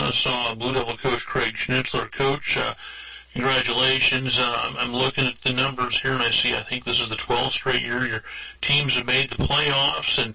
saw Blue Devil coach Craig Schnitzler. Coach, congratulations. I'm looking at the numbers here, and I think this is the 12th straight year your teams have made the playoffs, and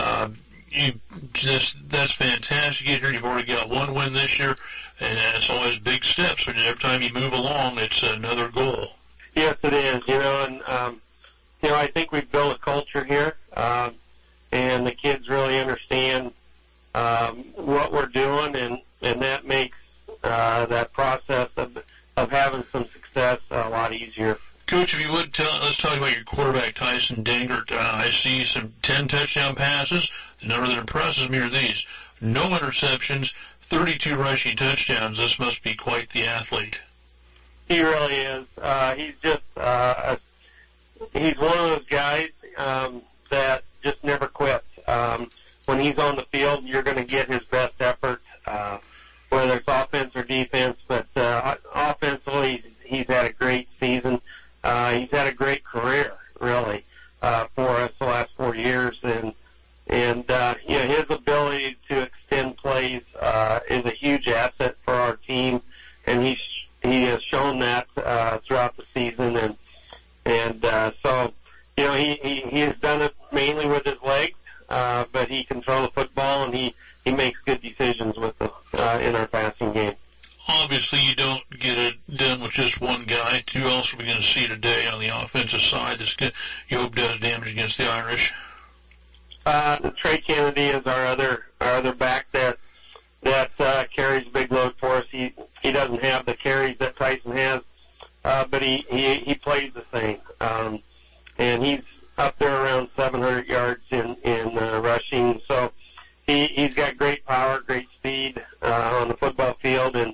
that's fantastic. You've already got one win this year, and it's always big steps. But every time you move along, it's another goal. Yes, it is. And I think we've built a culture here, and the kids really understand what we're doing, and that makes that process of having some success a lot easier. Coach, if you would, let's talk about your quarterback, Tyson Dingert. I see some 10 touchdown passes. The number that impresses me are these: no interceptions, 32 rushing touchdowns. This must be quite the athlete. He really is. He's just he's one of those guys that just never quits. When he's on the field, you're going to get his best effort, whether it's offense or defense. But offensively, he's had a great season. He's had a great career, really, for us the last 4 years, and his ability to extend plays is a huge asset for our team, and he has shown that throughout the season, and so he has done it mainly with his legs, but he controls the football, and he makes good decisions with in our passing game. Obviously, you don't get it done with just one guy. Who else are we going to see today on the offensive side that you hope does damage against the Irish? Trey Kennedy is our other back that carries a big load for us. He doesn't have the carries that Tyson has, but he plays the same, and he's up there around 700 yards in rushing. So he's got great power, great speed on the football field, and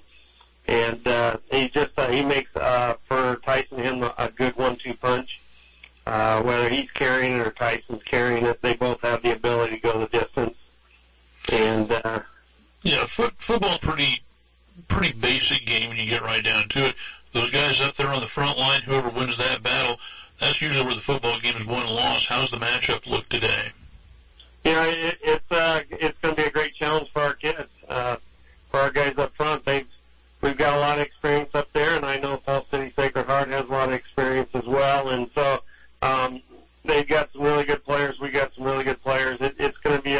he makes for Tyson and him a good 1-2 punch. Whether he's carrying it or Tyson's carrying it, they both have the ability to go the distance. And football's pretty basic game when you get right down to it. Those guys up there on the front line, whoever wins that battle, that's usually where the football game is won and lost. How's the matchup look today? It's going to be a great challenge for our kids, for our guys up front. We've got a lot of experience up there, and I know Falls City Sacred Heart has a lot of experience as well. And so they've got some really good players. We got some really good players. It's going to be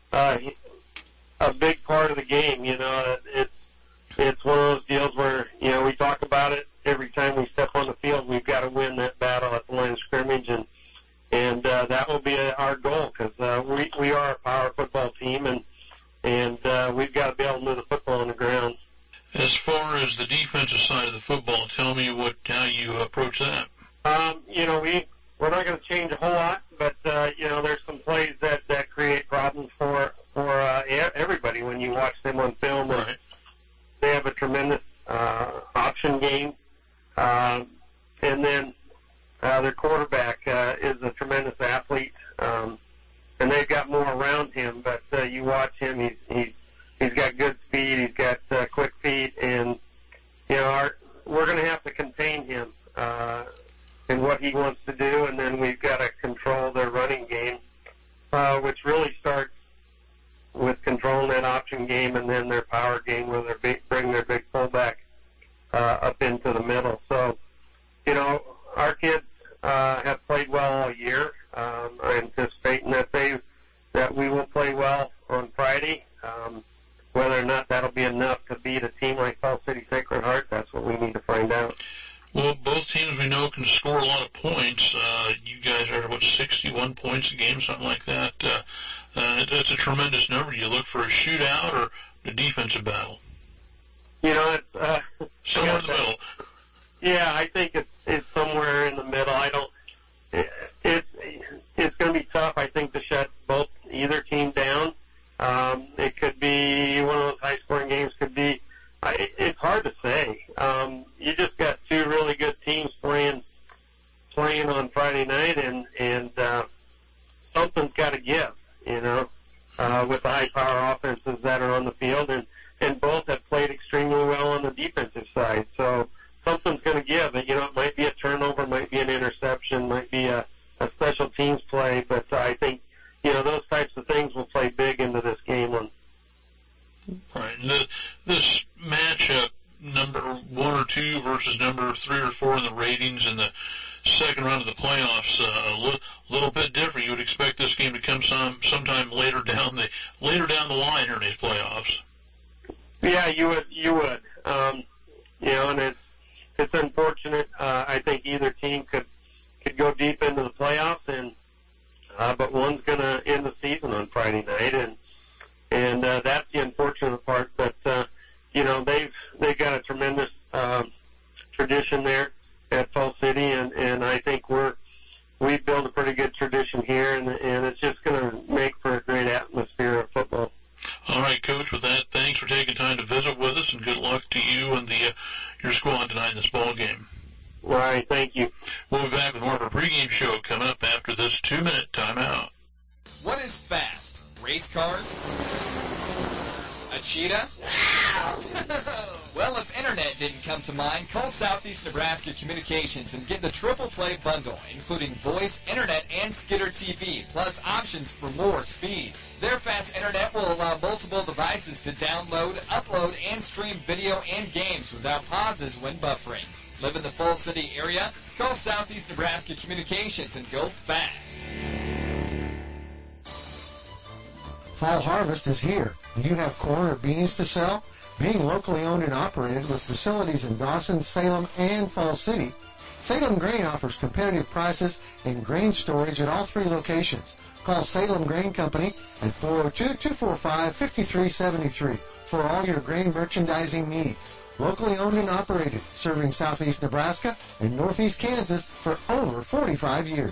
a big part of the game. It's one of those deals where we talk about it every time we step on the field. We've got to win that battle at the line of scrimmage, and that will be our goal, because we are a power football team, and we've got to be able to move the football on the ground. As far as the defensive side of the football, tell me how you approach that. We're not going to change a whole lot, but there's some plays that create problems for everybody when you watch them on film. Right. They have a tremendous option game, and then their quarterback is a tremendous athlete, and they've got more around him. But you watch him; he's got good speed, he's got quick feet, and we're going to have to contain him in what he wants to do, and then we've got to control their running game, which really starts with controlling that option game, and then their power game, where they bring their big fullback up into the middle. So, our kids have played well all year. I'm anticipating that we will play well on Friday. Whether or not that'll be enough to beat a team like Falls City Sacred Heart, that's what we need to find out. Well, both teams we know can score a lot of points. You guys are, 61 points a game, something like that. That's a tremendous number. Do you look for a shootout or a defensive battle? It's somewhere in the middle. Yeah, I think it's somewhere in the middle. It's going to be tough, I think, to shut either team down. It could be one of those high-scoring games. It's hard to say. You just got two really good teams playing on Friday night, and something's got to give, with the high-power offenses that are on the field, and both have played extremely well on the defensive side. So something's going to give. It might be a turnover, might be an interception, might be a special teams play, but I think those types of things will play big into this game. Right. This versus number 3 or 4 in the ratings in the second round of the playoffs. A little bit different. You would expect this game to come sometime later down the line here in these playoffs. Yeah, you would. And it's unfortunate. I think either team could go deep into the playoffs, and but one's going to end the season on Friday night, and that's the unfortunate part. But they've got a tremendous tradition there at Fall City, and I think we've built a pretty good tradition here, and it's just going to make for a great atmosphere of football. All right, Coach, with that, thanks for taking time to visit with us, and good luck to you and your squad tonight in this ball game. All right, thank you. We'll be back with more of our pregame show coming up after this 2-minute timeout. What is fast? Race cars? A cheetah? Well, if internet didn't come to mind, call Southeast Nebraska Communications and get the triple play bundle, including voice, internet, and Skitter TV, plus options for more speed. Their fast internet will allow multiple devices to download, upload, and stream video and games without pauses when buffering. Live in the Fall City area? Call Southeast Nebraska Communications and go fast. Fall harvest is here. Do you have corn or beans to sell? Being locally owned and operated with facilities in Dawson, Salem, and Fall City, Salem Grain offers competitive prices and grain storage at all 3 locations. Call Salem Grain Company at 402-245-5373 for all your grain merchandising needs. Locally owned and operated, serving southeast Nebraska and northeast Kansas for over 45 years.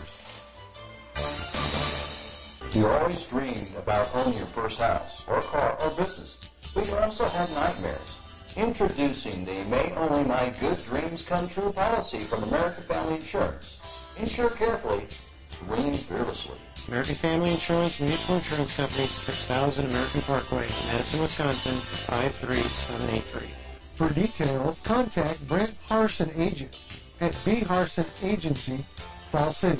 You always dreamed about owning your first house or car or business, but you also had nightmares. Introducing the May Only My Good Dreams Come True policy from American Family Insurance. Insure carefully, dream fearlessly. American Family Insurance Mutual Insurance Company, 6000 American Parkway, Madison, Wisconsin, 53783. For details, contact Brent Harson Agent at B. Harson Agency, Fall City.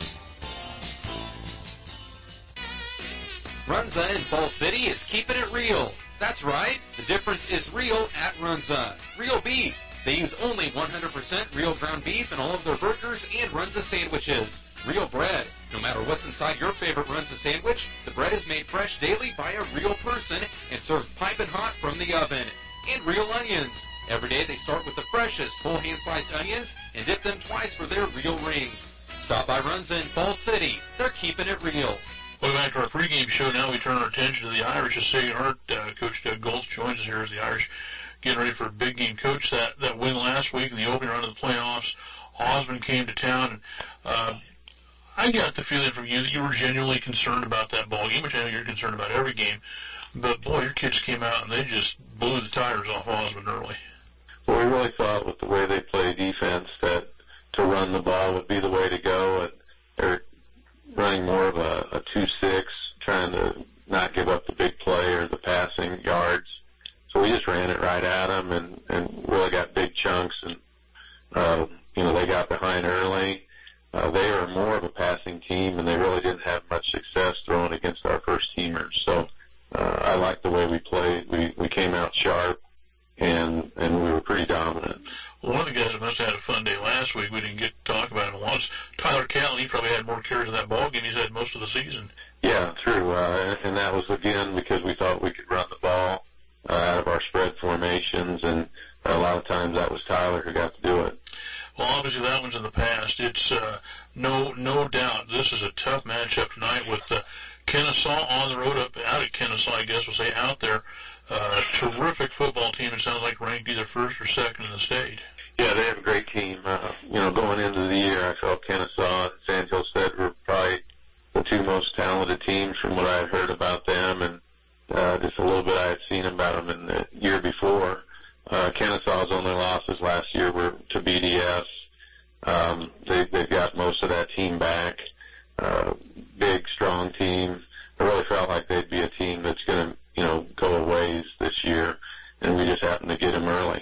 Runza in Fall City is keeping it real. That's right. The difference is real at Runza. Real beef. They use only 100% real ground beef in all of their burgers and Runza sandwiches. Real bread. No matter what's inside your favorite Runza sandwich, the bread is made fresh daily by a real person and served piping hot from the oven. And real onions. Every day they start with the freshest whole hand-sliced onions and dip them twice for their real rings. Stop by Runza in Fall City. They're keeping it real. Welcome back to our pregame show. Now we turn our attention to the Irish at Sacred Heart. Coach Doug Goltz joins us here as the Irish getting ready for a big game. Coach, that win last week in the opening round of the playoffs, Osmond came to town. And, I got the feeling from you that you were genuinely concerned about that ball game, which I know you're concerned about every game. But, boy, your kids came out and they just blew the tires off Osmond early. Well, we really thought with the way they play defense that to run the ball would be the way to go. And they're running more of a 2-6, trying to not give up the big play or the passing yards. So we just ran it right at them and really got big chunks. And, they got behind early. They are more of a passing team, and they really didn't have much success throwing against our first teamers. So I like the way we played. We came out sharp, and we were pretty dominant. Well, one of the guys that must have had a fun day last week, we didn't get to talk about him once, Tyler Catlin. He probably had more carries in that ball game he's had most of the season. Yeah, true. And that was, again, because we thought we could run the ball out of our spread formations, and a lot of times that was Tyler who got to do it. Well, obviously that one's in the past. It's no doubt this is a tough matchup tonight with Kennesaw on the road out at Kennesaw, I guess we'll say, out there. Terrific football team. It sounds like ranked either first or second in the state. Yeah, they have a great team. Going into the year, I felt Kennesaw and Sandhill State were probably the 2 most talented teams from what I had heard about them, and just a little bit I had seen about them in the year before. Kennesaw's only losses last year were to BDS. They've got most of that team back. Big, strong team. I really felt like they'd be a team that's going to, go a ways this year, and we just happened to get them early.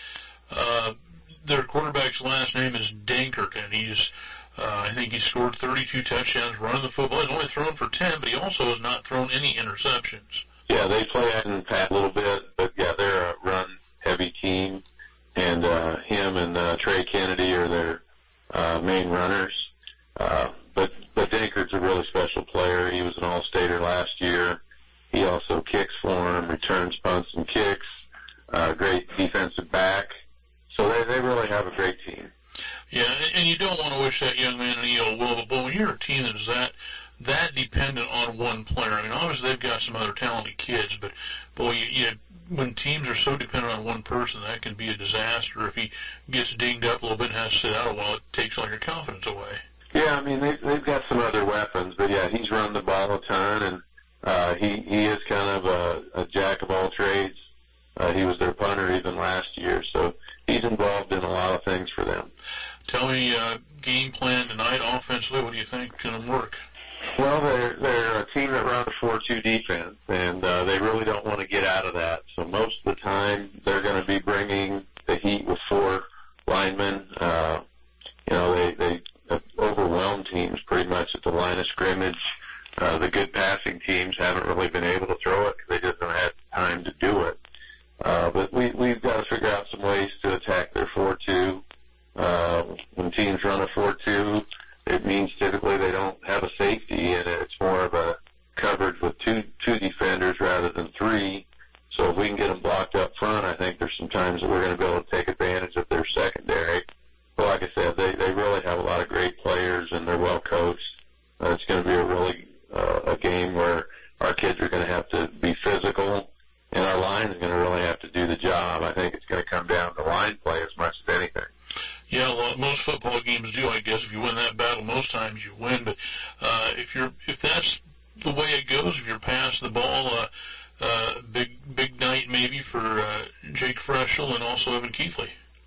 Their quarterback's last name is Dankert, and I think he scored 32 touchdowns running the football. He's only thrown for 10, but he also has not thrown any interceptions. Yeah, they play at and pat a little bit, but, yeah, they're a run-heavy team, and him and that young man in EL well, but when you're a team that is that dependent on one player, I mean, obviously they've got some other talented kids, but boy, when teams are so dependent on one person, that can be a disaster. If he gets dinged up a little bit and has to sit out a while, it takes all your confidence away. Yeah, I mean, they've got some other weapons, but yeah, he's run the ball a ton, and he is kind of a jack of all trades. He was their punter even last year, so he's involved in a lot of things for them. Tell me, game plan tonight offensively, what do you think is going to work? Well, they're a team that runs a 4-2 defense, and they really don't want to get out of that. So most of the time, they're going to be bringing the heat with 4 linemen. They overwhelm teams pretty much at the line of scrimmage. The good passing teams haven't really been able to throw it because they just don't have time to do it. But we've got to figure out some ways to attack their 4-2. When teams run a 4-2, it means typically they don't have a safety, and it's more of a coverage with two defenders rather than 3. So if we can get them blocked up front, I think there's some times that we're going to be able to take advantage of their secondary. But like I said, they really have a lot of great players, and they're well coached. It's going to be a game where our kids are going to have to be physical, and our line is going to really have to do the job. I think it's going to come down to line play as much as anything. Yeah, well, most football games do, I guess. If you win that battle, most times you win. But if that's the way it goes, if you're past the ball, big night maybe for Jake Freschel and also Evan Keithley.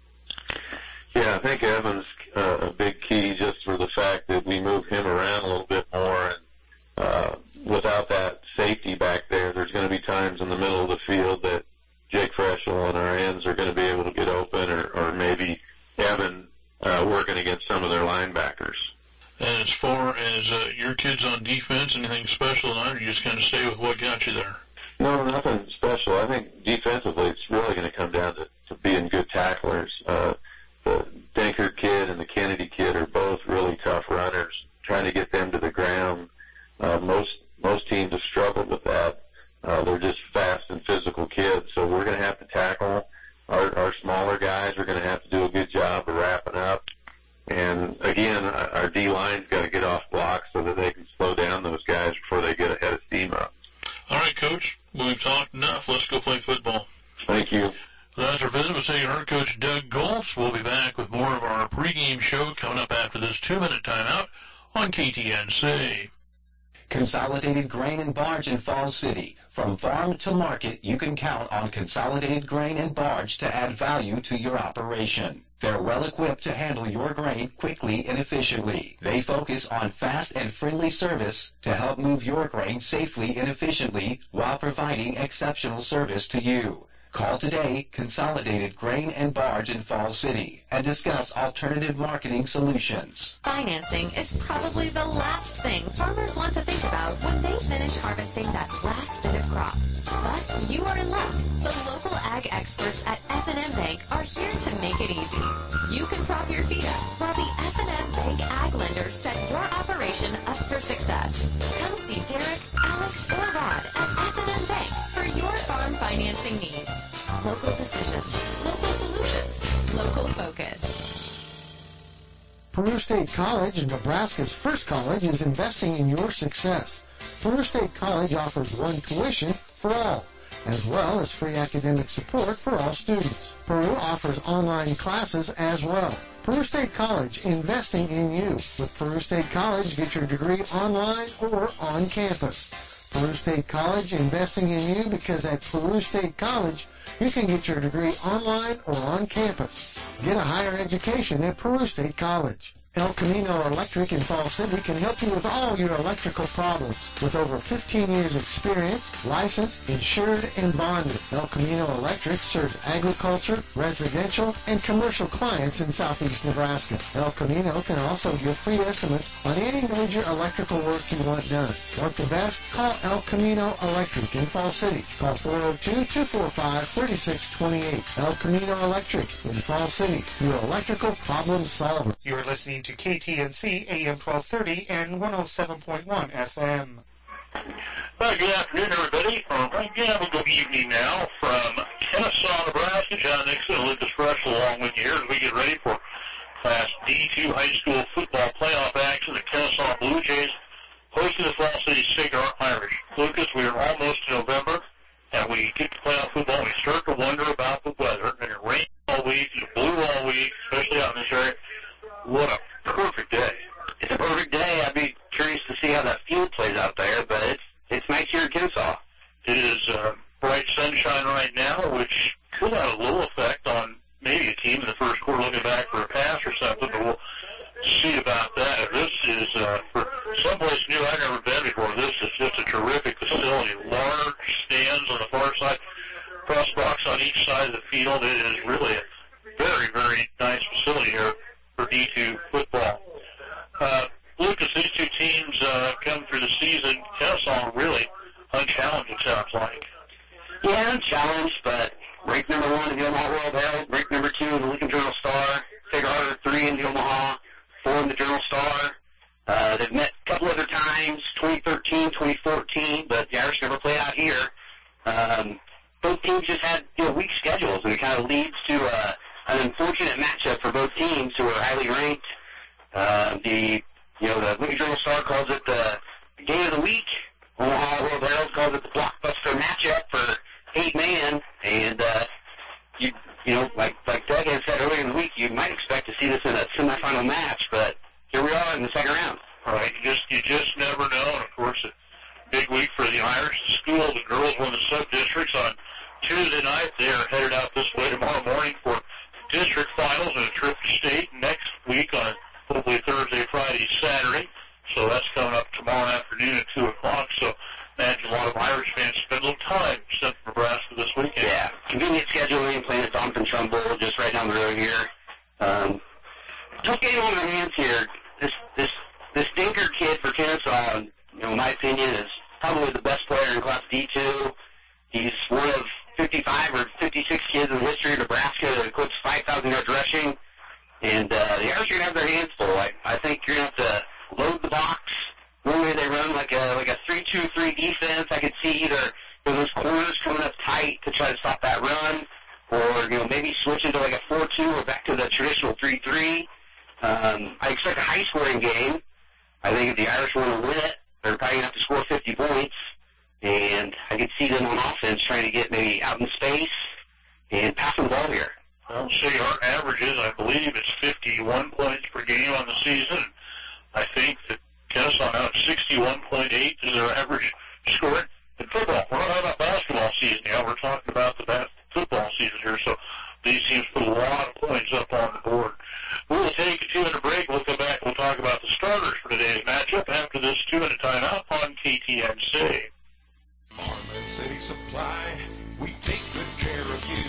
Yeah, I think Evan's a big key just for the fact that we move him around a little bit more, and without that safety back there, there's going to be times in the middle of the field that Jake Freschel and our ends are going to be able to get open, or maybe Evan working against some of their linebackers. And as far as your kids on defense, anything special tonight, or you just kind of stay with what got you there? No, nothing special. I think defensively it's really going to come down to being good tacklers. The Dankert kid and the Kennedy kid are both really tough runners. Trying to get them to the ground, most teams have struggled with that. They're just fast and physical kids, so we're going to have to tackle. Our smaller guys are going to have to do a good job of wrapping up. And, again, our D-line's got to get off blocks so that they can slow down those guys before they get ahead of steam up. All right, Coach. Well, we've talked enough. Let's go play football. Thank you. That's our visit with City Heart Coach Doug Goltz. We'll be back with more of our pregame show coming up after this 2-minute timeout on KTNC. Consolidated Grain and Barge in Falls City. From farm to market, you can count on Consolidated Grain and Barge to add value to your operation. They're well equipped to handle your grain quickly and efficiently. They focus on fast and friendly service to help move your grain safely and efficiently while providing exceptional service to you. Call today, Consolidated Grain and Barge in Falls City, and discuss alternative marketing solutions. Financing is probably the last thing farmers want to think about when they finish harvesting that last bit of crop. But you are in luck. The local ag experts at F&M Bank are here to make it easy. You can crop your fetus while the F&M Bank ag lender set your operation up for success. Come see Derek, Alex, or Rod at F&M Bank for your farm financing needs. Local decisions, local solutions, local focus. Peru State College, Nebraska's first college, is investing in your success. Peru State College offers one tuition for all, as well as free academic support for all students. Peru offers online classes as well. Peru State College, investing in you. With Peru State College, get your degree online or on campus. Peru State College, investing in you, because at Peru State College, you can get your degree online or on campus. Get a higher education at Peru State College. El Camino Electric in Falls City can help you with all your electrical problems. With over 15 years experience, licensed, insured, and bonded, El Camino Electric serves agriculture, residential, and commercial clients in southeast Nebraska. El Camino can also give free estimates on any major electrical work you want done. Want the best? Call El Camino Electric in Falls City. Call 402-245-3628. El Camino Electric in Falls City, your electrical problem solver. You are listening to KTNC AM 1230 and 107.1 FM. Good afternoon, everybody. Again, a good evening now from Kennesaw, Nebraska. John Nixon and Lucas Fresh along with you here as we get ready for Class D2 high school football almost November, and we get to play on football, and we start to wonder about the weather, and it rained all week, and it blew all week, especially out in this area. What a perfect day. It's a perfect day. I'd be curious to see how that field plays out there, but it's nice here in Kennesaw. It is bright sunshine right now, which could have a little effect on maybe a team in the first quarter looking back for a pass or something, but we'll see about that. This is, for someplace new I've never been before, this is just a terrific facility. Large stands on the far side, press box on each side of the field. It is really a very, very nice facility here for D2 football. Lucas, these two teams come through the season, Kennesaw really unchallenged, it sounds like. Yeah, unchallenged, but ranked number 1 in the Omaha World Herald, ranked number 2 in the Lincoln Journal-Star, Sacred Heart 3 in the Omaha, 4 in the Journal-Star. They've met a couple other times, 2013, 2014, but the Irish never played out here. Both teams just had weak schedules, and it kind of leads to an unfortunate matchup for both teams who are highly ranked. The Lincoln Journal-Star calls it the game of the week. Omaha World Herald calls it the blockbuster matchup for 8-man, and like Doug had said earlier in the week, you might expect to see this in a semifinal match, but here we are in the second round. All right, you just never know, and of course, a big week for the Irish. The schools and girls won the sub-districts on Tuesday night. They are headed out this way tomorrow morning for district finals and a trip to state next week on hopefully Thursday, Friday, Saturday. So that's coming up tomorrow afternoon at 2 o'clock. So imagine a lot of Irish fans spend a little time in Central Nebraska this weekend. Yeah, convenient scheduling, playing at Donovan Trumbull just right down the road here. Tough game on our hands here. This Dinker kid for Kennesaw, in my opinion, is probably the best player in Class D2. He's one of 55 or 56 kids in the history of Nebraska that eclipsed 5,000 yards rushing. And the Irish are going to have their hands full. I think you're going to have to load the box. Normally they run like a 3-2-3 defense. I could see either those corners coming up tight to try to stop that run, or maybe switch into like a 4-2 or back to the traditional 3-3. I expect a high-scoring game. I think if the Irish want to win it, they're probably going to have to score 50 points. And I could see them on offense trying to get maybe out in space and passing the ball here. Well, see, our average is, I believe, it's 51 points per game on the season. I think that Kennesaw now at 61.8 is their average score in football. We're not talking about basketball season yet. We're talking about the football season here. So these teams put a lot of points up on the board. We'll take a 2-minute break. We'll come back and we'll talk about the starters for today's matchup after this 2-minute timeout on KTNC. Marlin City Supply, we take good care of you.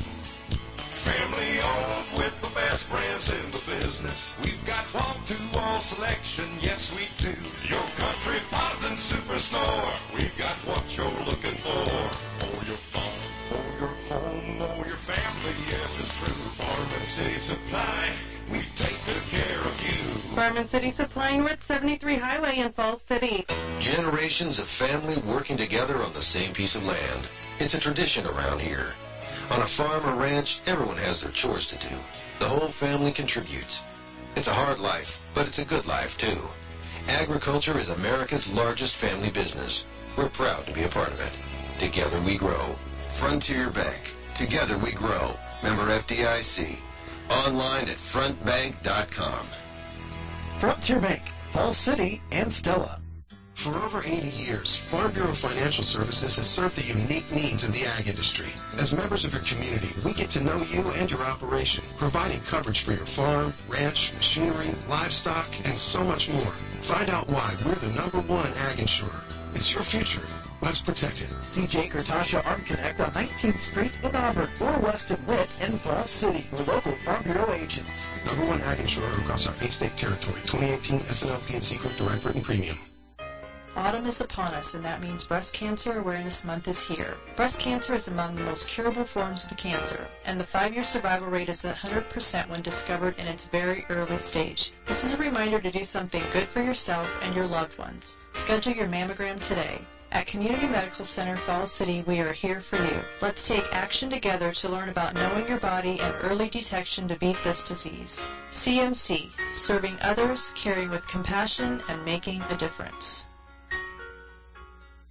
Family owned with the best brands in the business. We've got wall-to-wall selection, yes we do. Your country Potvin Superstore, we've got what you're looking for. For your phone, for your home, or your family, yes it's true. Marlin City Supply, we take good care of you. Marlin City Supply and Route 73 Highway in Falls City. Generations of family working together on the same piece of land. It's a tradition around here. On a farm or ranch, everyone has their chores to do. The whole family contributes. It's a hard life, but it's a good life, too. Agriculture is America's largest family business. We're proud to be a part of it. Together we grow. Frontier Bank. Together we grow. Member FDIC. Online at frontbank.com. Frontier Bank, Falls City, and Stella. For over 80 years, Farm Bureau Financial Services has served the unique needs of the ag industry. As members of your community, we get to know you and your operation, providing coverage for your farm, ranch, machinery, livestock, and so much more. Find out why we're the #1 ag insurer. It's your future. Let's protect it. DJ Kurtasha Arm Connect on 19th Street in Auburn, or West of Witt in Falls City, your local Farm Bureau agents. #1 ag insurer across our 8-state territory. 2018 SNL P&C Group Direct Written Premium. Autumn is upon us, and that means Breast Cancer Awareness Month is here. Breast cancer is among the most curable forms of cancer, and the 5-year survival rate is 100% when discovered in its very early stage. This is a reminder to do something good for yourself and your loved ones. Schedule your mammogram today. At Community Medical Center Falls City, we are here for you. Let's take action together to learn about knowing your body and early detection to beat this disease. CMC, serving others, caring with compassion, and making a difference.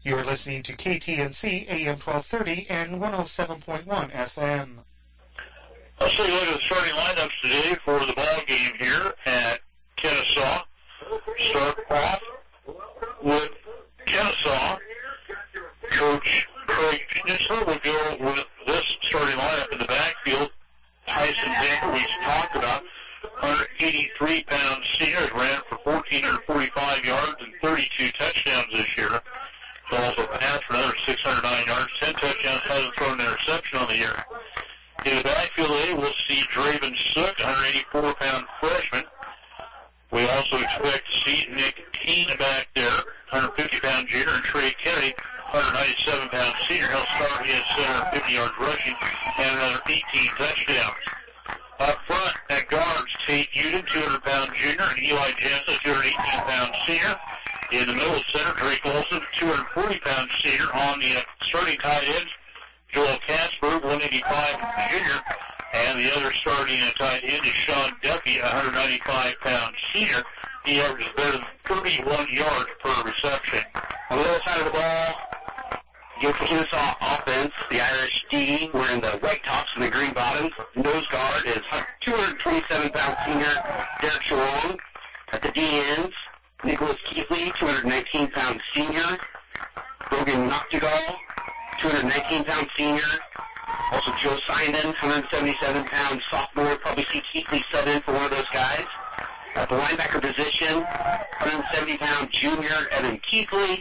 You are listening to KTNC AM 1230 and 107.1 FM. I'll show you a look at the starting lineups today for the ball game here at Kennesaw. Start off with Kennesaw. Coach Craig Schnitzler will go with this starting lineup in the backfield. Tyson Denker, we talked about, 183-pound senior, ran for 1,445 yards and 32 touchdowns this year. He also passed for another 609 yards, 10 touchdowns, hasn't thrown an interception on the year. In the backfield today, we'll see Draven Sook, 184-pound freshman. We also expect to see Nick Keene back there, 150-pound junior, and Trey Kennedy, 197-pound senior. He'll start. He has 750 yards rushing and another 18 touchdowns. Up front at guards, Tate Uden, 200-pound junior, and Eli Jensen, 218-pound senior. In the middle center, Drake Olson, 240-pound senior. On the starting tight ends, Joel Kasberg, 185 junior, and the other starting tight end is Sean Duffy, 195-pound senior. He averages better than 31 yards per reception. On the other side of the ball, you have the Kennesaw offense, the Irish D, wearing the white tops and the green bottoms. Nose guard is 227-pound senior Derek Shalom. At the D ends, Nicholas Keithley, 219-pound senior. Brogan Noctegal, 219-pound senior. Also Joe Simon, 177-pound sophomore. Probably see Keithley sub in for one of those guys. At the linebacker position, 170-pound junior Evan Keithley.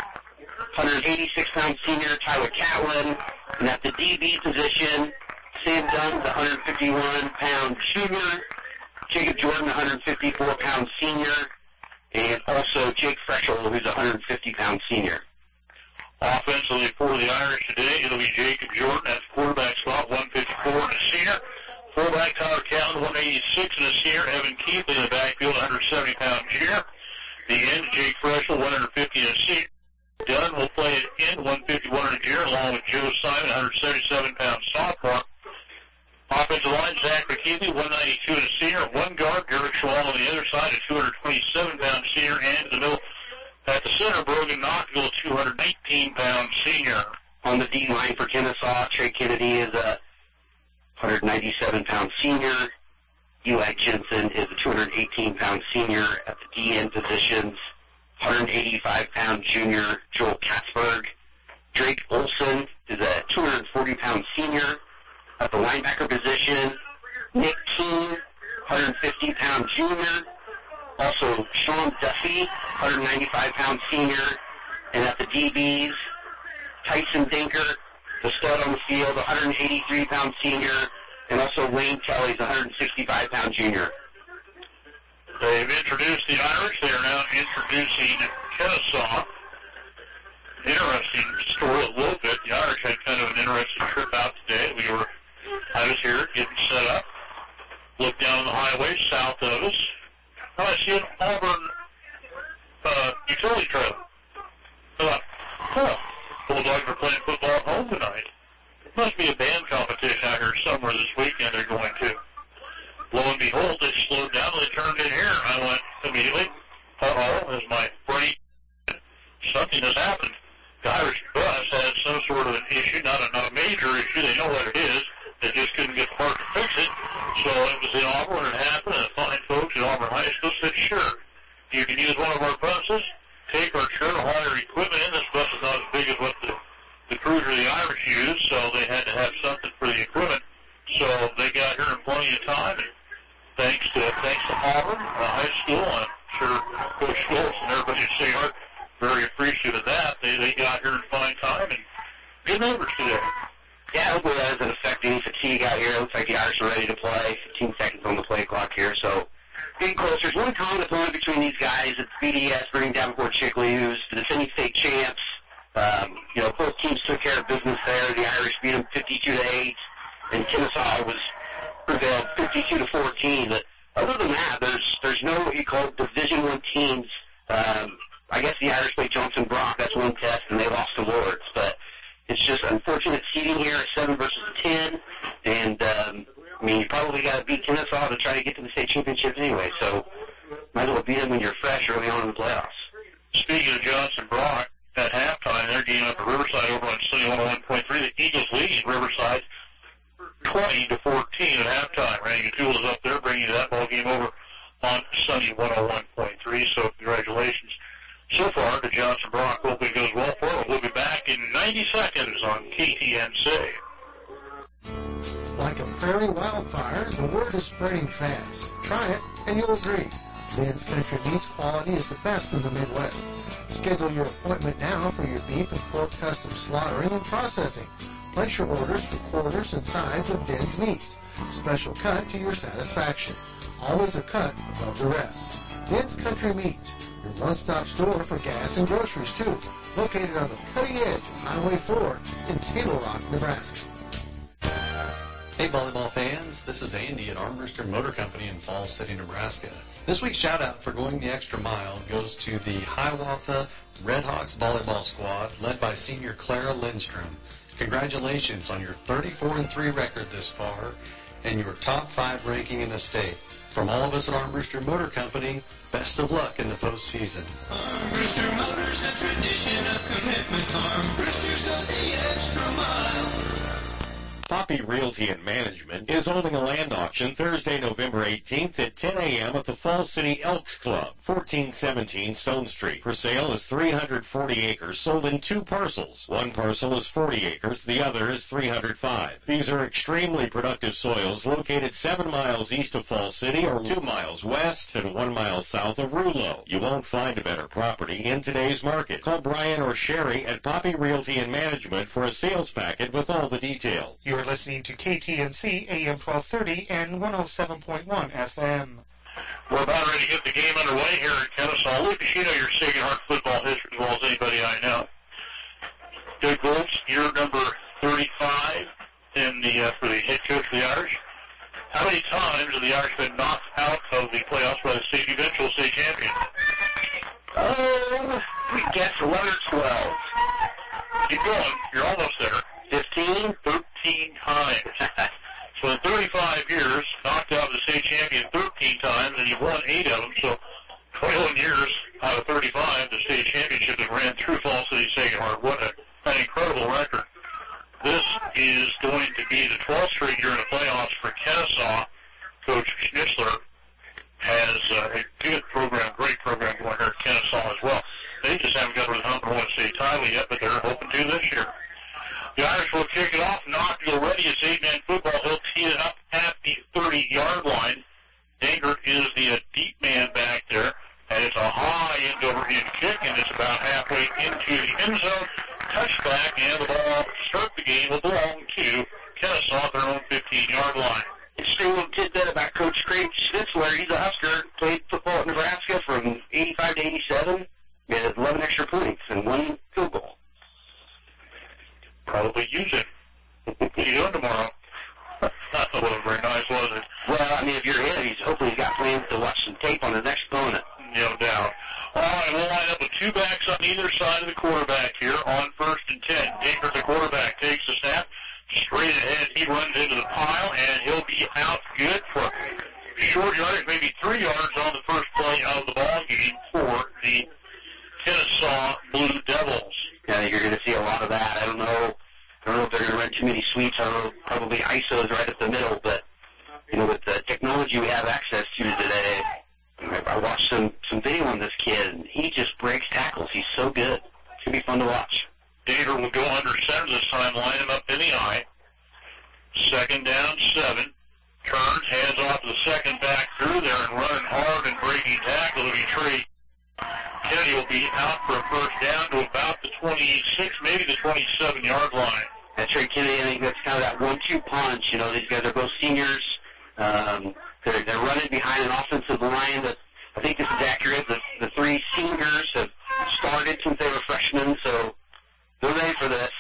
186-pound senior Tyler Catlin. And at the DB position, Sam Dunn, the 151-pound junior. Jacob Jordan, 154-pound senior. And also Jake Freschel, who's a 150-pound senior. Offensively for the Irish today, it'll be Jacob Jordan at the quarterback spot, 154 and a senior. Fullback Tyler Catlin, 186 and a senior. Evan Keithley in the backfield, 170-pound junior. The end, Jake Freschel, 150 and a senior. Dunn will play it in 151 and a junior, along with Joe Simon, 177-pound sophomore. Offensive line, Zachary Keithley, 192 and a senior. One guard, Derek Schwall on the other side, a 227-pound senior. And in the middle, at the center, Brogan Knoxville, 219-pound senior. On the D line for Kennesaw, Trey Kennedy is a 197-pound senior. Eli Jensen is a 218-pound senior. At the D end positions, 185-pound junior Joel Katzberg. Drake Olson is a 240-pound senior. At the linebacker position, Nick Keene, 150-pound junior. Also Sean Duffy, 195-pound senior. And at the DBs, Tyson Denker, the stud on the field, 183-pound senior. And also Wayne Kelly's 165-pound junior. They've introduced the Irish. They are now introducing Kennesaw. Interesting story a little bit. The Irish had kind of an interesting trip out today. I was here getting set up. Looked down the highway south of us. And I see an Auburn utility trailer. I thought, Bulldogs are playing football at home tonight. Must be a band competition out here somewhere this weekend they're going to. Lo and behold, they slowed down and they turned in here. I went immediately, as my brain, something has happened. The Irish bus had some sort of an issue, not a major issue. They know what it is. They just couldn't get the part to fix it. So it was in Auburn, it happened, and the fine folks at Auburn High School said, sure, you can use one of our buses, take our trailer, haul your equipment in. This bus is not as big as what the cruiser the Irish used, so they had to have something for the equipment. So they got here in plenty of time, and thanks to Auburn High School, I'm sure Coach Schultz and everybody at St. Art very appreciative of that. They got here in fine time, and good numbers today. Yeah, hopefully that doesn't affect any fatigue out here. It looks like the Irish are ready to play. 15 seconds on the play clock here, so getting closer. There's one common opponent between these guys. It's BDS, Bringing Davenport Chickley, who's the defending state champs. Both teams took care of business there. The Irish beat them 52-8, and Kennesaw prevailed 52-14. But other than that, there's no what you call Division I teams. I guess the Irish played Johnson Brock. That's one test, and they lost to Lords. But it's just unfortunate seeding here, 7 versus 10. And, you probably got to beat Kennesaw to try to get to the state championship anyway. So might as well beat them when you're fresh early on in the playoffs. Speaking of Johnson Brock, at halftime. Their game up at Riverside over on Sunny 101.3. The Eagles lead Riverside 20-14 at halftime. Randy Gatula is up there bringing that ball game over on Sunny 101.3. So congratulations so far to Johnson Brock. Hope it goes well for him. We'll be back in 90 seconds on KTNC. Like a prairie wildfire, the word is spreading fast. Try it, and you'll agree. Ben's Country Meats quality is the best in the Midwest. Schedule your appointment now for your beef and pork custom slaughtering and processing. Place your orders for quarters and sides of Ben's Meats. Special cut to your satisfaction. Always a cut above the rest. Ben's Country Meats, your one-stop store for gas and groceries, too. Located on the cutting edge of Highway 4 in Table Rock, Nebraska. Hey volleyball fans, this is Andy at Armbruster Motor Company in Falls City, Nebraska. This week's shout out for going the extra mile goes to the Hiawatha Redhawks volleyball squad led by senior Clara Lindstrom. Congratulations on your 34-3 record this far and your top 5 ranking in the state. From all of us at Armbruster Motor Company, best of luck in the postseason. Armbruster Motors, a tradition of commitment. Armbruster's of the extra mile. Poppy Realty and Management is holding a land auction Thursday, November 18th at 10 a.m. at the Falls City Elks Club, 1417 Stone Street. For sale is 340 acres sold in 2 parcels. One parcel is 40 acres, the other is 305. These are extremely productive soils located 7 miles east of Falls City or 2 miles west and 1 mile south of Rulo. You won't find a better property in today's market. Call Brian or Sherry at Poppy Realty and Management for a sales packet with all the details. You're listening to KTNC AM 1230 and 107.1 FM. We're about ready to get the game underway here at Kennesaw. Lucas, you know your Sacred Heart football history as well as anybody I know. Doug Goltz, year number 35 for the head coach of the Irish. How many times have the Irish been knocked out of the playoffs by the eventual state champion? We guess 11 or 12. Keep going. You're almost there. 15? 13 times. So in 35 years, knocked out the state champion 13 times, and you've won 8 of them. So 21 years out of 35, the state championship that ran through Falls City Sacred Heart. What an incredible record. This is going to be the 12th straight year in the playoffs for Kennesaw. Coach Schnitzler has a good program, great program going here at Kennesaw as well. They just haven't got over the hump and won a state title yet, but they're hoping to this year. The Irish will kick it off. Knoxville ready. It's 8-man football. He'll tee it up at the 30-yard line. Dangert is the deep man back there. And it's a high end-over-end kick, and it's about halfway into the end zone. Touchback, and the ball start the game will belong to Kennesaw at their own 15-yard line. Interesting little tidbit about Coach Craig Schnitzler. He's a Husker, played football at Nebraska from 85 to 87. He had 11 extra points and 1 field goal. Probably use it. What are you doing tomorrow? That wasn't very nice, was it? Well, I mean, if you're him, hopefully he's got plans to watch some tape on his next opponent. No doubt. All right, we'll line up with 2 backs on either side of the quarterback here on 1st and 10. Dangert, the quarterback, takes the snap. Straight ahead, he runs into the pile, and he'll be out good for short yardage, maybe 3 yards on the first play of the ball game for the Kennesaw Blue Devils. Yeah, I think you're going to see a lot of that. I don't know if they're going to run too many sweeps. I don't know, probably ISOs right up the middle, but, with the technology we have access to today, I watched some video on this kid, and he just breaks tackles. He's so good. It's going to be fun to watch. Daver will go under center this time, line him up in the eye. 2nd down, 7. Turns, hands off to the second back through there and running hard and breaking tackle. It'll be Trey Kennedy will be out for a first down to about the 26, maybe the 27-yard line. That's Trey Kennedy. I think that's kind of that 1-2 punch. These guys are both seniors. They're running behind an offensive line that I think this is accurate. The 3 seniors have started since they were freshmen, so they're ready for this.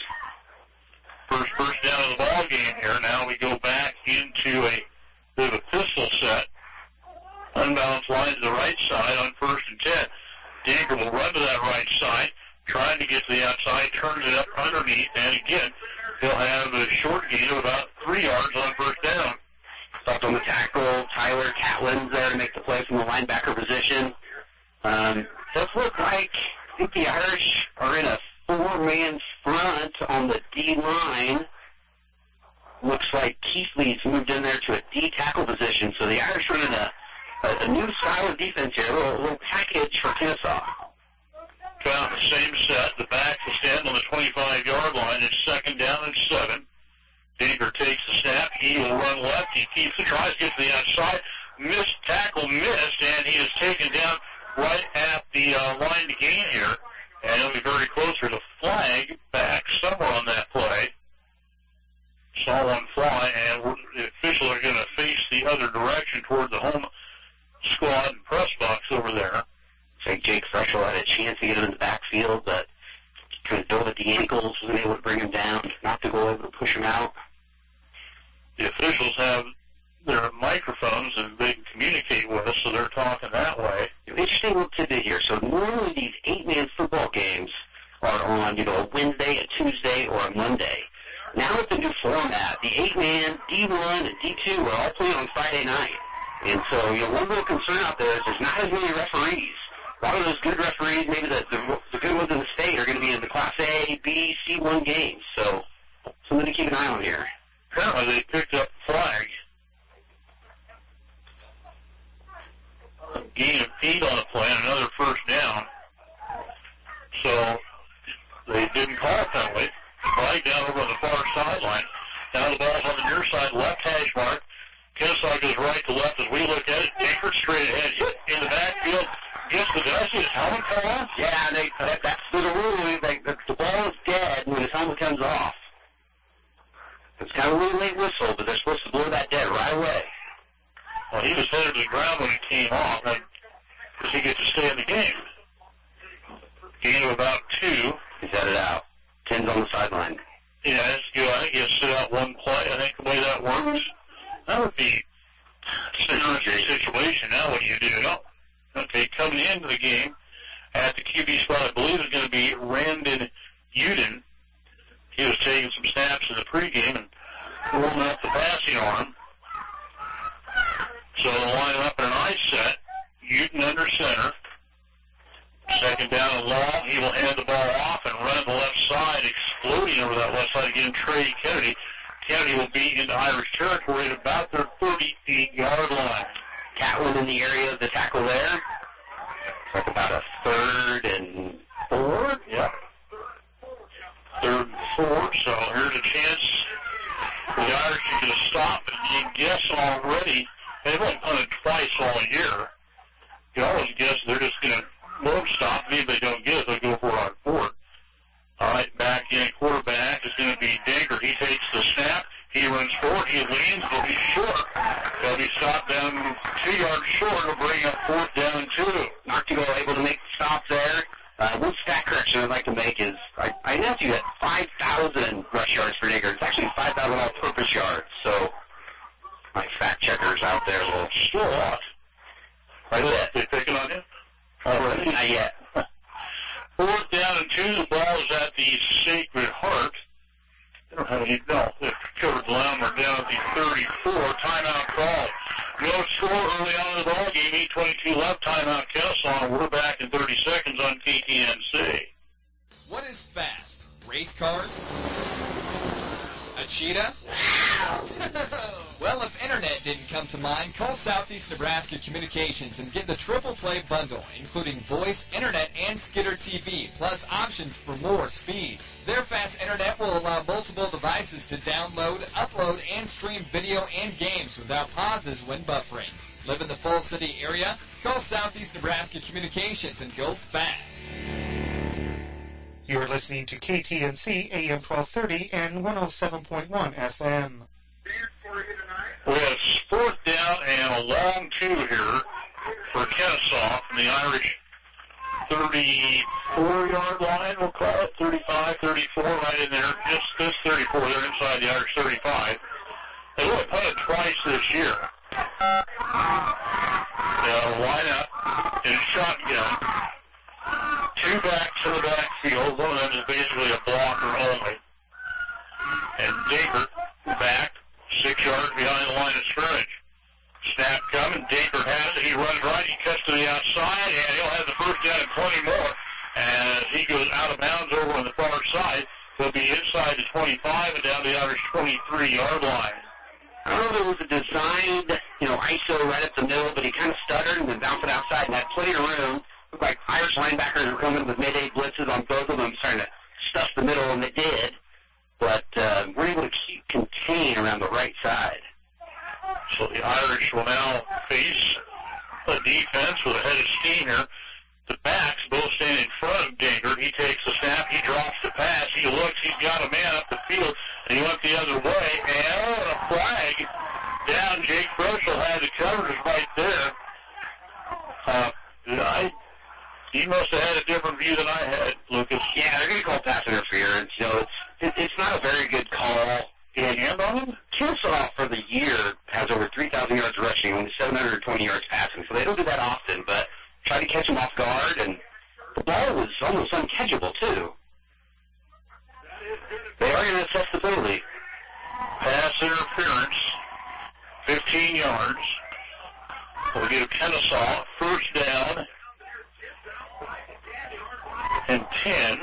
First down of the ball game here. Now we go back into a bit of a pistol set. Unbalanced line to the right side on 1st and 10. Dangert will run to that right side, trying to get to the outside, turns it up underneath, and again, he'll have a short gain of about 3 yards on 1st down. Stopped on the tackle. Tyler Catlin's there to make the play from the linebacker position. Does look like think the Irish are in a 4-man front on the D line. Looks like Keithley's moved in there to a D tackle position. So the Irish running a new style of defense here, a little package for Kennesaw. Kind of the same set. The back will stand on the 25-yard line. It's second down and 7. Dinker takes the snap. He will run left. He keeps the tries, gets to the outside. Missed tackle, and he is taken down right at the line to gain here. And he'll be very close. There's a flag back somewhere on that play. Saw one fly, and the officials are going to face the other direction toward the home squad and press box over there. Looks like Jake Freshel had a chance to get him in the backfield, but kind of dove at the ankles, wasn't able to bring him down, not to go able to push him out. The officials have their microphones and they can communicate with us, so they're talking that way. Interesting little tidbit here. So normally these 8-man football games are on, a Wednesday, a Tuesday, or a Monday. Now with the new format, the 8-man, D1, and D2 are all playing on Friday night. And so, one little concern out there is there's not as many referees. A lot of those good referees, maybe the good ones in the state, are going to be in the Class A, B, C1 games. So, something to keep an eye on here. Apparently they picked up flag. Gain of 8 on the play and another first down. So, they didn't call a penalty. Flag down over on the far sideline. Now the ball's on the near side, left hash mark. Kennesaw goes right to left as we look at it. Dinker straight ahead, hit in the backfield. Gets the dust. His helmet come off? Yeah, that's the rule. The ball is dead when his helmet comes off. It's kind of a really late whistle, but they're supposed to blow that dead right away. Well, he was headed to the ground when it came off, because he gets to stay in the game. Gain of about 2. He's headed out. 10's on the sideline. Yeah, that's good. I think he'll sit out one play. I think the way that works, that would be a situation. Now what do you do? Okay, coming into the game at the QB spot, I believe is going to be Randon Uden. He was taking some snaps in the pregame and warming up the passing arm. So they'll line up in an I set. Uden under center. Second down and long. He will hand the ball off and run the left side, exploding over that left side again. Trey Kennedy. Kennedy will be into Irish territory at about their 30-yard line. Catlin in the area of the tackle there. Like about a 3rd and 4. Yep. 3rd and 4. So here's a chance for the Irish to get a stop. And you guess already, they've only punted twice all year. You always guess they're just going to won't stop. If anybody don't get it, they'll go for it on 4th. All right, back in quarterback is going to be Dinker. He takes the snap. He runs forward. He leans. He'll be short. He'll be stopped down 2 yards short. He'll bring up 4th down and 2. Nartigo able to make the stop there. One stat correction I'd like to make is I announced you at 5,000 rush yards for Dinker. It's actually 5,000 all-purpose yards. So my fact checkers out there will still off. Right there. They picking on him? Not yet. 4th down and 2. The ball is at the Sacred Heart. They don't have any. No, they've covered the line. We're down at the 34. Timeout call. No score early on in the ball game. 8:22 left. Timeout Kennesaw. We're back in 30 seconds on KTNC. What is fast? Race cars? A cheetah? Well, if internet didn't come to mind, call Southeast Nebraska Communications and get the Triple Play bundle, including voice, internet, and Skidder TV, plus options for more speed. Their fast internet will allow multiple devices to download, upload, and stream video and games without pauses when buffering. Live in the Falls City area? Call Southeast Nebraska Communications and go fast. You're listening to KTNC AM 1230 and 107.1 FM. We have 4th down and a long 2 here for Kennesaw from the Irish 34-yard line, we'll call it. 35, 34, right in there. Just this 34, they're inside the Irish 35. They only punted twice this year. They'll line up in shotgun. 2 backs in the backfield. One of them is basically a blocker only. And Dinker back 6 yards behind the line of scrimmage. Snap coming. Dinker has it. He runs right. He cuts to the outside, and he'll have the first down and 20 more. And he goes out of bounds over on the far side. He'll be inside the 25 and down the Irish 23-yard line. I don't know if it was a designed, ISO right up the middle, but he kind of stuttered and then bounced it outside and had plenty of room. Looked like Irish linebackers were coming with mid-A blitzes on both of them, trying to stuff the middle, and they did. But we're able to keep contain around the right side. So the Irish will now face a defense with a head of steam here. The backs both stand in front of Dinger. He takes the snap. He drops the pass. He looks. He's got a man up the field, and he went the other way. And a flag down. Jake Brushel had the coverage right there. He must have had a different view than I had, Lucas. Yeah, they're going to call pass interference. It's not a very good call. And hand on him? Kennesaw for the year has over 3,000 yards rushing, only 720 yards passing, so they don't do that often, but tried to catch him off guard, and the ball was almost uncatchable, too. They are going to assess the penalty. Pass interference, 15 yards. We'll give Kennesaw first down and 10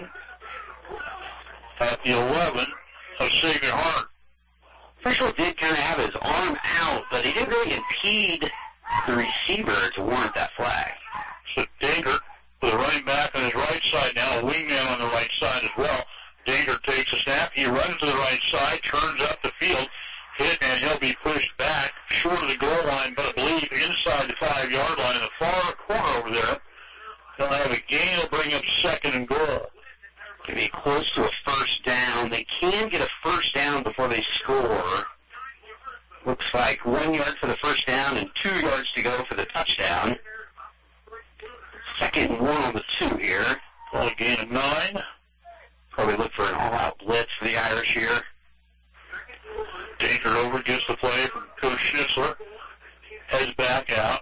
at the 11 of Sacred Heart. Frischel did kind of have his arm out, but he didn't really impede the receiver to warrant that flag. So Dinger, with a running back on his right side now, a wingman on the right side as well. Dinger takes a snap. He runs to the right side, turns up the field, hit, and he'll be pushed back short of the goal line, but I believe inside the 5-yard line in the far corner over there. They'll have a gain. They'll bring up second and goal. To be close to a first down. They can get a first down before they score. Looks like 1 yard for the first down and 2 yards to go for the touchdown. Second and 1 on the 2 here. Well, a gain of 9. Probably look for an all-out blitz for the Irish here. Dinger over, gets the play from Coach Schnitzler. Heads back out.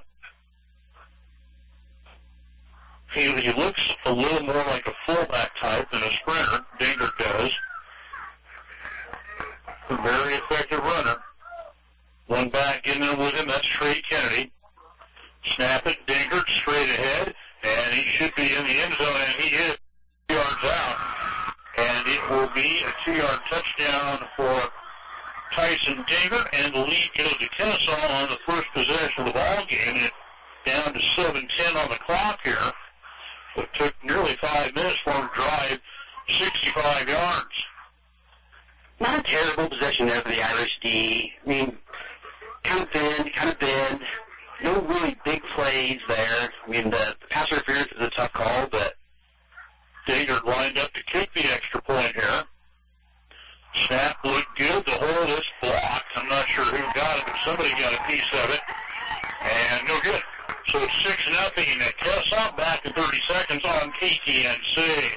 He looks a little more like a fullback type than a sprinter. Dinger does. A very effective runner. One back in there with him. That's Trey Kennedy. Snap it. Dinger straight ahead. And he should be in the end zone. And he is 2 yards out. And it will be a 2-yard touchdown for Tyson Dinger. And the lead goes to Kennesaw on the first possession of the ball game. And it's down to 7:10 on the clock here. It took nearly 5 minutes for him to drive 65 yards. Not a terrible possession there for the Irish D. I mean, kind of bend. No really big plays there. I mean, the pass interference is a tough call, but Dinger lined up to kick the extra point here. Snap looked good. The hold is blocked. I'm not sure who got it, but somebody got a piece of it. And no good. So it's 6-0 at Kennesaw. Back in 30 seconds on KTNC.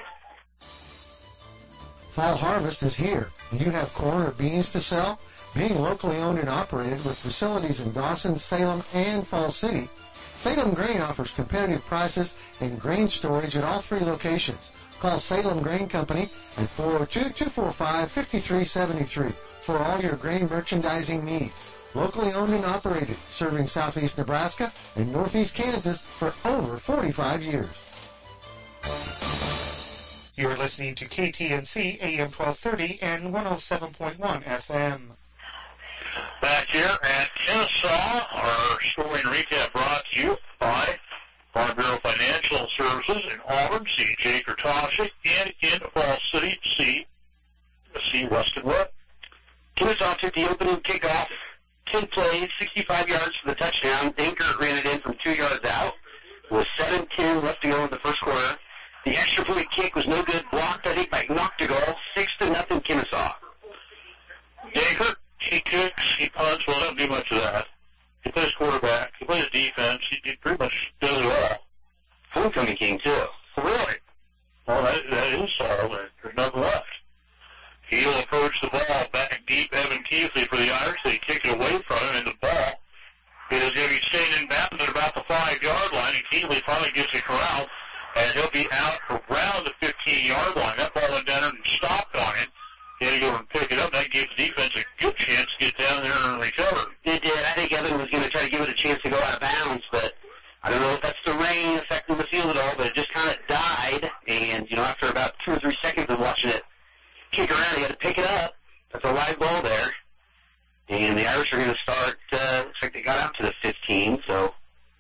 Fall harvest is here. You have corn or beans to sell? Being locally owned and operated with facilities in Dawson, Salem, and Fall City, Salem Grain offers competitive prices and grain storage at all 3 locations. Call Salem Grain Company at 402-245-5373 for all your grain merchandising needs. Locally owned and operated, serving southeast Nebraska and northeast Kansas for over 45 years. You're listening to KTNC AM 1230 and 107.1 FM. Back here at Kennesaw, our story and recap brought to you by Farm Bureau Financial Services in Auburn. See Jake Ratoshik, and in Fall City, see Rustin Wood. Kennesaw took the opening kickoff. 10 plays, 65 yards for the touchdown. Dinger ran it in from 2 yards out with 7:10 left to go in the first quarter. The extra point kick was no good. Blocked, I think, by Noctegal. 6-0 Kennesaw. Dinger, he kicks, he punts. Well, don't do much of that. He plays quarterback. He plays defense. He pretty much does it all. Homecoming king, too. Really? Well, that is solid. There's nothing left. He'll approach the ball back deep. Evan Keithley for the Irish. They kick it away from him, and the ball is going to be staying in bounds at about the 5-yard line, and Keithley finally gets it corralled, and he'll be out around the 15-yard line. That ball went down and stopped on him. He had to go and pick it up. That gave the defense a good chance to get down there and recover. They did. I think Evan was going to try to give it a chance to go out of bounds, but I don't know if that's the rain affecting the field at all, but it just kind of died. And, after start. Looks like they got out to the 15, so.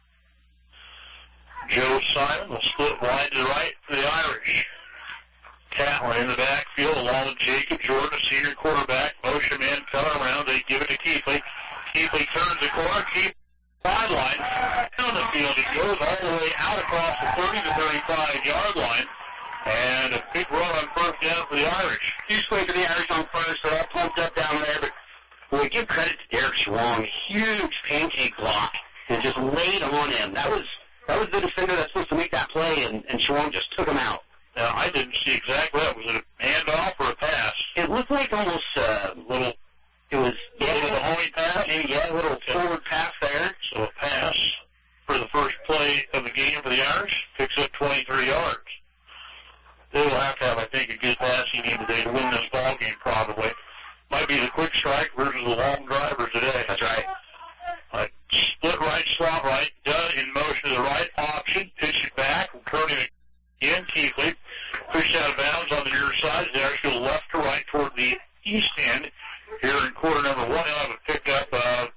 Joe Simon will split wide to the right for the Irish. Catlin in the backfield along with Jacob Jordan, a senior quarterback. Motion man coming around. They give it to Keithley. Keithley turns the corner. Keithley sideline. Down the field. He goes all the way out across the 30 to 35-yard line. And a big run on first down for the Irish. Huge play for the Irish on first. They're all pumped up down there. But we give credit to Derek Schwong. Huge pancake block. And just laid on him. That was the defender that's supposed to make that play, and Schwong just took him out. Now, I didn't see exactly that. Was it a handoff or a pass? It looked like almost a little, it was, yeah, a little homie pass? Yeah, a little forward pass there. So a pass for the first play of the game for the Irish, picks up 23 yards. They will have to have, I think, a good passing game today to win this ball game probably. Might be the quick strike versus the long driver today. That's right. Split right, slot right, done in motion to the right option, pitch it back, returning it again, Keithley, pushed out of bounds on the near side, they actually go left to right toward the east end. Here in quarter number one, he'll have a pickup,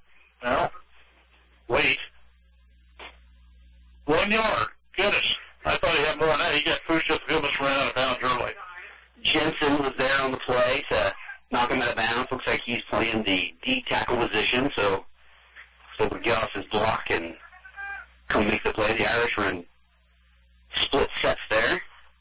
late. 1 yard. Goodness. I thought he had more than that. He got pushed up the field, just ran out of bounds early. Jensen was there on the play to knock him out of bounds. Looks like he's playing the D tackle position, so we get off his block and come make the play. The Irish run split sets there.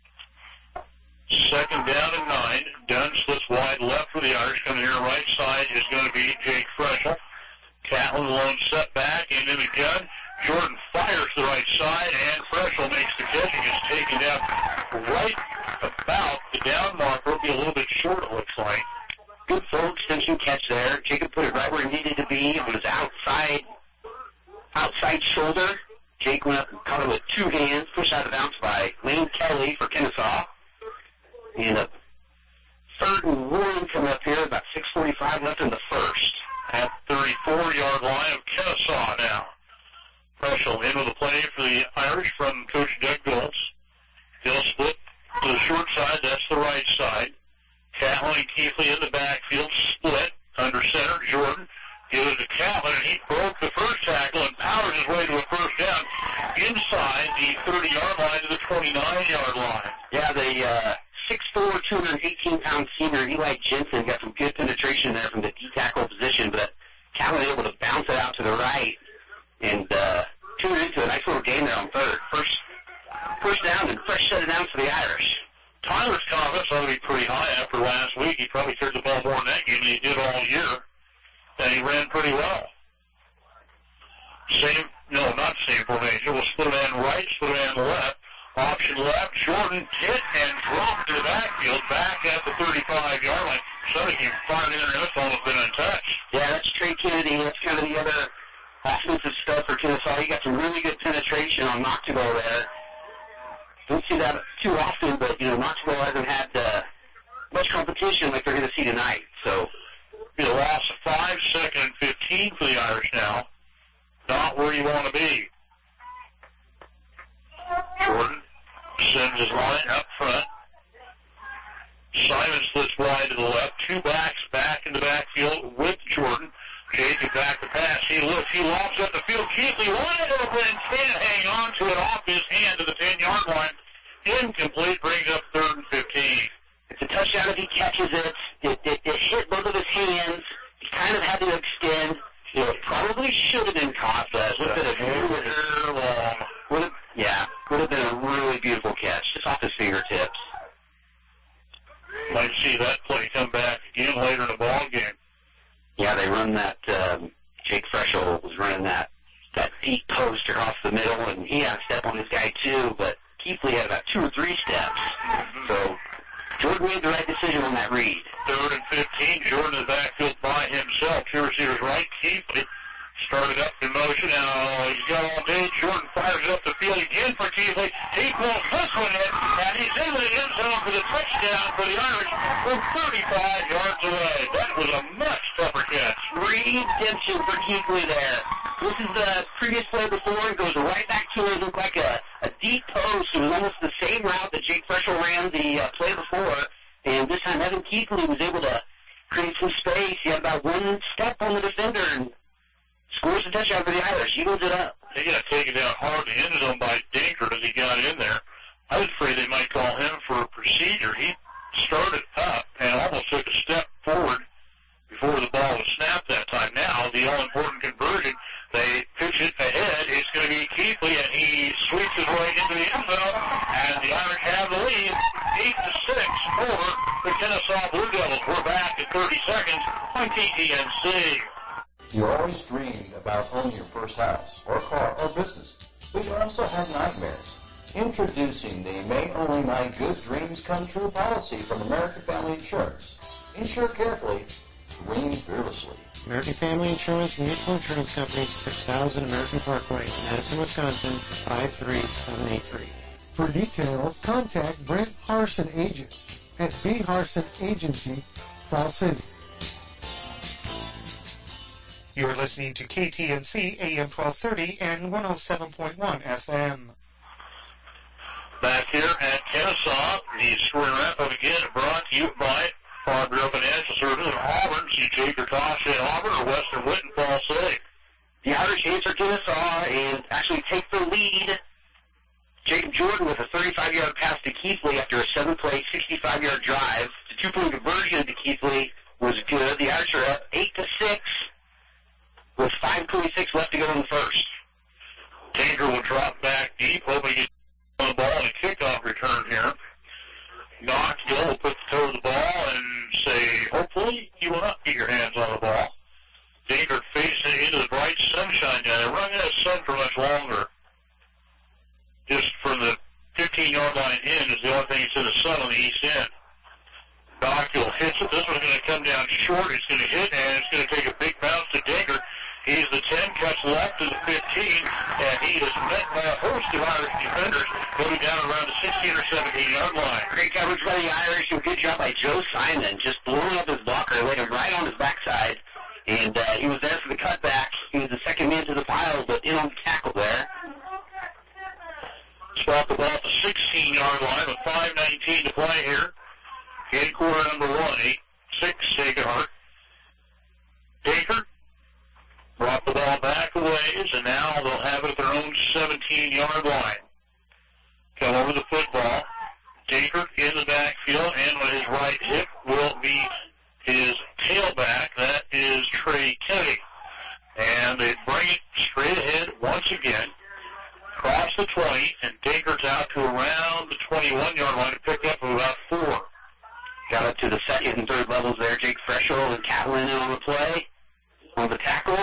Second down and 9. Dunn splits wide left for the Irish. Coming here right side is going to be Jake Freschel. Catlin alone set back into the gun. Jordan fires to the right side, and Freschel makes the catch and gets taken down right about the down marker. Will be a little bit short, it looks like. Good full extension catch there. Jacob put it right where it needed to be. It was outside shoulder. Jake went up and caught it with two hands, pushed out of bounds by Lane Kelly for Kennesaw. And a 3rd and 1 coming up here, about 6:45 left in the first. At the 34-yard line of Kennesaw now. Freschel in with a play for the Irish from Coach Doug Goltz. He'll split to the short side, that's the right side. Catlin and Keithley in the backfield, split under center. Jordan gives it to Catlin, and he broke the first tackle and powers his way to a first down inside the 30-yard line to the 29-yard line. Yeah, the 6'4", 218-pound senior Eli Jensen got some good penetration there from the D-tackle position, but Catlin able to bounce it out to the right and tune into a nice little game there on third. First down and fresh set of downs for the Irish. Tyler's confidence ought to be pretty high after last week. He probably carried the ball more in that game than he did all year, and he ran pretty well. Not same formation. We'll split man right, split man left. Option left, Jordan hit and dropped to the backfield, back at the 35-yard line. Somebody can fire it in there, that's almost been untouched. Yeah, that's Trey Kennedy. That's kind of the other offensive stuff for Kennesaw. He got some really good penetration on Noctigal there. Don't see that too often, but, Noctigal hasn't had much competition like they're going to see tonight. So, be a loss of 5, 2nd and 15 for the Irish now. Not where you want to be. Jordan sends his line up front. Simon splits wide to the left. Two backs back in the backfield with Jordan. Jacob back to pass. He looks. He lobs up the field. Keithley wide open and can't hang on to it off his hand to the 10-yard line. Incomplete. Brings up 3rd and 15. It's a touchdown if he catches it. It hit both of his hands. He kind of had to extend. It probably should have been caught, but would have been a really beautiful catch, just off his fingertips. Might see that play come back again later in the ball game. Yeah, they run that. Jake Freschel was running that deep post across the middle, and he had a step on this guy too. But Keithley had about 2 or 3 steps. So Jordan made the right decision on that read. 3rd and 15. Jordan in the backfield by himself. 2 receivers right. Keithley started up in motion. Now he's got all day. Jordan fires up the field again for Keithley. He pulls this one in, and he's in the end zone for the touchdown for the Irish from 35 yards away. That was a much tougher catch. Redemption for Keithley there. This is the previous play before. It goes right back to it. It looked like a deep post. It was almost the same route that Jake Freschel ran the play before. And this time Evan Keithley was able to create some space. He had about 1 step on the defender and scores a touchdown for the Irish. Eagles it up. They got taken down hard in the end zone by Dinkert as he got in there. I was afraid they might call him for a procedure. He started up and almost took a step forward before the ball was snapped that time. Now, the all-important conversion, they pitch it ahead. It's going to be Keithley, and he sweeps his way into the end zone, and the Irish have the lead, 8-6 over the Kennesaw Blue Devils. We're back in 30 seconds on KTNC. You always dreamed about owning your first house or car or business, but you also had nightmares. Introducing the May Only My Good Dreams Come True policy from American Family Insurance. Insure carefully, dream fearlessly. American Family Insurance Mutual Insurance Company, 6000 American Parkway, Madison, Wisconsin, 53783. For details, contact Brent Harson Agent at B. Harson Agency, Fall City. You are listening to KTNC AM 1230 and 107.1 FM. Back here at Kennesaw, the scoring wrap-up again brought to you by Farm Bureau Financial Services in Auburn. See Jake or Tasha in Auburn or Western Whit in Fall City. The Irish answer Kennesaw and actually take the lead. Jacob Jordan with a 35-yard pass to Keithley after a 7-play, 65-yard drive. The two-point conversion to Keithley was good. The Irish are up 8-6 with 5:26 left to go in the first. Tinker will drop back deep, hoping to get on the ball and a kickoff return here. Knoxville will put the toe to the ball and say, hopefully you will not get your hands on the ball. Tinker facing into the bright sunshine down there. We're not going to have sun for much longer. Just from the 15-yard line in is the only thing that's in the sun on the east end. Knoxville hits it. This one's going to come down short. It's going to hit, and it's going to take a big bounce to Tinker. He's the 10, cuts left to the 15, and he is met by a host of Irish defenders going down around the 16 or 17-yard line. Great coverage by the Irish. A good job by Joe Simon, just blowing up his blocker, laid him right on his backside, and he was there for the cutback. He was the second man to the pile, but in on the tackle there. Spot the ball at the 16-yard line with 5:19 to play here. In quarter number 1, 8-6 Sacred Heart. Tinker brought the ball back a ways, and now they'll have it at their own 17-yard line. Come over the football. Tinker in the backfield, and on his right hip will be his tailback. That is Trey Kennedy. And they bring it straight ahead once again. Cross the 20, and Tinker's out to around the 21-yard line to pick up about 4. Got up to the second and third levels there. Jake Freschel and Catlin in on the play, on the tackle.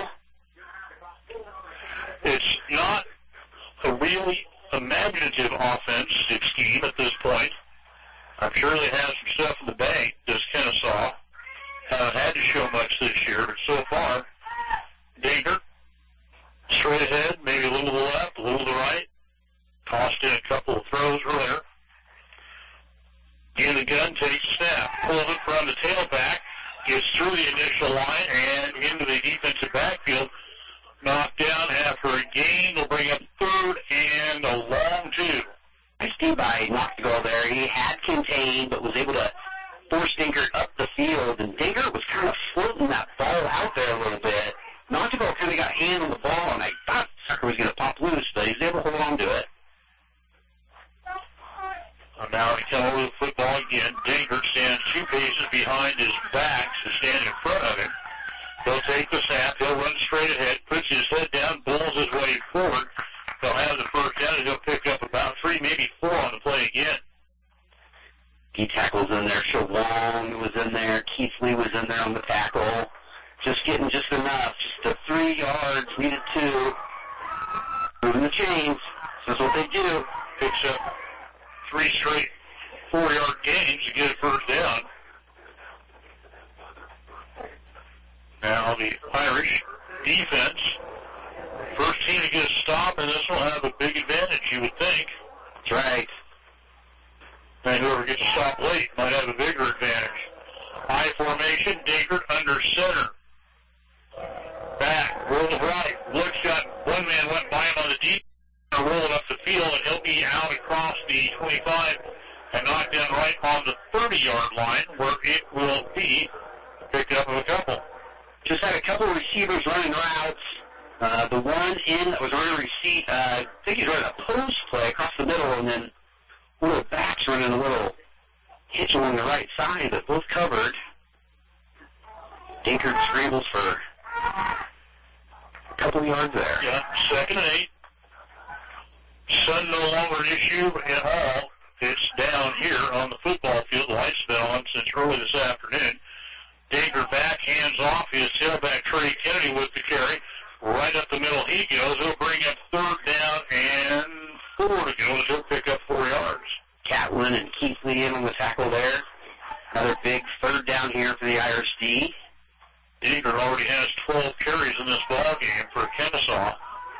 It's not a really imaginative offensive scheme at this point. I'm sure they have some stuff in the bank, does Kennesaw. Haven't had to show much this year, but so far, Tinker, straight ahead, maybe a little to the left, a little to the right. Tossed in a couple of throws earlier. In the gun, takes a snap. Pulls it from the tailback. Gets through the initial line and into the defensive backfield. Knocked down after a gain. They'll bring up third and a long 2. Nice D by Knoxville there. He had contained, but was able to force Dinkert up the field. And Dinkert was kind of floating that ball out there a little bit. Knoxville kind of got a hand on the ball, and I thought sucker was going to pop loose, but he was able to hold on to it. Now they come over the football again. Dinkert stands 2 paces behind his back to stand in front of him. He'll take the snap. He'll run straight ahead, puts his head down, bulls his way forward. They'll have the first down, and he'll pick up about 3, maybe 4 on the play again. D tackles in there. Shawong was in there. Keithley was in there on the tackle. Just getting just enough. Just 3 yards. Needed 2. Moving the chains. This is what they do. Picks up 3 straight 4-yard gains to get a first down. Now the Irish defense, first team to get a stop, and this will have a big advantage, you would think. That's right. And whoever gets a stop late might have a bigger advantage. High formation, Dinkert under center. Back, roll to right. Look shot, one man went by him on the deep. Rolling up the field, and he'll be out across the 25 and knocked down right on the 30-yard line, where it will be picked up with a couple. Just had a couple of receivers running routes. The one in that was running a receipt, I think he's running a post play across the middle, and then one of the backs running a little hitch along the right side, but both covered. Dinkert scrambles for a couple of yards there. Yeah, 2nd and 8. Sun no longer an issue at all. It's down here on the football field. The lights have been on since early this afternoon. Dinkert back, hands off. His tailback, Trey Kennedy, with the carry. Right up the middle he goes. He'll bring up 3rd down and 4 to go as he'll pick up 4 yards. Catlin and Keithley in on the tackle there. Another big 3rd down here for the Irish D. Dinkert already has 12 carries in this ball game for Kennesaw.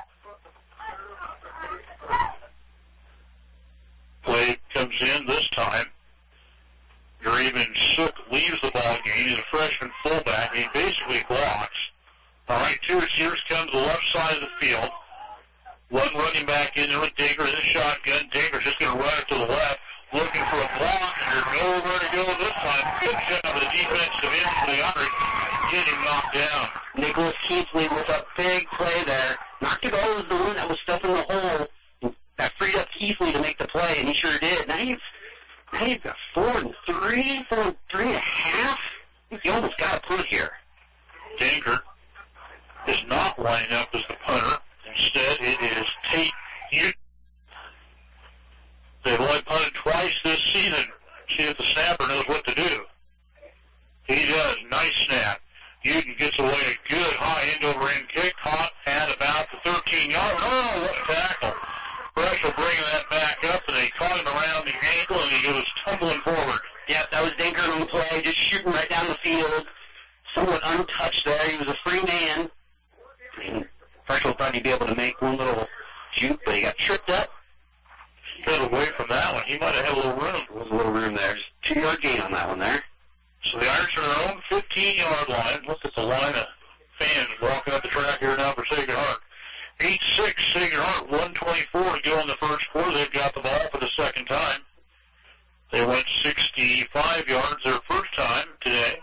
Play comes in this time. Graven Sook leaves the ball game. He's a freshman fullback. He basically blocks. All right, 2 receivers come to the left side of the field. One running back in there with Dinkert in the shotgun. Dinkert's just going to run it to the left, looking for a block. There's nowhere to go this time. Good job of the defensive end for the Irish, getting knocked down. Nicholas Keithley with a big play there. Knocked it over the one that was stuffing the hole. That freed up Keithley to make the play, and he sure did. Now you've got 4 and 3, 4 and 3.5. I think you almost got a punt here. Dinkert is not lining up as the punter. Instead, it is Tate Hughes. They've only punted twice this season. See if the snapper knows what to do. He does. Nice snap. Uden gets away a good high end-over-end kick, caught at about the 13-yard. Oh, what a tackle. Freshel bringing that back up, and they caught him around the ankle, and he goes tumbling forward. Yep, that was Dinkert on the play, just shooting right down the field. Somewhat untouched there. He was a free man. And Freshel thought he'd be able to make one little juke, but he got tripped up. Got away from that one. He might have had a little room. There was a little room there. Just 2-yard gain on that one there. So the Irish are on their own 15-yard line. Look at the line of fans walking up the track here now for Sacred Heart. 8-6, Sacred Heart, 1:24 to go in the first quarter. They've got the ball for the second time. They went 65 yards their first time today.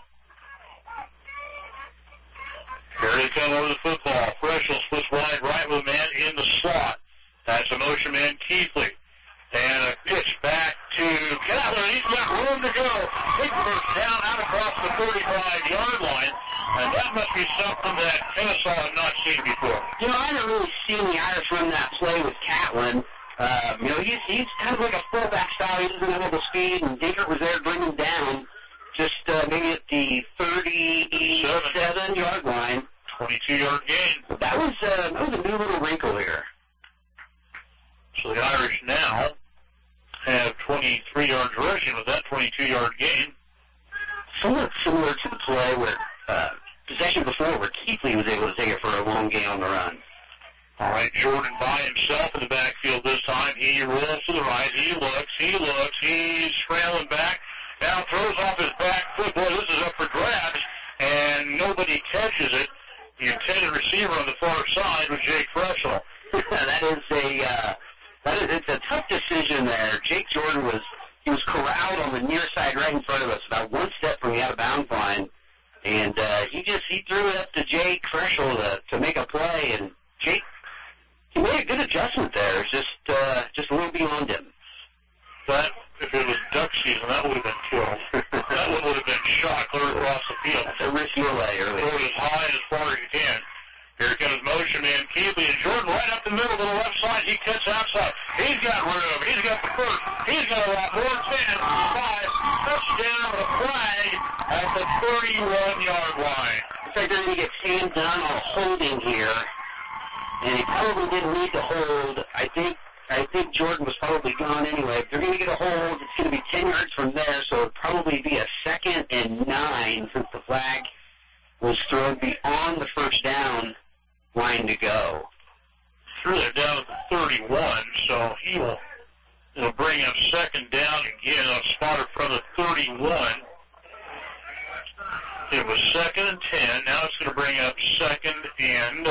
Here they come over the football. Freshel splits wide right with a man in the slot. That's a motion man, Keithley. And a pitch back to Catlin. He's got room to go. Big first down out across the 35-yard line. And that must be something that Kennesaw had not seen before. You know, I haven't really seen the Irish run that play with Catlin. You know, he's kind of like a fullback style. He doesn't have all the speed, and Dinkert was there to bring him down. Just maybe at the 37-yard line. 22-yard gain. That was a new little wrinkle here. So the Irish now have 23 yards rushing with that 22-yard gain. Somewhat similar to the play where possession before where Keithley was able to take it for a long gain on the run. All right, Jordan by himself in the backfield this time. He rolls to the right. He looks. He's scrambling back. Now throws off his back foot. Boy, this is up for grabs, and nobody catches it. The intended receiver on the far side was Jake Freshel. It's a tough decision there. Jake Jordan was corralled on the near side right in front of us, about one step from the out of bounds line, and he threw it up to Jake Freshel to make a play, and Jake, he made a good adjustment there. It's just a little beyond him. That, if it was duck season, that would have been killed. That one would have been shot clear across the field. That's a risky play early. Throw it as high and as far as you can. Here comes motion man Keithley, and Jordan right up the middle to the left side. He cuts outside. He's got room. He's got the first. He's got a lot more. 10, 5, touchdown, a flag at the 31-yard line. Looks like they're going to get Sam Dunn on holding here, and he probably didn't need to hold. I think Jordan was probably gone anyway. If they're going to get a hold, it's going to be 10 yards from there, so it'll probably be a 2nd and 9 since the flag was thrown beyond the first down line to go. Threw it down at the 31, so it'll bring up 2nd down again. A spotted from the 31. It was 2nd and 10. Now it's going to bring up 2nd and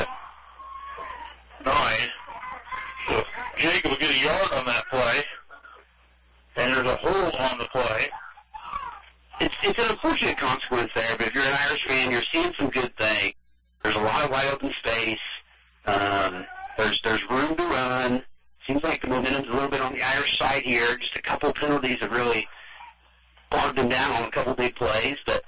9. So Jacob will get a yard on that play, and there's a hold on the play. It's an unfortunate consequence there, but if you're an Irish fan, you're seeing some good things. There's a lot of wide open space. There's room to run. Seems like the momentum's a little bit on the Irish side here. Just a couple penalties have really bogged them down on a couple big plays, but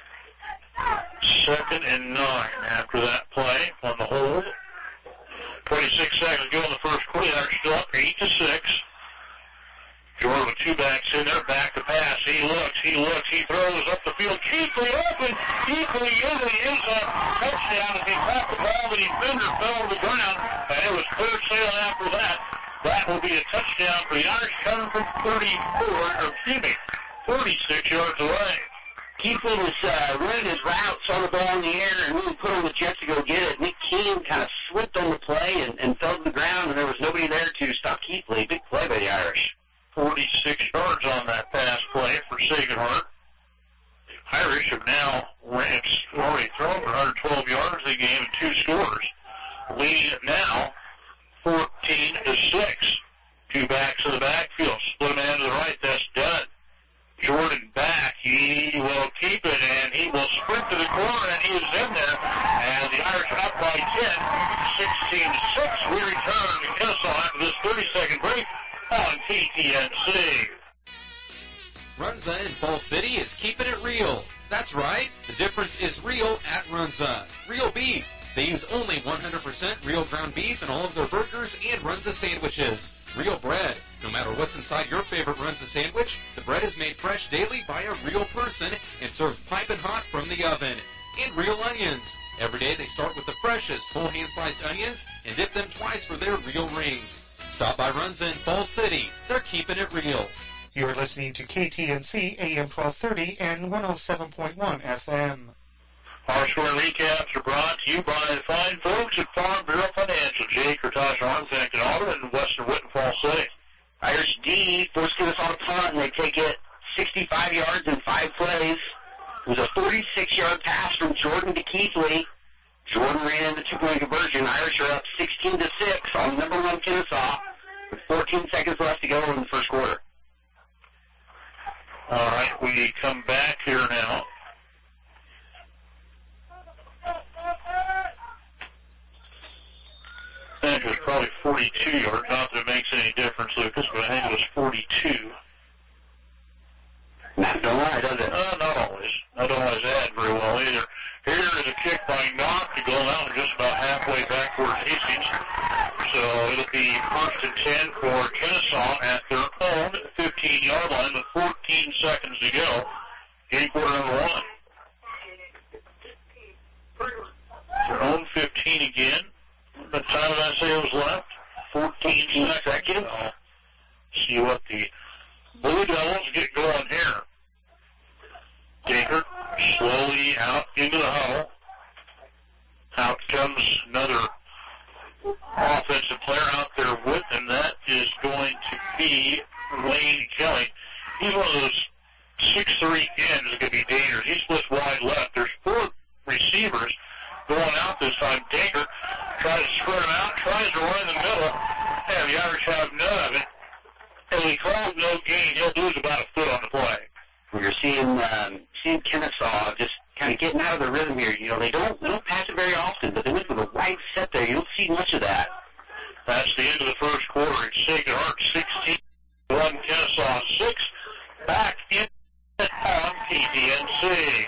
2nd and 9 after that play on the hold. 26 seconds to go in the first quarter. They're still up 8-6. Jordan with 2 backs in there, back to pass. He looks, he throws up the field. Keithley open. Keithley into the end zone. Touchdown as he caught the ball. The defender fell to the ground, and it was clear sailing after that. That will be a touchdown for the Irish coming from 36 yards away. Keithley was running his routes on the ball in the air and really put on the jet to go get it. Nick Keene kind of slipped on the play and fell to the ground, and there was nobody there to stop Keithley. Big play by the Irish. 46 yards on that pass play for Sagenhart. Irish have now already thrown for 112 yards in the game and 2 scores. Leading it now 14-6. 2 backs in the backfield. Split man to the right. That's done. Jordan back. He will keep it, and he will sprint to the corner, and he is in there. And the Irish are up by 10, 16-6. We return to Kennesaw after this 30-second break on KTNC. Runza in Falls City is keeping it real. That's right. The difference is real at Runza. Real beef. They use only 100% real ground beef in all of their burgers and Runza sandwiches. Real bread. No matter what's inside your favorite Runza sandwich, the bread is made fresh daily by a real person and served piping hot from the oven. And real onions. Every day they start with the freshest whole hand-sliced onions and dip them twice for their real rings. Stop by Runza in Falls City. They're keeping it real. You're listening to KTNC AM 1230 and 107.1 FM. Our score recaps are brought to you by the fine folks at Farm Bureau Financial. Jay Kurtosh, Armfact, and Auto in Western Whitten, Falls City. Irish D forced us on a punt, and they take it 65 yards in 5 plays. It was a 46-yard pass from Jordan to Keithley. Jordan ran in the 2-point conversion. Irish are up 16-6 on number 1 Kennesaw with 14 seconds left to go in the first quarter. All right, we come back here now. I think it was probably 42 yards. Not that it makes any difference, Lucas, but I think it was 42. Don't lie, does it? Not always. I don't always add very well either. Here is a kick by Knock to go out just about halfway back towards Hastings. So it'll be 1st and 10 for Kennesaw at their own 15-yard line with 14 seconds to go. Game quarter number 1. Their own 15 again. What time did I say it was left? 14 seconds. See what the Blue Devils get going here. Dankert slowly out into the huddle. Out comes another offensive player out there with him. That is going to be Wayne Kelly. He's one of those 6'3" ends that could be dangerous. He splits wide left. There's 4 receivers going out this time. Dankert tries to spread him out, tries to run in the middle, and the Irish have none of it. And he calls no gain. He'll lose about a foot on the play. We're seeing Kennesaw just kind of getting out of the rhythm here. You know, they don't pass it very often, but they went with a wide set there. You don't see much of that. That's the end of the first quarter. It's Sagenhart 16, 1 Kennesaw 6. Back in on KTNC.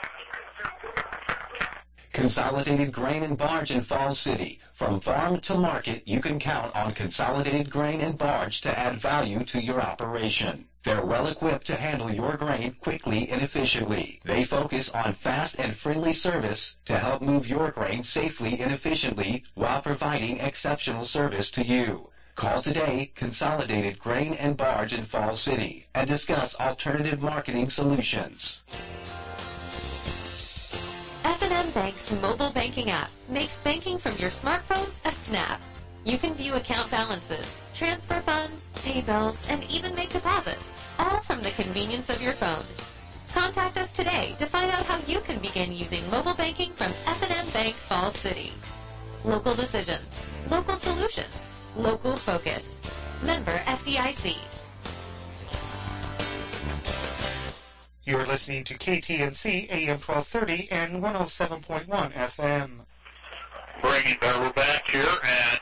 Consolidated Grain and Barge in Falls City. From farm to market, you can count on Consolidated Grain and Barge to add value to your operation. They're well equipped to handle your grain quickly and efficiently. They focus on fast and friendly service to help move your grain safely and efficiently while providing exceptional service to you. Call today, Consolidated Grain and Barge in Falls City, and discuss alternative marketing solutions. F&M Bank's mobile banking app makes banking from your smartphone a snap. You can view account balances, transfer funds, pay bills, and even make deposits, all from the convenience of your phone. Contact us today to find out how you can begin using mobile banking from F&M Bank Falls City. Local decisions, local solutions, local focus. Member FDIC. You're listening to KTNC AM 1230 and 107.1 FM. We're back here at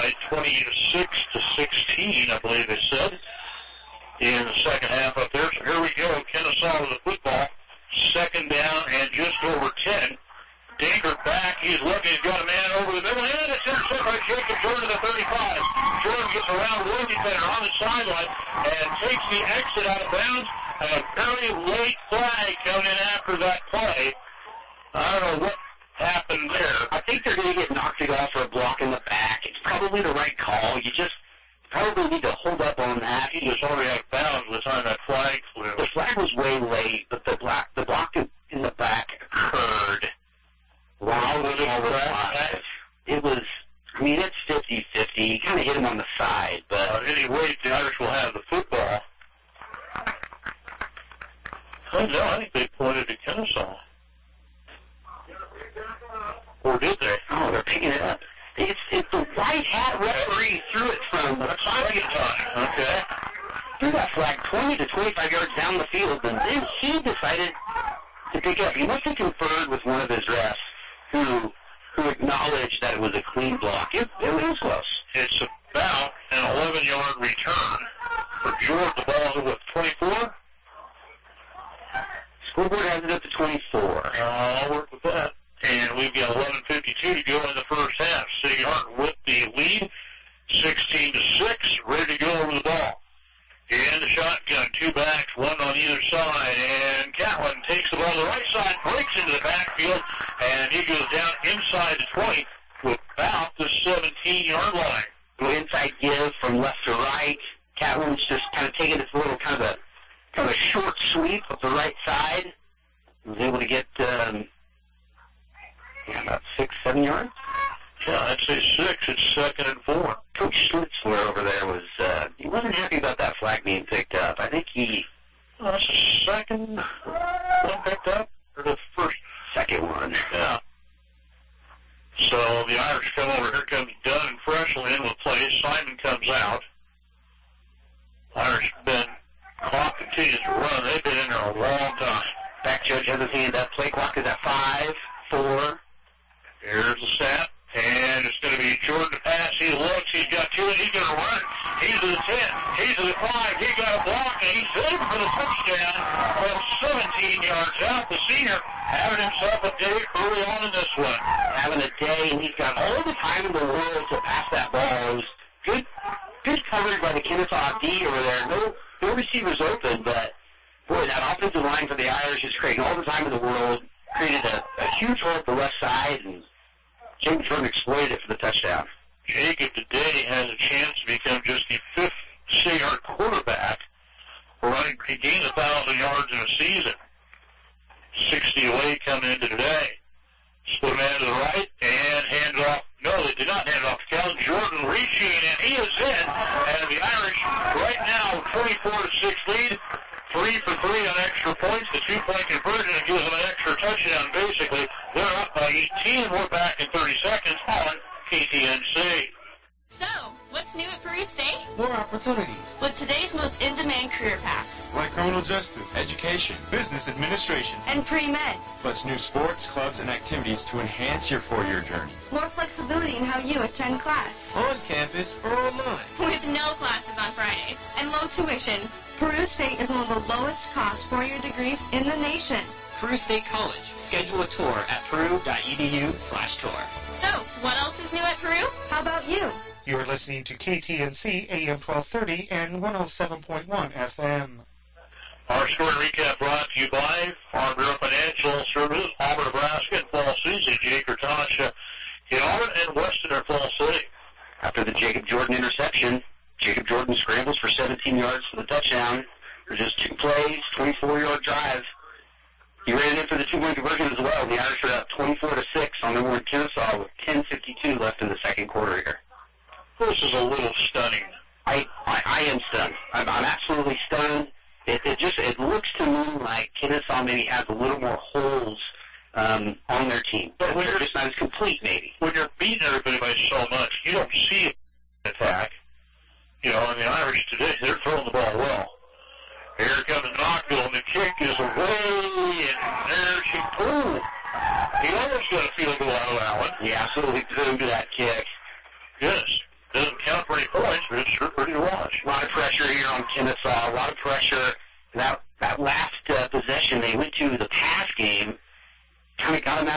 side, 26-16, I believe they said, in the second half up there. So here we go. Kennesaw with the football. Second down and just over 10. Dankert back. He's looking. He's got a man over the middle. And it's intercepted by Jacob Jordan to the 35. Jordan gets around one defender on the sideline and takes the exit out of bounds. And a very late flag coming in after that play. I don't know what happened there. I think they're going to get knocked off for a block in the back. It's probably the right call. You just probably need to hold up on that. He was already out of bounds by the time that flag flew. The flag was way late, but the block in the back occurred while the ball was live. It was, I mean, it's 50-50. He kind of hit him on the side, but anyway, the Irish will have the football. Oh, no, I think they pointed to Kennesaw. Or did they? Oh, they're picking it up. It's the white hat referee threw it from the second time. Okay. Threw that flag 20 to 25 yards down the field, and then he decided to pick it up. He must have conferred with one of his refs who acknowledged that it was a clean block. It was close. It's about an 11-yard return for George. The ball is with 24. Scoreboard has it up to 24. I'll work with that. And we've got 11:52 to go in the first half. City Hart with the lead, 16-6, ready to go over the ball. In the shotgun, two backs, one on either side, and Catlin takes the ball to the right side, breaks into the backfield, and he goes down inside the 20 to about the 17-yard line. Go inside give from left to right. Catlin's just kind of taking this little kind of a short sweep up the right side. Was able to get about 6-7 yards. Yeah, I'd say 6. It's 2nd and 4. Coach Schlitzler over there was he wasn't happy about that flag being picked up. I think that's the second one picked up, or the first? Second one. Yeah. So the Irish come over. Here comes Dunn and Freshland in with plays. Simon comes out. Irish clock continues to run. They've been in there a long time. Back judge has his hand up. Play clock is at 5, 4. Here's the snap, and it's going to be Jordan to pass. He looks, he's got 2, and he's going to run. He's to the 10, he's to the 5, he got a block, and he's in for the touchdown from 17 yards out. The senior having himself a day early on in this one. Having a day, and he's got all the time in the world to pass that ball. It was good coverage by the Kennesaw D over there. No receivers open, but boy, that offensive line for the Irish is creating all the time in the world. Created a huge hole at the left side, and Jacob Jordan exploited it for the touchdown. Jacob today has a chance to become just the 5th City Hart quarterback running. He gained 1,000 yards in a season. 60 away coming into today. Split man to the right and hand off. No, they did not hand off to Calvin. Jordan reaching, and he is in. And the Irish right now 24-6 lead. 3 for 3 on extra points. The 2-point conversion gives them an extra touchdown, basically. They're up by 18. We're back in 30 seconds on KTNC. So, what's new at Peru State? More opportunities. With today's most in-demand career paths. Like criminal justice, education, business administration, and pre-med. Plus new sports, clubs, and activities to enhance your 4-year journey. More flexibility in how you attend class. On campus or online. With no classes on Fridays and low tuition. Peru State is one of the lowest cost 4-year degrees in the nation. Peru State College. Schedule a tour at peru.edu/tour. So, what else is new at Peru? How about you? You are listening to KTNC AM 1230 and 107.1 FM. Our score recap brought to you by Farm Bureau Financial Services, Auburn, Nebraska, and Fall City, Jake Ertasha in Auburn and Weston or Fall City. After the Jacob Jordan interception, Jacob Jordan scrambles for 17 yards for the touchdown. For just 2 plays, 24-yard drive. He ran in for the 2-point conversion as well. The Irish are up 24-6 on number 1 Kennesaw with 10:52 left in the second quarter here. This is a little stunning. I am stunned. I'm absolutely stunned. It looks to me like Kennesaw maybe has a little more holes on their team. But they're just not as complete, maybe. When you're beating everybody by so much, you don't see an attack. You know, and the Irish today, they're throwing the ball well. Here comes Knoxville, and the kick is away, and there she pulled. He almost got a field goal out of that one. Yeah, absolutely zoomed to that kick. Yes. This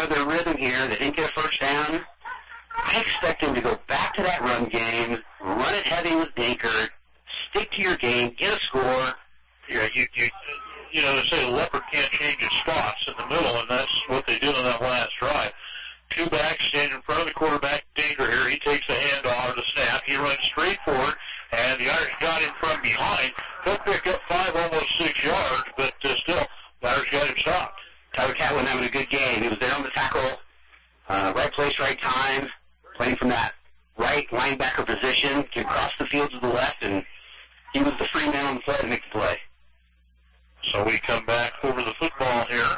of their rhythm here. They didn't get a first down. I expect them to go back to that run game, run it heavy with Dinkert, stick to your game, get a score. Yeah, you know, they say the leopard can't change its spots in the middle, and that's what they did on that last drive. Two backs stand in front of the quarterback, Dinkert here. He takes the handoff or the snap. He runs straight forward, and the Irish got him from behind. He'll pick up 5, almost 6 yards, but still, the Irish got him stopped. Tyler Catlin having a good game. He was there on the tackle, right place, right time, playing from that right linebacker position, came across the field to the left, and he was the free man on the play to make the play. So we come back over the football here.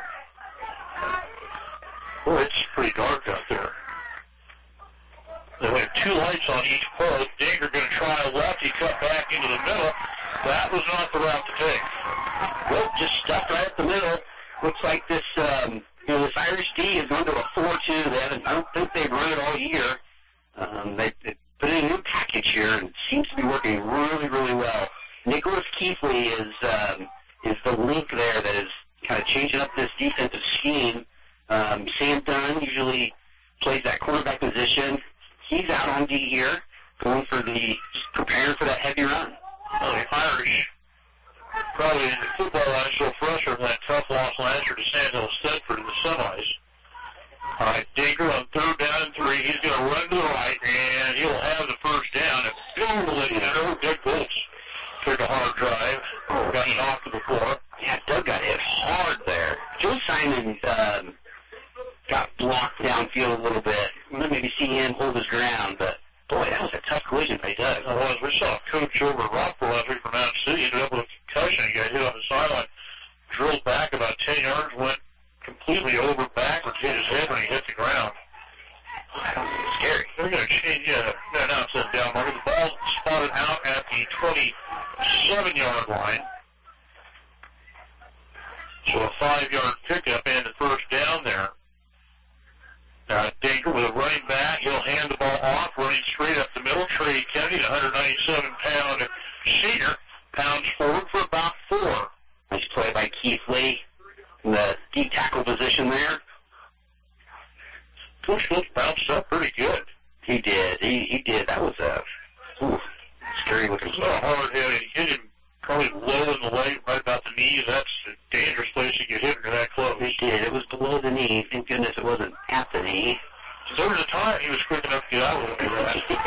Boy, it's pretty dark out there. They have 2 lights on each post. Dinkert going to try a left. He cut back into the middle. That was not the route to take. Well, just stuffed right up the middle. Looks like this, this Irish D has gone to a 4-2. I don't think they've run it all year. They put in a new package here, and it seems to be working really, really well. Nicholas Keithley is the link there that is kind of changing up this defensive scheme. Sam Dunn usually plays that cornerback position. He's out on D here, going for just preparing for that heavy run. Well, the Irish, probably in the football line, so fresher than that tough loss last year to Sandhill Stedford in the semis. All right, Dinkert on 3rd down and 3. He's going to run to the right, and he'll have the first down. And boom, Doug Bolts took a hard drive, got knocked to the floor. Yeah, Doug got hit hard there. Joe Simon got blocked downfield a little bit. Maybe see him hold his ground, but boy, that was a tough collision by Doug. It was. We saw a coach over at Rockville last week from Mountain City. Ended up with a concussion. He got hit on the sideline, drilled back about 10 yards, went completely over backwards, hit his head when he hit the ground. That was scary. They're going to change, now it's down marker. The ball spotted out at the 27-yard line. So a 5-yard pickup and the first down there. Dinkert with a running back. He'll hand the ball off, running straight up the middle. Trey Kennedy, the 197-pound senior, pounds forward for about 4. Nice play by Keithley in the deep tackle position there. Coach Phillips bounced up pretty good. He did. He did. That was a scary looking play. A hard hit. He hit him probably low in the leg, right about the knees. That's a dangerous place to get hit when you're that close. He did. It was below the knee. Thank goodness it wasn't at the knee. There was a time he was quick enough to get out of it.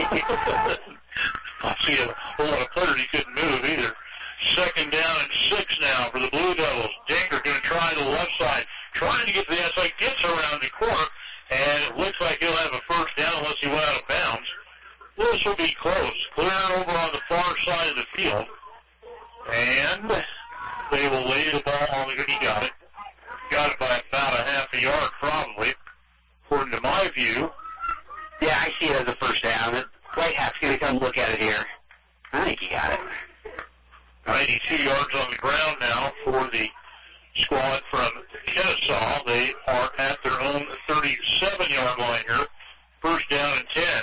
I see a whole lot of players he couldn't move either. 2nd down and 6 now for the Blue Devils. Dinkert going to try the left side, trying to get to the outside, gets around the corner, and it looks like he'll have a first down unless he went out of bounds. This will be close. Clear over on the far side of the field. And they will lay the ball on the ground. He got it. Got it by about a half a yard probably, according to my view. Yeah, I see it as a first down. White Hat's going to come look at it here. I think he got it. 92 yards on the ground now for the squad from Kennesaw. They are at their own 37-yard line here. First down and 10.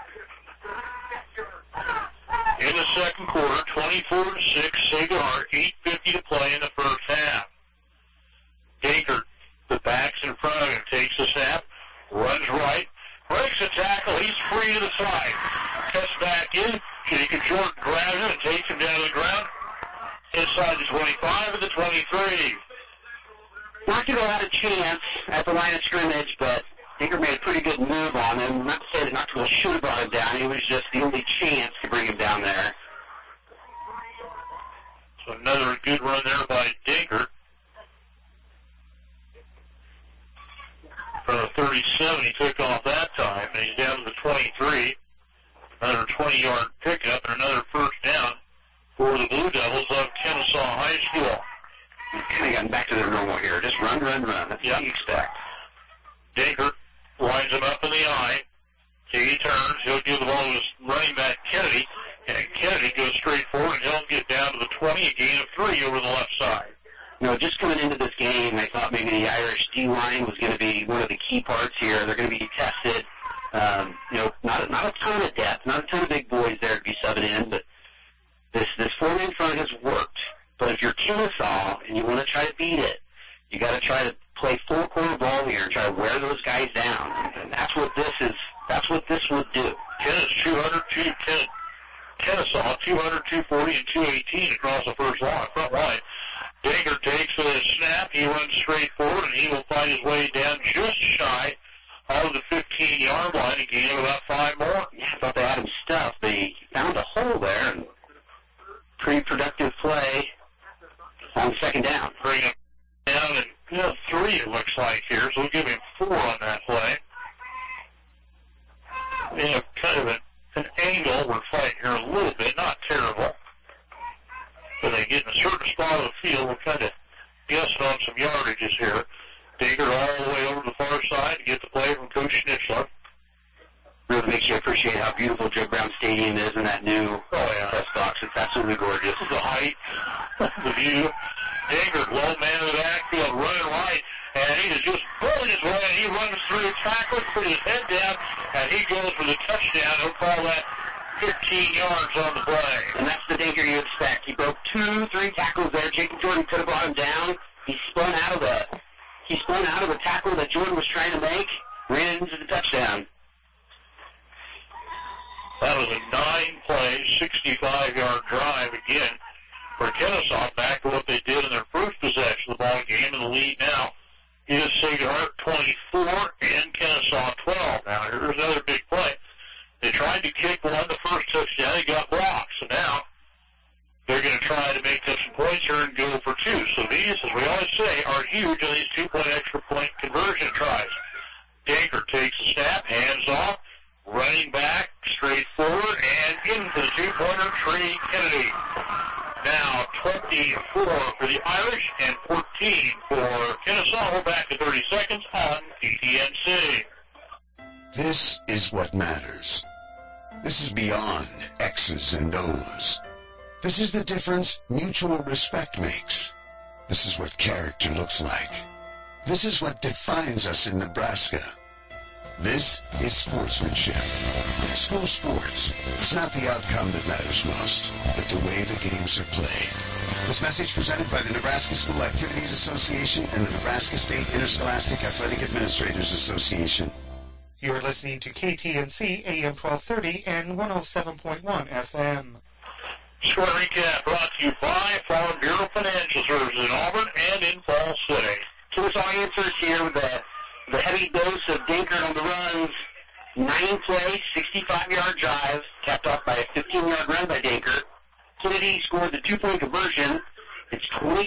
In the second quarter, 24-6, Cigar, 8:50 to play in the first half. Dinkert, the back's in front of him, takes the snap, runs right, breaks the tackle, he's free to the side. Cuts back in, Jacob Jordan grabs him and takes him down to the ground. Inside the 25 and the 23. Not going to have a chance at the line of scrimmage, but Dinkert made a pretty good move on him. Not to say that Knoxville should have brought him down. It was just the only chance to bring him down there. So another good run there by Dinkert. From the 37, he took off that time, and he's down to the 23. Another 20-yard pickup and another first down for the Blue Devils of Kennesaw High School. We've kind of gotten back to their normal here. Just run. That's what you expect. Dinkert lines him up in the eye. He turns. He'll give the ball to his running back, Kennedy. And Kennedy goes straight forward, and he'll get down to the 20, a gain of 3 over the left side. Just coming into this game, I thought maybe the Irish D-line was going to be one of the key parts here. They're going to be tested. Not a ton of depth, not a ton of big boys there to be subbing in, but this 4-man front has worked. But if you're Kennesaw and you want to try to beat it, you got to try to play full quarter ball here and try to wear those guys down. And that's what this is. That's what this would do. Kennesaw 200, 240, and 218 across the front line. Danger takes with a snap. He runs straight forward, and he will find his way down just shy of the 15-yard line. A gain of about 5 more. Yeah, I thought they had him stuffed. They found a hole there, and pretty productive play on second down. Bring him down, and 3 it looks like here, so we'll give him 4 on that play. We have kind of an angle we're fighting here a little bit, not terrible. But they get in a certain spot of the field, we're kind of guessing on some yardages here. Digger all the way over to the far side to get the play from Coach Schnitzler. Really makes you appreciate how beautiful Joe Brown Stadium is in that new press box. It's absolutely gorgeous. The height, the view. Digger, low man in the backfield, running right, and he is just pulling his way, and he runs through the tackle, puts his head down, and he goes for the touchdown. He'll call that 15 yards on the play. And that's the Digger you expect. He broke 2-3 tackles there. Jacob Jordan could have brought him down. He spun out of the tackle that Jordan was trying to make, ran into the touchdown. That was a 9-play, 65-yard drive again for Kennesaw, back to what they did in their first possession of the ball game. And the lead now is Sacred Heart 24 and Kennesaw 12. Now, here's another big play. They tried to kick one the first touchdown. They got blocked. So now they're going to try to make up some points here and go for 2. So these, as we always say, are huge on these 2-point extra point conversion tries. Daker takes a snap, hands off, running back, straight forward, and into the 2-pointer, Trey Kennedy. Now 24 for the Irish and 14 for Kennesaw. We're back to 30 seconds on KTNC. This is what matters. This is beyond X's and O's. This is the difference mutual respect makes. This is what character looks like. This is what defines us in Nebraska. This is sportsmanship. School sports. It's not the outcome that matters most, but the way the games are played. This message presented by the Nebraska School Activities Association and the Nebraska State Interscholastic Athletic Administrators Association. You are listening to KTNC AM 1230 and 107.1 FM. Score recap brought to you by Farm Bureau Financial Services in Auburn and in Falls City. Kennesaw answers here with the heavy dose of Dinkert on the runs. 9-play, 65-yard drive, capped off by a 15-yard run by Dinkert. Kennedy scored the 2-point conversion. It's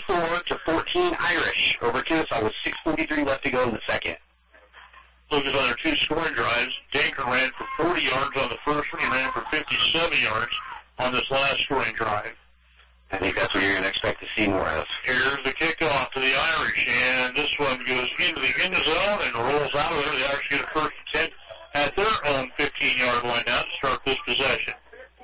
24-14 Irish over Kennesaw with 6:43 left to go in the second. Look at their 2 scoring drives. Dinkert ran for 40 yards on the first one. He ran for 57 yards on this last scoring drive. I think that's what you're going to expect to see more of. Here's the kickoff to the Irish, and this one goes into the end zone and rolls out of there. The Irish get a first and 10 at their own 15-yard line now to start this possession.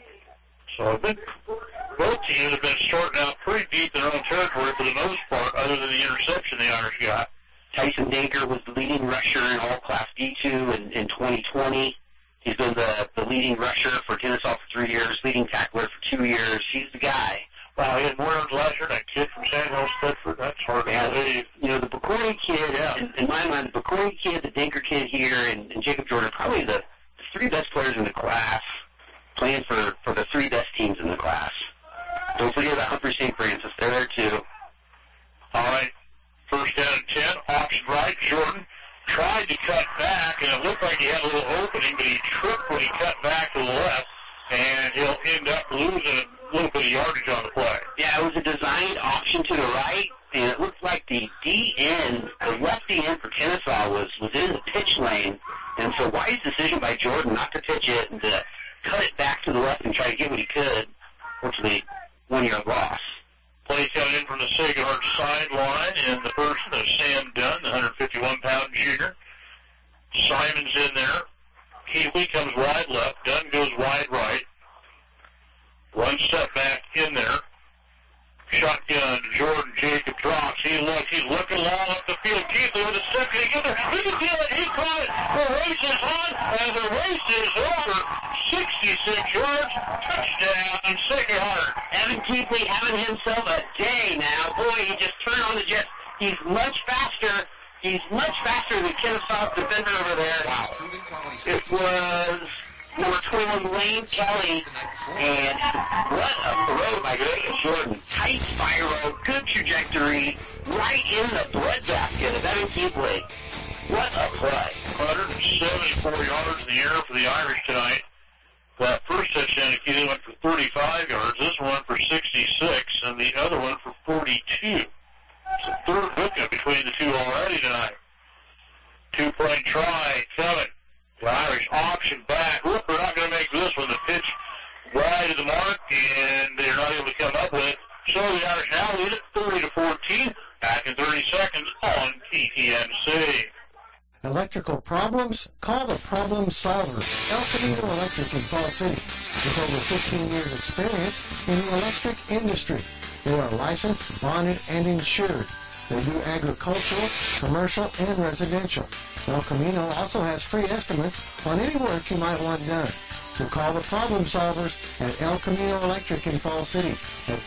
So I think both teams have been starting out pretty deep in their own territory for the most part, other than the interception the Irish got. Tyson Daker was the leading rusher in all Class D2 in 2020. He's been the leading rusher for Kennesaw for 3 years, leading tackler for 2 years. He's the guy. Wow, he had more yards last year than that kid from San Jose Stedford. That's hard to believe. You know, the Bacori kid, in my mind, the Bacori kid, the Dinker kid here, and Jacob Jordan, probably the 3 best players in the class, playing for the 3 best teams in the class. Don't forget about Humphrey St. Francis. They're there, too. All right. First down and 10. Option right. Jordan tried to cut back, and it looked like he had a little opening, but he tripped when he cut back to the left, and he'll end up losing a little bit of yardage on the play. Yeah, it was a designed option to the right, and it looked like the left DN for Kennesaw was in the pitch lane, and so wise decision by Jordan not to pitch it and to cut it back to the left and try to get what he could. Fortunately, 1-yard loss. Play coming in from the Sacred Heart sideline, and the person is Sam Dunn, the 151-pound junior. Simon's in there. Keeley comes wide left. Dunn goes wide right. One step back in there. Shotgun, Jordan Jacob drops. He's looking long up the field. Keeley with a step. Can he get there? He can feel it. He caught it. The race is on, and the race is over. 66 yards. Touchdown, Sacred Heart. Evan Keeley having himself a day now. Boy, he just turned on the jet. He's much faster He's much faster than Kennesaw's defender over there. Wow. It was number 21, Lane Kelly, and what a throw by Jacob Jordan. Tight spiral, good trajectory, right in the breadbasket of Evan Keithley. What a play. 174 yards in the air for the Irish tonight. That first touchdown, Keithley went for 35 yards. This one for 66, and the other one for 42. It's a third hookup between the two already tonight. Two-point try coming. The Irish option back. Whoop, they're not going to make this one. The pitch wide of the mark, and they're not able to come up with it. So the Irish now lead it 30-14. Back in 30 seconds on KTMC. Electrical problems? Call the problem solvers. El Camino Electric in Fall City. With over 15 years experience in the electric industry. They are licensed, bonded, and insured. They do agricultural, commercial, and residential. El Camino also has free estimates on any work you might want done. So call the problem solvers at El Camino Electric in Fall City at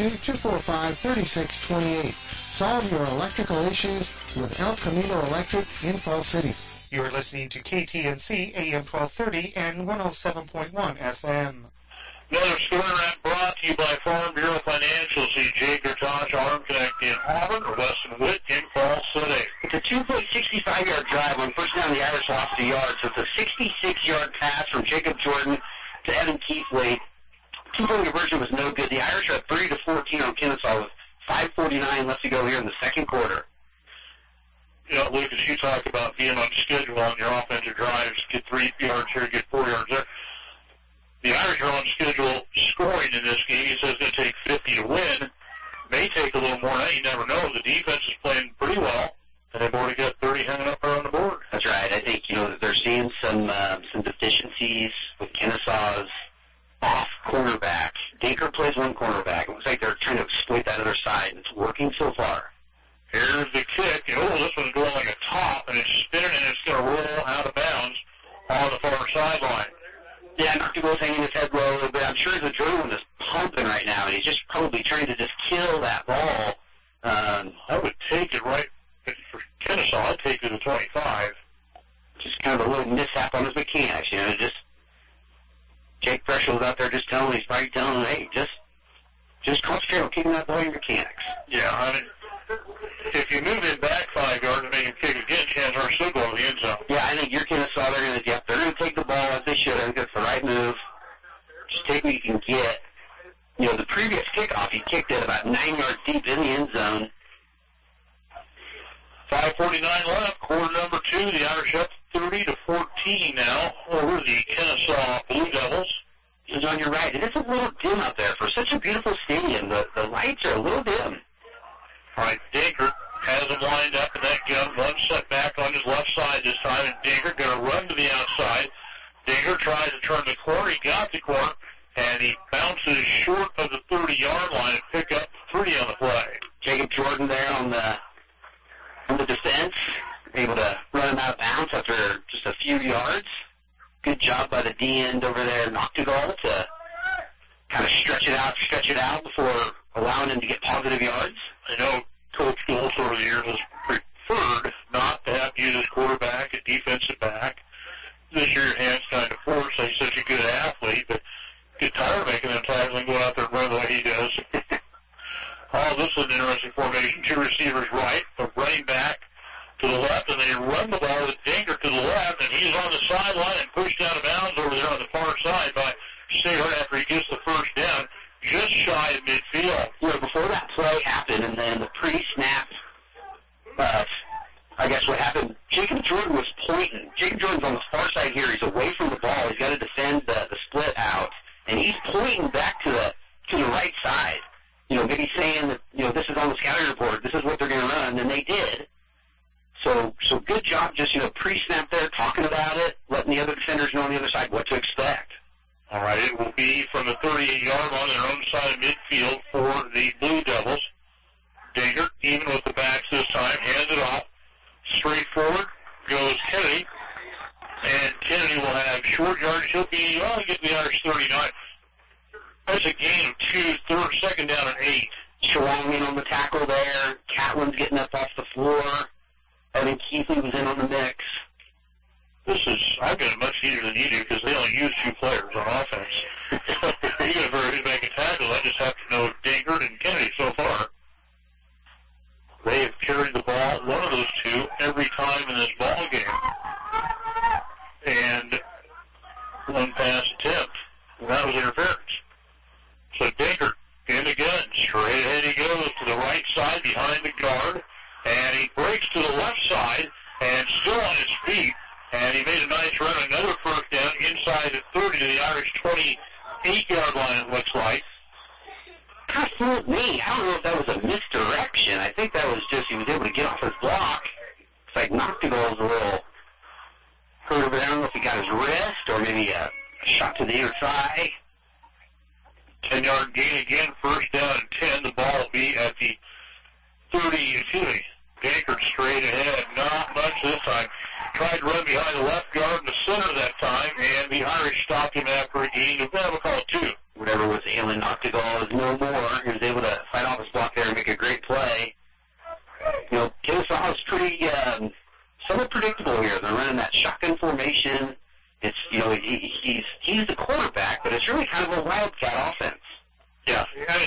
402-245-3628. Solve your electrical issues with El Camino Electric in Fall City. You're listening to KTNC AM 1230 and 107.1 FM. Another scoring wrap brought to you by Farm Bureau Financial. See Jake Gertosh, Arm Connect in Auburn, or Weston Witt in Fall City. It's a 2.65-yard drive. On first down, the Irish lost a yard. So it's a 66-yard pass from Jacob Jordan to Evan Keithley. Two-point conversion was no good. The Irish are 30-14 on Kennesaw with 5:49 left to go here in the second quarter. You know, Lucas, you talk about being on schedule on your offensive drives. Get 3 yards here, get 4 yards there. The Irish are on schedule scoring in this game. He says it's going to take 50 to win. May take a little more. You never know. The defense is playing pretty well, and they've already got 30 hanging up there on the board. That's right. I think, they're seeing some deficiencies with Kennesaw's off cornerback. Dinker plays one cornerback. It looks like they're trying to exploit that other side, and it's working so far. Here's the kick. This one's going like a top, and it's spinning, and it's going to roll out of bounds on the far sideline. Yeah, Noctigo's hanging his head low a little bit. I'm sure his adrenaline is pumping right now, and he's just probably trying to just kill that ball. I would take it right for Kennesaw. I'd take it to 25. Just kind of a little mishap on his mechanics, just Jake Freshel's out there just telling him, he's probably telling him, hey, just concentrate on keeping that ball in your mechanics. Yeah, I mean, if you move it back 5 yards and make him kick again, chances are still go to the end zone. Yeah, I think your Kennesaw, they're going to take the ball as they should. I think that's the right move. Just take what you can get. The previous kickoff, he kicked it about 9 yards deep in the end zone. 5:49 left, quarter number 2. The Irish up 30-14 now over the Kennesaw Blue Devils. And on your right, it is a little dim out there for such a beautiful stadium. The lights are a little dim. All right, Dinker has him lined up in that gun. One set back on his left side this time, and Dinker going to run to the outside. Dinker tries to turn the corner. He got the corner, and he bounces short of the 30-yard line and pick up 3 on the play. Jacob Jordan there on the defense, able to run him out of bounds after just a few yards. Good job by the D-end over there, Noctigal, to kind of stretch it out before allowing him to get positive yards. I know Coach Gould over the years has preferred not to have to use his quarterback at defensive back. This year, Hans kind of forced. He's such a good athlete, but get tired of making them tackles and go out there and run the way he does. This is an interesting formation. 2 receivers right, a running back to the left, and they run the ball with Dinker to the left, and he's on the sideline and pushed out of bounds over there on the far side by Sayhart after he gets the first down, just shy of midfield. Before that play happened, and then the pre-snap, I guess what happened, Jacob Jordan was pointing. Jacob Jordan's on the far side here. He's away from the ball. He's got to defend the split out, and he's pointing back to the right side. Maybe saying that, this is on the scouting report. This is what they're going to run, and they did. So good job just, pre-snap there, talking about it, letting the other defenders know on the other side what to expect. All right, it will be from the 38-yard line on their own side of midfield for the Blue Devils. Dinker, even with the backs this time, hands it off. Straight forward goes Kennedy, and Kennedy will have short yardage. He'll get the Irish 39. That's a gain of 2, second down and 8. Chawang in on the tackle there. Catlin's getting up off the floor. Evan think Keithley was in on the mix. I've got it much easier than you do because they only use 2 players on offense. Even if they're making tackles, I just have to know Dankert and Kennedy so far. They have carried the ball, one of those 2, every time in this ball game. And 1 pass attempt. And that was interference. So Dankert in the gun. Straight ahead he goes to the right side behind the guard. And he breaks to the left side and still on his feet. And he made a nice run, another first down inside the 30 to the Irish 28-yard line, it looks like. God, fooled me. I don't know if that was a misdirection. I think that was just he was able to get off his block. It's like Noctigal was a little hurt over there. I don't know if he got his wrist or maybe a shot to the inner thigh. 10-yard gain again, first down and 10. The ball will be at the 30, Dankert straight ahead. Not much this time. Tried to run behind the left guard in the center that time, and the Irish stopped him after a gain of, we'll call it 2. Whatever was ailing Noctigal is no more. He was able to fight off his block there and make a great play. You know, Kennesaw is pretty somewhat predictable here. They're running that shotgun formation. It's, you know, he's the quarterback, but it's really kind of a wildcat offense. Yeah,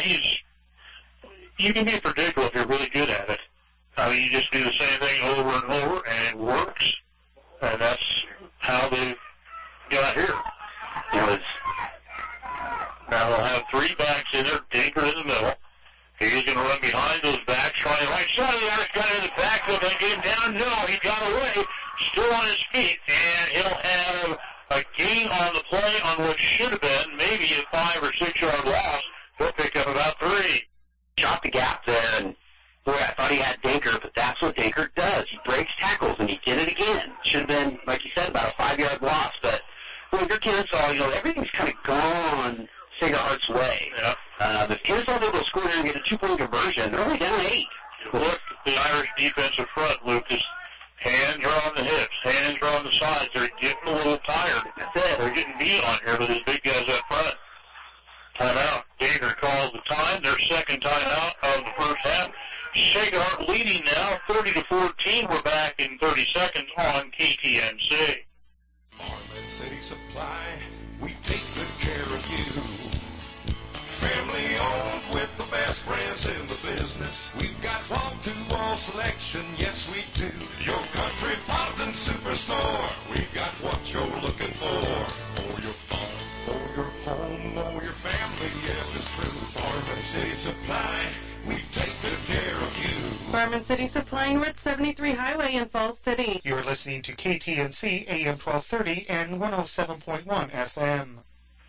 you can be predictable if you're really good at it. I mean, you just do the same thing over and over, and it works. And that's how they got here. You know, now they'll have 3 backs in there, Dankert in the middle. He's going to run behind those backs, trying the right side of the Irish got in the back, they're going to get him down. No, he got away, still on his feet, and he'll have a gain on the play on what should have been maybe a 5 or 6 yard loss. He'll pick up about 3. Shot the gap there, and boy, I thought he had Dankert, but that's what Dankert does. He breaks tackles, and he did it again. Should have been, like you said, about a 5 yard loss, but boy, if you're Kennesaw, you know, everything's kind of gone Sacred Heart's way. Yeah. If Kennesaw is able to score there and get a 2-point conversion, they're only down 8. Look, the Irish defensive front, Lucas, hands are on the hips, hands are on the sides. They're getting a little tired. That's it. They're getting beat on here with these big guys up front. Timeout. Dankert calls the time. Their second timeout of the first half. Sacred Heart leading now, 30-14. We're back in 30 seconds on KTNC. Marlin City Supply, we take good care of you. Family owned with the best brands in the business. We've got wall-to-wall selection, yes we do. Your country Fountain Superstore, we've got what you're looking for. For your phone, for your home, for your family, yes it's true. Marlin City Supply, we take good care of you. Farman City Supplying Route 73 Highway in Falls City. You're listening to KTNC AM 1230 and 107.1 FM.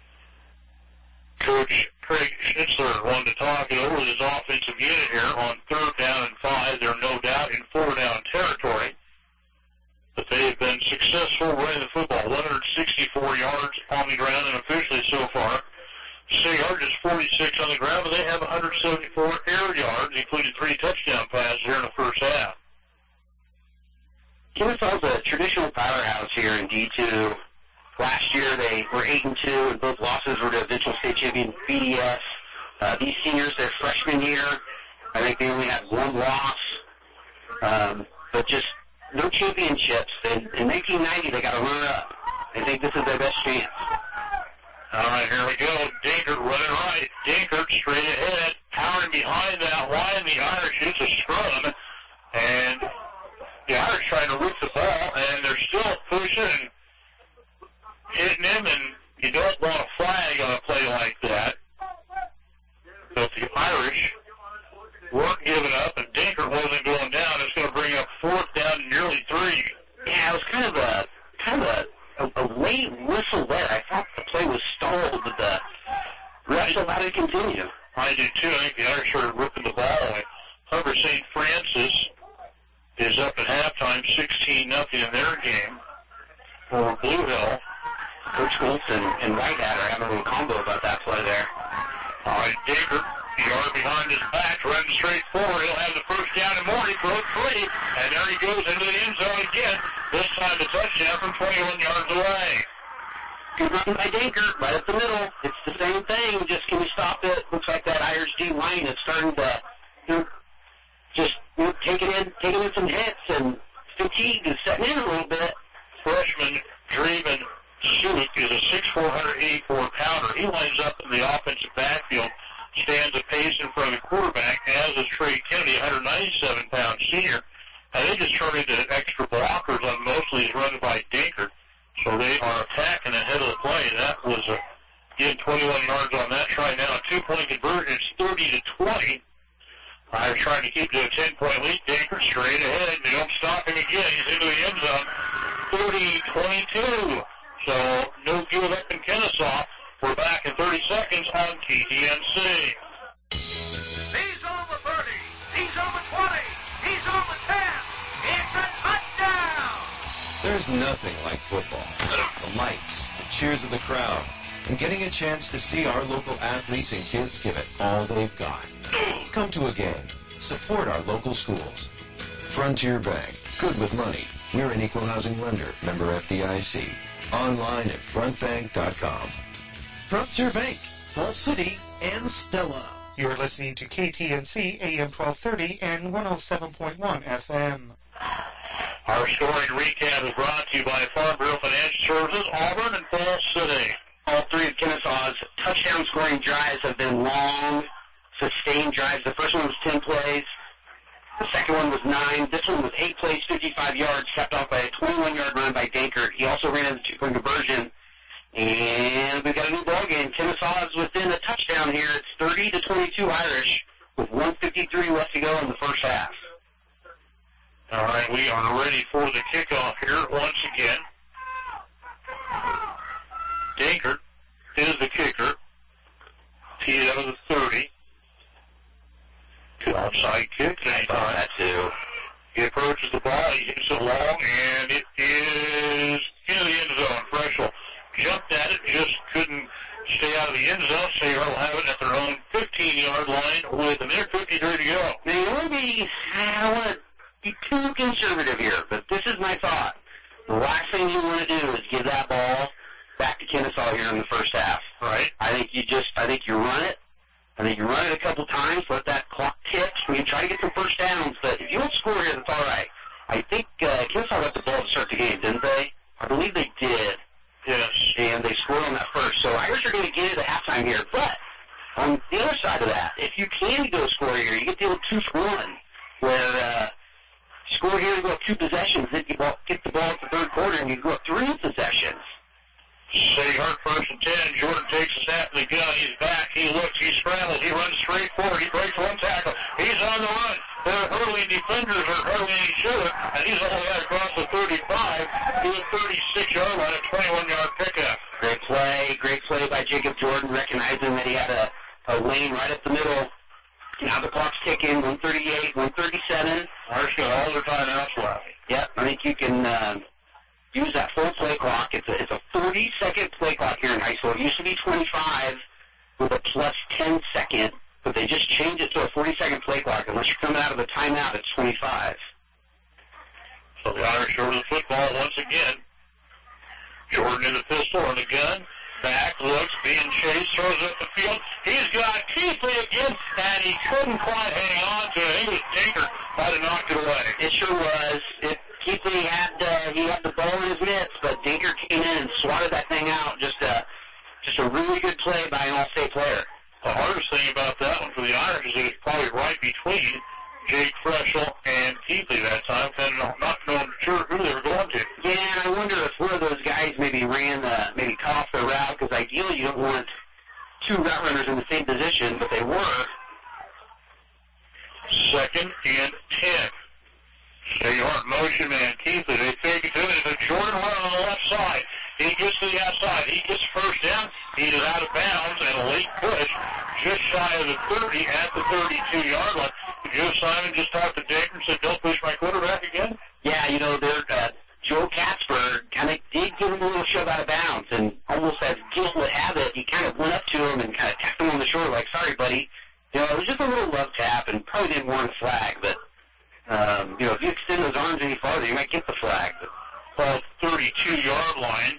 Coach Craig Schnitzler wanted to talk it over his offensive unit here on 3rd down and 5. They're no doubt in 4-down territory. But they have been successful running the football. 164 yards on the ground and officially so far. Sacred Heart is 46 on the ground, but they have 174 air yards, including 3 touchdown passes here in the first half. Kennesaw's a traditional powerhouse here in D2. Last year they were 8-2, and both losses were to eventual state champion BDS. These seniors, their freshman year, I think they only had 1 loss, but just no championships. In 1990, they got a runner-up. They think this is their best chance. All right, here we go. Dankert running right. Dankert straight ahead, powering behind that line. The Irish hits a scrum, and the Irish trying to rip the ball, and they're still pushing, hitting him, and you don't want a flag on a play like that. But the Irish weren't giving up, and Dankert wasn't going down. It's going to bring up 4th down and nearly 3. Yeah, it was kind of a late whistle there. I thought the play was stalled, but the refs allowed it to continue. I do too. I think the Irish started ripping the ball away. However, St. Francis is up at halftime, 16-0 in their game over Blue Hill. Coach Schultz and Whitehead are having a little combo about that play there. All right, Dankert, yard behind his back, running straight forward. He'll have the first down and more. He broke free, and there he goes into the end zone again. This time the touchdown from 21 yards away. Good run by Dankert, right up the middle. It's the same thing, just can we stop it? Looks like that Irish D line is starting to taking in some hits and fatigue is setting in a little bit. Freshman Draven Sulik is a 6'4", 184-pounder. He lines up in the offensive backfield, stands a pace in front of the quarterback, as is Trey Kennedy, 197-pound senior. And they just turned into extra blockers on most of these runs by Dinkert. So they are attacking ahead of the play. That was getting 21 yards on that try now. A 2-point conversion. It's 30-20. They're trying to keep to a 10-point lead. Dinkert straight ahead. They don't stop him again. He's into the end zone. 30-22. So no give up in Kennesaw. We're back in 30 seconds on KTNC. He's on the 30. He's on the 20. He's on the 10. It's a touchdown. There's nothing like football. The lights, the cheers of the crowd, and getting a chance to see our local athletes and kids give it all they've got. Come to a game. Support our local schools. Frontier Bank. Good with money. We're an equal housing lender. Member FDIC. Online at frontbank.com. Frontier Bank, Falls City, and Stella. You're listening to KTNC AM 1230 and 107.1 FM. Our story recap is brought to you by Farm Bureau Financial Services, Auburn, and Falls City. All three of Kennesaw's touchdown scoring drives have been long, sustained drives. The first one was 10 plays. The second one was 9. This one was 8 plays, 55 yards, capped off by a 21-yard run by Dinkert. He also ran the 2-point conversion. And we've got a new ball game. Kennesaw is within a touchdown here. It's 30-22 Irish with 1:53 left to go in the first half. All right, we are ready for the kickoff here once again. Dinkert is the kicker. Teed out of the 30. Good onside kick. I saw that too. He approaches the ball. He hits it long, and it is in the end zone. Freshel jumped at it, just couldn't stay out of the end zone, so you'll have it at their own 15-yard line with a minute 53 to go. Now, I want to be too conservative here, but this is my thought. The last thing you want to do is give that ball back to Kennesaw here in the first half. Right. I think you run it. I think you run it a couple times, let that clock tick. We can try to get some first downs, but if you don't score here, that's all right. I think Kennesaw got the ball to start the game, didn't they? I believe they did. Yes. And they scored on that first. So Irish are going to get it at halftime here. But on the other side of that, if you can go score here, you get the old 2-for-1, where score here and go up 2 possessions, then you get the ball at the third quarter and you go up 3 possessions. City Hart first and 10. Jordan takes a snap in the gun. He's back. He looks. He scrambles. He runs straight forward. He breaks one tackle. He's on the run. The hurling defenders are hurling each other, and he's all the way across the 35 to the 36-yard line, a 21-yard pickup. Great play by Jacob Jordan, recognizing that he had a lane right up the middle. Now the clock's ticking, 138, 137. Irish got all their timeouts left. Yep, I think you can use that full play clock. It's a 30-second play clock here in high school. It used to be 25 with a plus 10-second, but they just changed it to a 40-second play clock. Unless you're coming out of a timeout, it's 25. So the Irish over the football once again. Jordan in the pistol and the gun. Back, looks, being chased, throws up the field. He's got Keithley again, and he couldn't quite hang on to it. He was Dinkert, might have knocked it away. It sure was. Keithley had the ball in his mitts, but Dinkert came in and swatted that thing out. Just a really good play by an All-State player. The hardest thing about that one for the Irish is it was probably right between Jake Freshel and Keithley that time, kind of not knowing sure who they were going to. Yeah, and I wonder if one of those guys maybe cut off their route, because ideally you don't want 2 route runners in the same position, but they were. Second and 10. City Hart motion man Keithley. They fake it to it. It's a Jordan run on the left side. He gets to the outside. He gets first down. He is out of bounds and a late push just shy of the 30 at the 32-yard line. Joe Simon just talked to Dinkert and said, "Don't push my quarterback again." Yeah, Joe Katzberg kind of did give him a little shove out of bounds, and almost as guilt would have it, he kind of went up to him and kind of tapped him on the shoulder like, "Sorry, buddy." It was just a little love tap, and probably didn't want a flag, but if you extend those arms any farther, you might get the flag. Ball 32-yard line.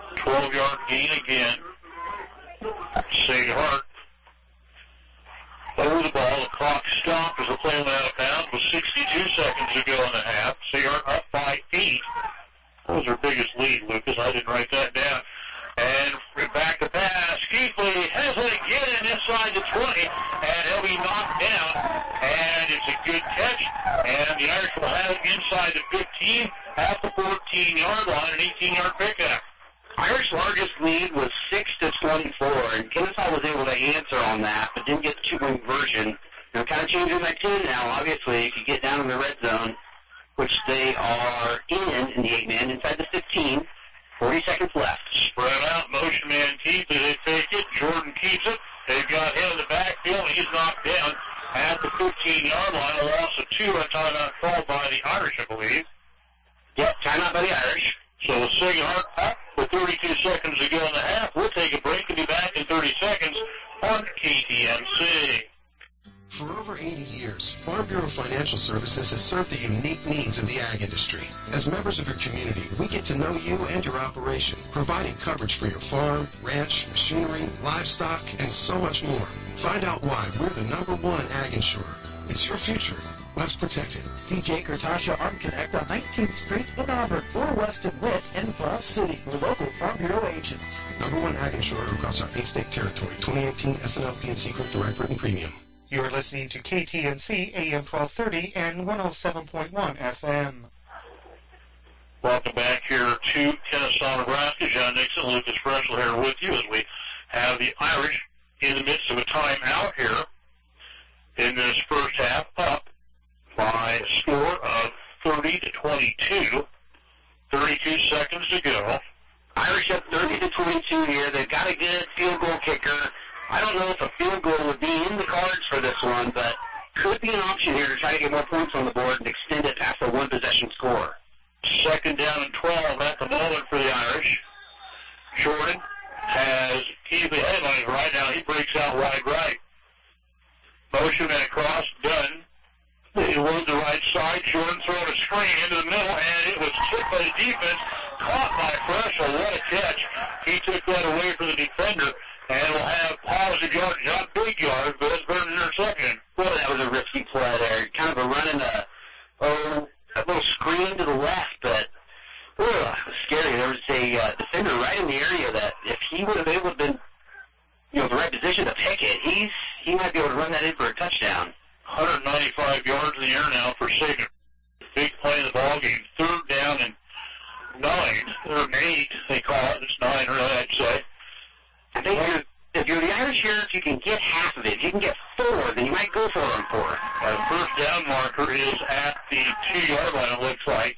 12-yard gain again. St. Hart over the ball. The clock stopped as the play went out of bounds with 62 seconds to go in the half. So you're up by 8. That was their biggest lead, Lucas. I didn't write that down. And back to pass. Keithley has it again inside the 20, and he'll be knocked down. And it's a good catch, and the Irish will have it inside the 15 at the 14-yard line, an 18-yard pickup. Irish largest lead was 6-24, and Kennesaw was able to answer on that, but didn't get the two-point conversion. Kind of changing my tune now, obviously, if you get down in the red zone, which they are in the 8-man, inside the 15. 40 seconds left. Spread out, motion man keeps it, they take it, Jordan keeps it, they've got him in the backfield, and he's knocked down at the 15-yard line, a loss of 2, a timeout called by the Irish, I believe. Yep, timeout by the Irish. So the second half up with 32 seconds to go in the half. We'll take a break and be back in 30 seconds on KTNC. For over 80 years, Farm Bureau Financial Services has served the unique needs of the ag industry. As members of your community, we get to know you and your operation, providing coverage for your farm, ranch, machinery, livestock, and so much more. Find out why we're the #1 ag insurer. It's your future. Let's protect it. DJ Kurtasha Arm Connect on 19th Street in Auburn, or West and Witt in Falls City, your local Farm Bureau agents. #1 ag insurer across our 8-state territory. 2018 S&L P&C Group Direct Written Premium. You are listening to KTNC AM 1230 and 107.1 FM. Welcome back here to Kennesaw, Nebraska. John Nixon, Lucas Presley here with you as we have the Irish in the midst of a timeout here in this first half, up by a score of 30-22. 32 seconds to go. Irish up 30-22 here. They've got a good field goal kicker. I don't know if a field goal would be in the cards for this one, but could be an option here to try to get more points on the board and extend it past a one-possession score. Second down and 12 at the moment for the Irish. Jordan has Keithley headlining right now. He breaks out wide right. Motion and across, done. They load the right side. Jordan throwing a screen into the middle, and it was tipped by the defense. Caught by Freshel. What a catch. He took that away from the defender. And we'll have positive yards, not big yards, but it's better than interception. Boy, that was a risky play there. Kind of a running a little screen to the left, but it was scary. There was a defender right in the area that if he would have been able to been, the right position to pick it, he might be able to run that in for a touchdown. 195 yards in the air now for Sagan. Big play in the ball game. Third down and 9, or 8, they call it. It's 9, really, I'd say. I think if you're the Irish here, if you can get half of it, if you can get 4, then you might go for it on 4. Our first down marker is at the 2-yard line, it looks like.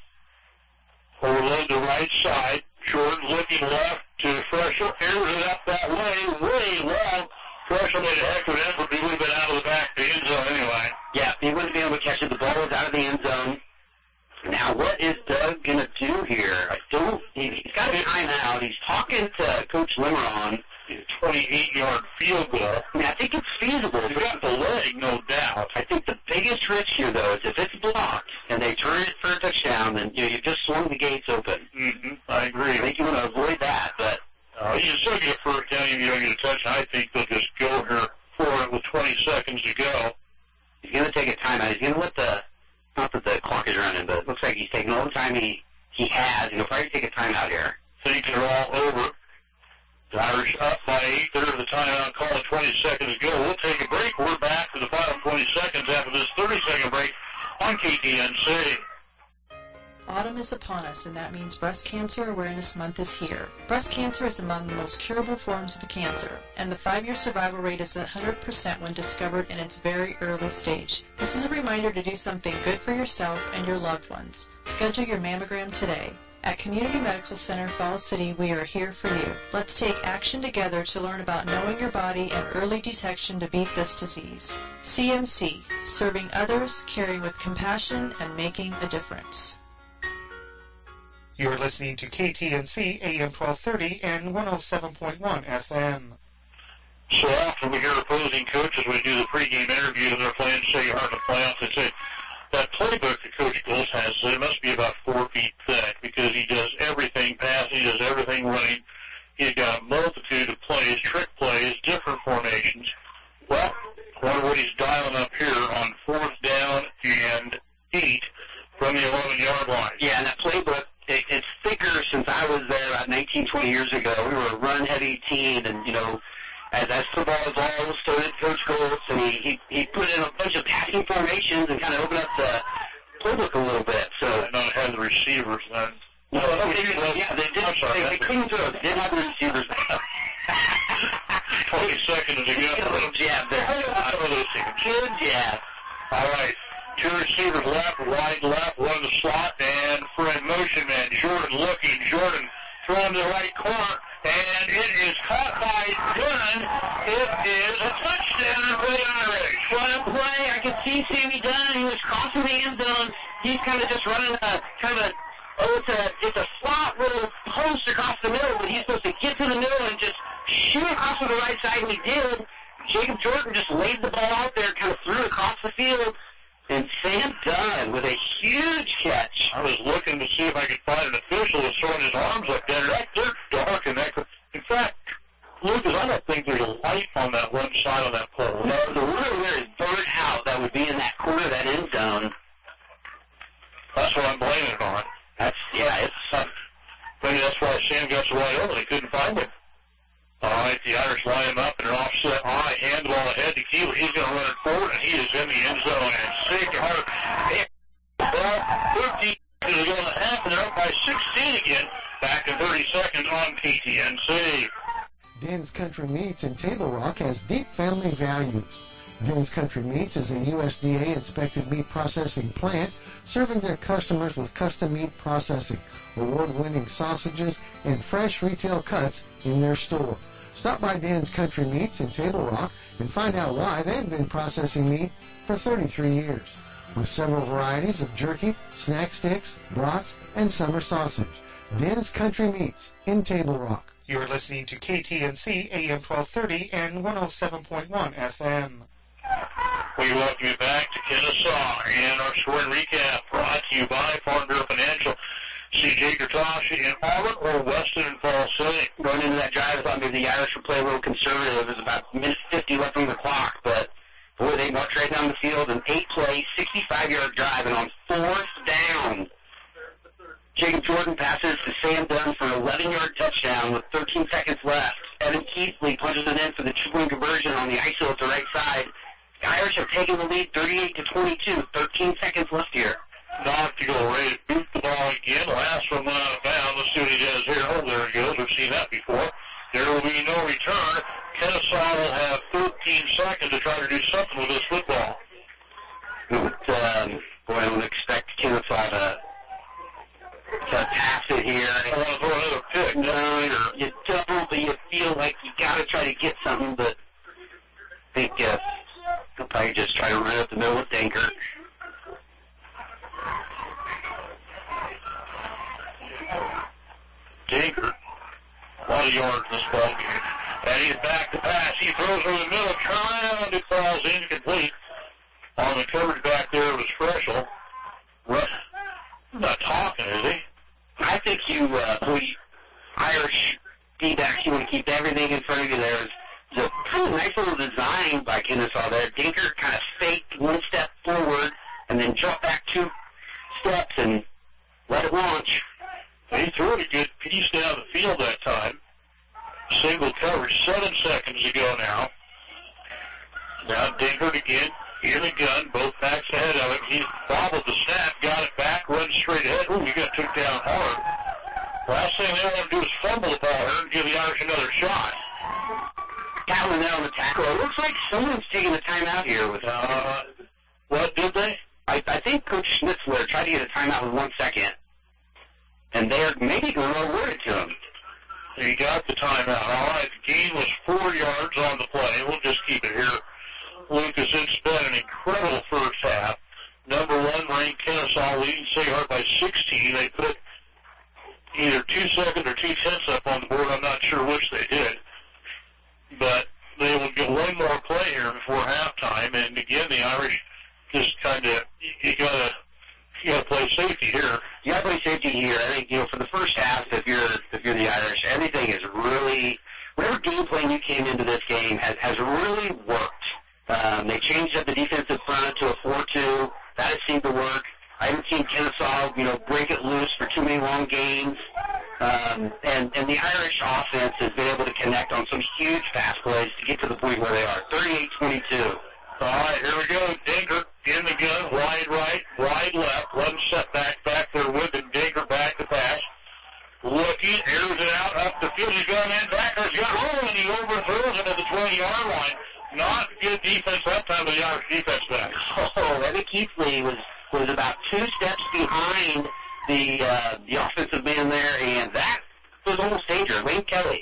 Overload the right side. Jordan looking left to Freshel. Airs it up that way long. Freshel made a heck of an effort, but he would have been out of the back of the end zone anyway. Yeah, he wouldn't be able to catch it. The ball was out of the end zone. Now, what is Doug going to do here? He's got a timeout. He's talking to Coach Limeron. 28-yard field goal. I mean, I think it's feasible. He's got the leg, no doubt. I think the biggest risk here, though, is if it's blocked and they turn it for a touchdown, then you've just swung the gates open. I agree. I think you want to avoid that, but you can still get a first down if you don't get a touchdown. I think they'll just go here for it with 20 seconds to go. He's going to take a timeout. He's going to let not that the clock is running, but it looks like he's taking all the time he has, and he'll probably take a timeout here. Think they're all over. The Irish up by 8. There's the timeout call at 20 seconds to go. We'll take a break. We're back for the final 20 seconds after this 30-second break on KTNC. Autumn is upon us, and that means Breast Cancer Awareness Month is here. Breast cancer is among the most curable forms of cancer, and the 5-year survival rate is 100% when discovered in its very early stage. This is a reminder to do something good for yourself and your loved ones. Schedule your mammogram today. At Community Medical Center, Falls City, we are here for you. Let's take action together to learn about knowing your body and early detection to beat this disease. CMC, serving others, caring with compassion, and making a difference. You are listening to KTNC AM 1230 and 107.1 FM. So often we hear opposing coaches when we do the pregame interview and they're playing, say, hard in the playoffs, they say, that playbook that Coach Goals has, it must be about 4 feet thick because he does everything passing, he does everything running. He's got a multitude of plays, trick plays, different formations. Well, I wonder what he's From the 11-yard line. Yeah, and that playbook, it's thicker since I was there about 19, 20 years ago. We were a run-heavy team, and, as football evolved, so did Coach Goltz, and he put in a bunch of passing formations and kind of opened up the playbook a little bit. So I not have the receivers then. No, they didn't. Yeah, they did. They couldn't throw. They didn't have the receivers. 20 seconds to go. Little jab there. Good jab. All right. 2 receivers left, wide left, one in the slot, and for a motion man, Jordan looking. Jordan throwing to the right corner, and it is caught by Dunn. It is a touchdown for the Irish. What a play. I could see Sammy Dunn. He was crossing the end zone. He's kind of just running it's a slot little post across the middle, but he's supposed to get to the middle and just shoot across to the right side, and he did. Jacob Jordan just laid the ball out there, kind of threw it across the field, and Sam Dunn with a huge catch. I was looking to see if I could find an official that's throwing his arms up there. They're dark, and in fact, Lucas, I don't think there's a light on that one side of that pole. No, the one where it's burnt out that would be in that corner of that end zone. That's what I'm blaming it on. Maybe that's why Sam got so wide open, they couldn't find him. All right, the Irish line him up in an offset eye, hand the ball ahead to Keeley. He's going to run it forward, and he is in the end zone. And safety hard. Ball 13 to go in the half, and they're up by 16 again. Back in 30 seconds on KTNC. Den's Country Meats in Table Rock has deep family values. Den's Country Meats is a USDA-inspected meat processing plant serving their customers with custom meat processing, award-winning sausages, and fresh retail cuts in their store. Stop by Den's Country Meats in Table Rock and find out why they've been processing meat for 33 years. With several varieties of jerky, snack sticks, brats, and summer sausage. Den's Country Meats in Table Rock. You are listening to KTNC AM 1230 and 107.1 FM. We welcome you back to Kennesaw and our scoring recap brought to you by Farm Bureau Financial. C.J. Gertoshi in Auburn or Weston in Falls City. Going into that drive, I thought maybe the Irish would play a little conservative. There's about minute 50 left on the clock, but boy, they marched right down the field, an 8-play, 65-yard drive, and on 4th down, Jacob Jordan passes to Sam Dunn for an 11-yard touchdown with 13 seconds left. Evan Keithley punches it in for the two-point conversion on the ISO at the right side. The Irish have taken the lead 38-22, 13 seconds left here. Knock to go, ready to boot the ball again. Last one went out of bounds. Let's see what he does here. Oh, there he goes. We've seen that before. There will be no return. Kennesaw will have 13 seconds to try to do something with this football. Boy, I don't expect Kennesaw to pass it here. I want to throw another pick. No, you double, but you feel like you got to try to get something, but I think they'll probably just try to run up the middle with Dankert. Dankert, a lot of yards in this ball game. And he's back to pass. He throws over the middle, trying to falls incomplete. On the coverage back there was Freschel. Not talking, is he? I think you Irish D-backs, you want to keep everything in front of you there. It's a kind of nice little design by Kennesaw there. Dankert kind of faked one step forward and then dropped back 2 steps and let it launch. He threw a good piece down the field that time. Single coverage, 7 seconds to go now. Now Dankert again, in the gun, both backs ahead of him. He bobbled the snap, got it back, runs straight ahead. Ooh, he got took down hard. Last thing they want to do is fumble the ball here and give the Irish another shot. Got one there on the tackle. It looks like someone's taking a timeout here with what did they? I think Coach Schnitzler tried to get a timeout with 1 second. And they're maybe going to award it to him. He got the timeout. All right, the gain was 4 yards on the play. We'll just keep it here. Lucas, it's been an incredible first half. Number 1 ranked Kennesaw leading Sayhart by 16. They put either 2 seconds or 2 tenths up on the board. I'm not sure which they did. But they will get one more play here before halftime. And again, the Irish just kind of, you got to play safety here. You got to play safety here. I think, for the first half, if you're the Irish, everything is really, whatever game plan you came into this game has really worked. They changed up the defensive front to a 4-2. That has seemed to work. I haven't seen Kennesaw, break it loose for too many long games. And the Irish offense has been able to connect on some huge pass plays to get to the point where they are. 38-22. All right, here we go. Dinker in the gun, wide right, wide left. One setback back there with him. Dinker back to pass. Looking, airs it out up the field. He's going in back. He's got room, and he overthrows it at the 20-yard line. Not good defense that time by the Irish defense back. Oh, Evan Keithley was about 2 steps behind the offensive man there, and that was almost dangerous. Wayne Kelly.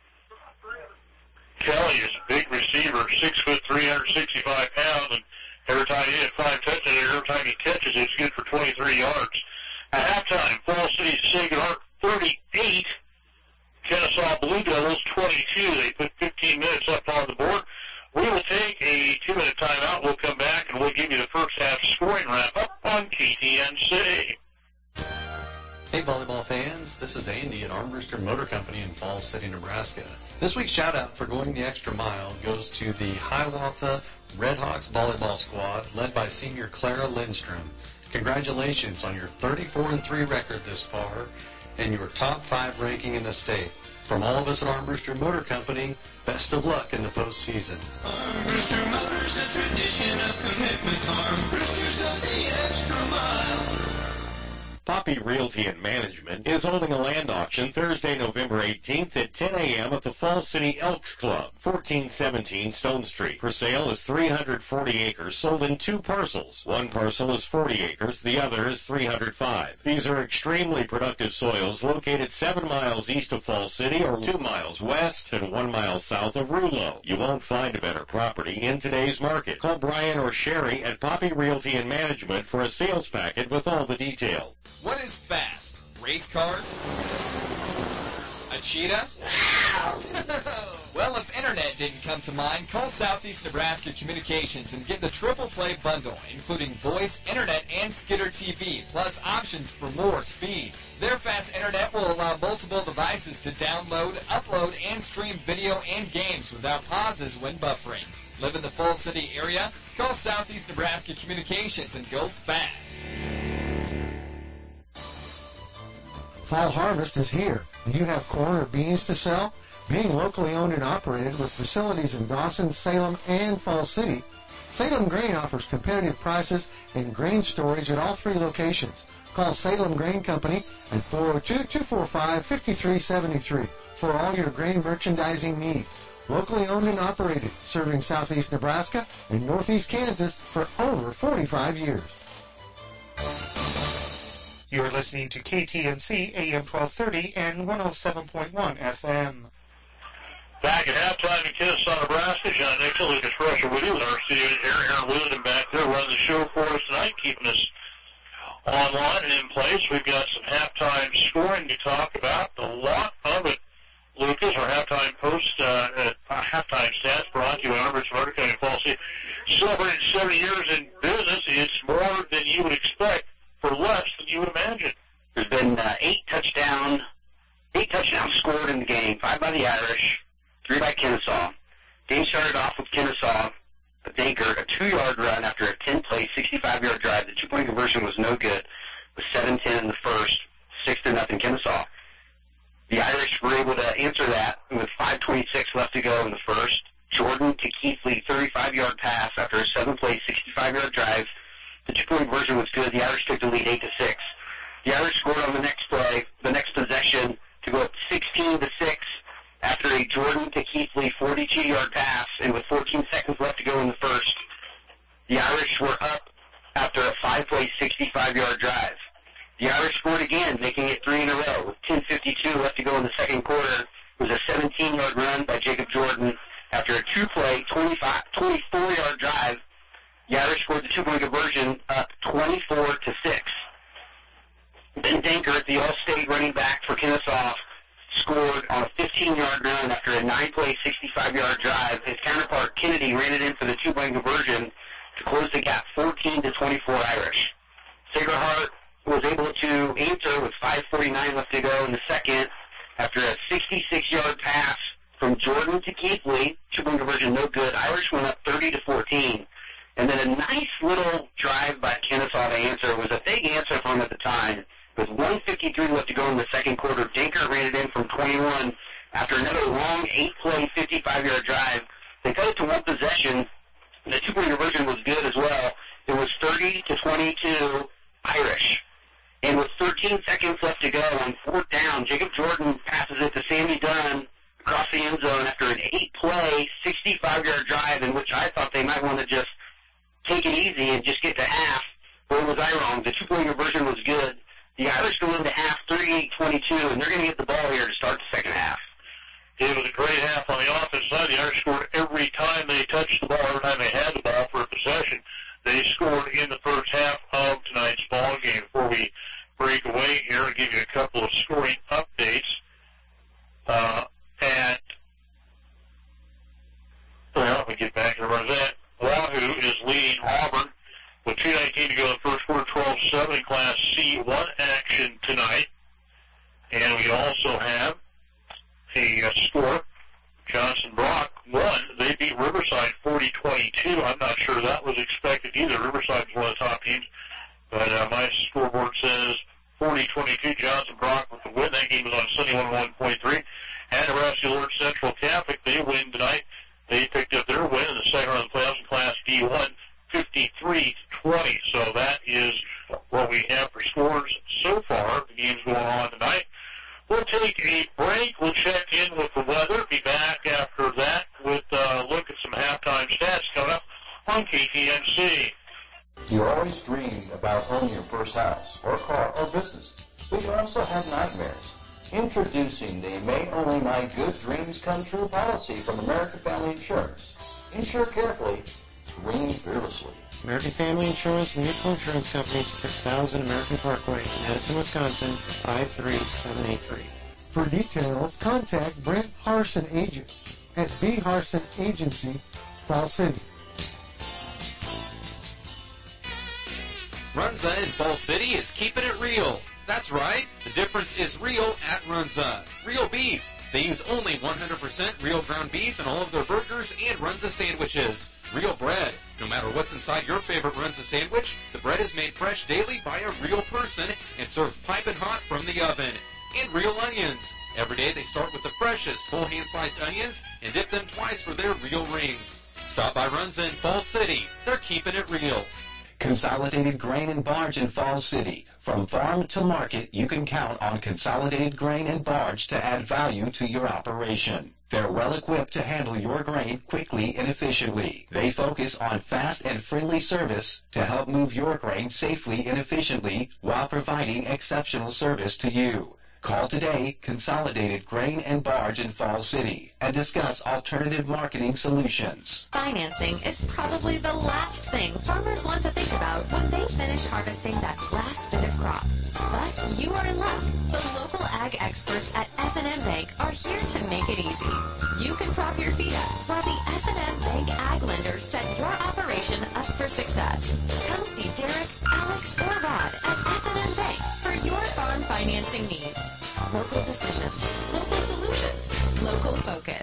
Kelly is a big receiver, 6 foot, 365 pounds, and every time he hit 5 touchdowns, every time he catches it, it's good for 23 yards. At halftime, Falls City Sacred Heart 38, Kennesaw Blue Devils 22. They put 15 minutes up on the board. We will take a 2-minute timeout. We'll come back, and we'll give you the first half scoring wrap-up on KTNC. Hey, volleyball fans, this is Andy at Armbruster Motor Company in Falls City, Nebraska. This week's shout-out for going the extra mile goes to the Hiawatha Redhawks volleyball squad led by senior Clara Lindstrom. Congratulations on your 34-3 record this far and your top 5 ranking in the state. From all of us at Armbruster Motor Company, best of luck in the postseason. Armbruster Motors, a tradition of commitment. Armbruster's of the extra mile. Poppy Realty and Management is holding a land auction Thursday, November 18th at 10 a.m. at the Falls City Elks Club, 1417 Stone Street. For sale is 340 acres sold in 2 parcels. One parcel is 40 acres, the other is 305. These are extremely productive soils located 7 miles east of Falls City or 2 miles west and 1 mile south of Rulo. You won't find a better property in today's market. Call Brian or Sherry at Poppy Realty and Management for a sales packet with all the details. What is fast? Race cars? A cheetah? Well, if internet didn't come to mind, call Southeast Nebraska Communications and get the triple play bundle, including voice, internet, and Skitter TV, plus options for more speed. Their fast internet will allow multiple devices to download, upload, and stream video and games without pauses when buffering. Live in the Falls City area? Call Southeast Nebraska Communications and go fast. Fall harvest is here. Do you have corn or beans to sell? Being locally owned and operated with facilities in Dawson, Salem, and Falls City, Salem Grain offers competitive prices and grain storage at all 3 locations. Call Salem Grain Company at 402-245-5373 for all your grain merchandising needs. Locally owned and operated, serving southeast Nebraska and northeast Kansas for over 45 years. You are listening to KTNC AM 1230 and 107.1 FM. Back at halftime in Kennesaw, Nebraska, John Nichol, Lucas Rusher with you. Our studio Aaron Wilson back there running the show for us tonight, keeping us online and in place. We've got some halftime scoring to talk about. A lot of it, Lucas, our halftime halftime stats brought to you by Armbruster Motor Company in Falls City. Celebrating 70 years in business. It's more than you would expect for less than you would imagine. There's been 8 touchdowns scored in the game, 5 by the Irish, 3 by Kennesaw. Game started off with Kennesaw, a dinker, a 2-yard run after a 10-play, 65-yard drive. The 2-point conversion was no good. It was 7-10 in the first, 6-0 Kennesaw. The Irish were able to answer that with 5:26 left to go in the first. Jordan to Keithley, 35-yard pass after a 7-play, 65-yard drive. The 2-point conversion was good. The Irish took the lead 8-6. The Irish scored on the next play, the next possession, to go up 16-6 after a Jordan to Keithley 42-yard pass, and with 14 seconds left to go in the first. The Irish were up after a 5-play, 65-yard drive. The Irish scored again, making it 3 in a row. With 10:52 left to go in the second quarter, it was a 17-yard run by Jacob Jordan after a 2-play, 24-yard drive. The Irish scored the 2-point conversion up 24-6. Ben Dankert, the All-State running back for Kennesaw, scored on a 15-yard run after a 9-play, 65-yard drive. His counterpart, Kennedy, ran it in for the 2-point conversion to close the gap 14-24 Irish. Sacred Heart was able to answer with 5:49 left to go in the second after a 66-yard pass from Jordan to Keithley. 2-point conversion no good. Irish went up 30-14. And then a nice little drive by Kennesaw to answer. It was a big answer for him at the time. With 1:53 left to go in the second quarter, Dinkert ran it in from 21 after another long 8-play, 55-yard drive. They cut it to one possession. The two-point conversion was good as well. It was 30-22 Irish. And with 13 seconds left to go on fourth down, Jacob Jordan passes it to Sammy Dunn across the end zone after an 8-play, 65-yard drive in which I thought they might want to just take it easy and just get to half. Or was I wrong? The two-point conversion was good. The Irish go into half 38-22, and they're going to get the ball here to start the second half. It was a great half on the offense side. The Irish scored every time they touched the ball, every time they had the ball for a possession. They scored in the first half of tonight's ball game. Before we break away here and give you a couple of scoring updates, let me get back to where I was at. Wahoo is leading Auburn with 2:19 to go in the first quarter, 12-7 in Class C1 action tonight. And we also have a score. Johnson Brock won. They beat Riverside 40-22. I'm not sure that was expected either. Riverside was one of the top teams. But my scoreboard says 40-22. Johnson Brock with the win. That game was on Sunday 101.3. And Nebraska Lord Central Catholic, they win tonight. They picked up their win in the second round of the playoffs in Class D1, 53-20. So that is what we have for scores so far. The game's going on tonight. We'll take a break. We'll check in with the weather. Be back after that with a look at some halftime stats coming up on KTNC. You always dreamed about owning your first house or car or business, but you also had nightmares. Introducing the May Only My Good Dreams Come True policy from American Family Insurance. Insure carefully, dream fearlessly. American Family Insurance and Mutual Insurance Company, 6000 American Parkway, Madison, Wisconsin, 53783. For details, contact Brent Harson Agent at B. Harson Agency, Fall City. Runza in Fall City is keeping it real. That's right. The difference is real at Runza. Real beef. They use only 100% real ground beef in all of their burgers and Runza sandwiches. Real bread. No matter what's inside your favorite Runza sandwich, the bread is made fresh daily by a real person and served piping hot from the oven. And real onions. Every day they start with the freshest full hand-sliced onions and dip them twice for their real rings. Stop by Runza in Fall City. They're keeping it real. Consolidated Grain and Barge in Falls City. From farm to market, you can count on Consolidated Grain and Barge to add value to your operation. They're well equipped to handle your grain quickly and efficiently. They focus on fast and friendly service to help move your grain safely and efficiently while providing exceptional service to you. Call today, Consolidated Grain and Barge in Falls City, and discuss alternative marketing solutions. Financing is probably the last thing farmers want to think about when they finish harvesting that last bit of crop. But you are in luck. The local ag experts at F&M Bank are here to make it easy. You can prop your feet up while the F&M Bank ag lenders set your operation up for success. Come see Derek, Alex, or Rod at F&M Bank for your farm financing needs. Local decisions, local solutions, local focus.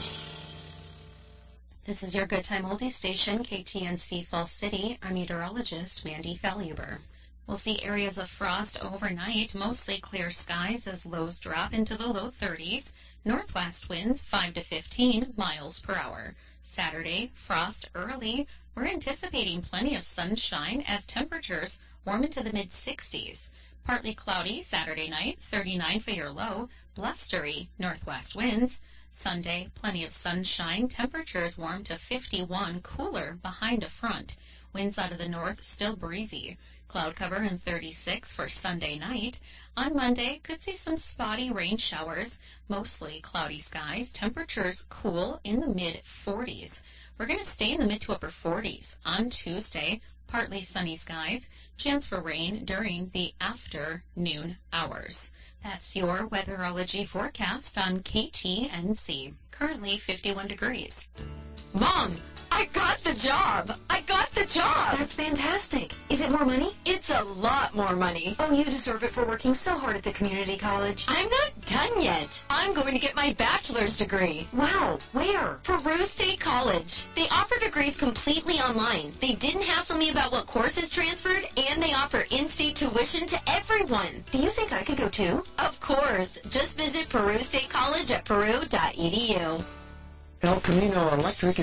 This is your Good Time Oldie station, KTNC Falls City. I'm meteorologist Mandy Faluber. We'll see areas of frost overnight, mostly clear skies as lows drop into the low 30s. Northwest winds 5 to 15 miles per hour. Saturday, frost early. We're anticipating plenty of sunshine as temperatures warm into the mid-60s. Partly cloudy Saturday night, 39 for your low. Blustery northwest winds. Sunday, plenty of sunshine. Temperatures warm to 51, cooler behind a front. Winds out of the north still breezy. Cloud cover and 36 for Sunday night. On Monday, could see some spotty rain showers. Mostly cloudy skies. Temperatures cool in the mid-40s. We're going to stay in the mid to upper 40s. On Tuesday, partly sunny skies. Chance for rain during the afternoon hours. That's your weatherology forecast on KTNC. Currently 51 degrees. Mom, I got the job. I got the job. That's fantastic. Is it more money? It's a lot more money. Oh, you deserve it for working so hard at the community college. I'm not done yet. I'm going to get my bachelor's degree. Wow. Where? Peru State College. They offer degrees completely online. They didn't hassle me about what courses transferred, and they offer in-state tuition to everyone. Do you think I could go too? Of course. Just visit Peru State College at peru.edu. El Camino Electric,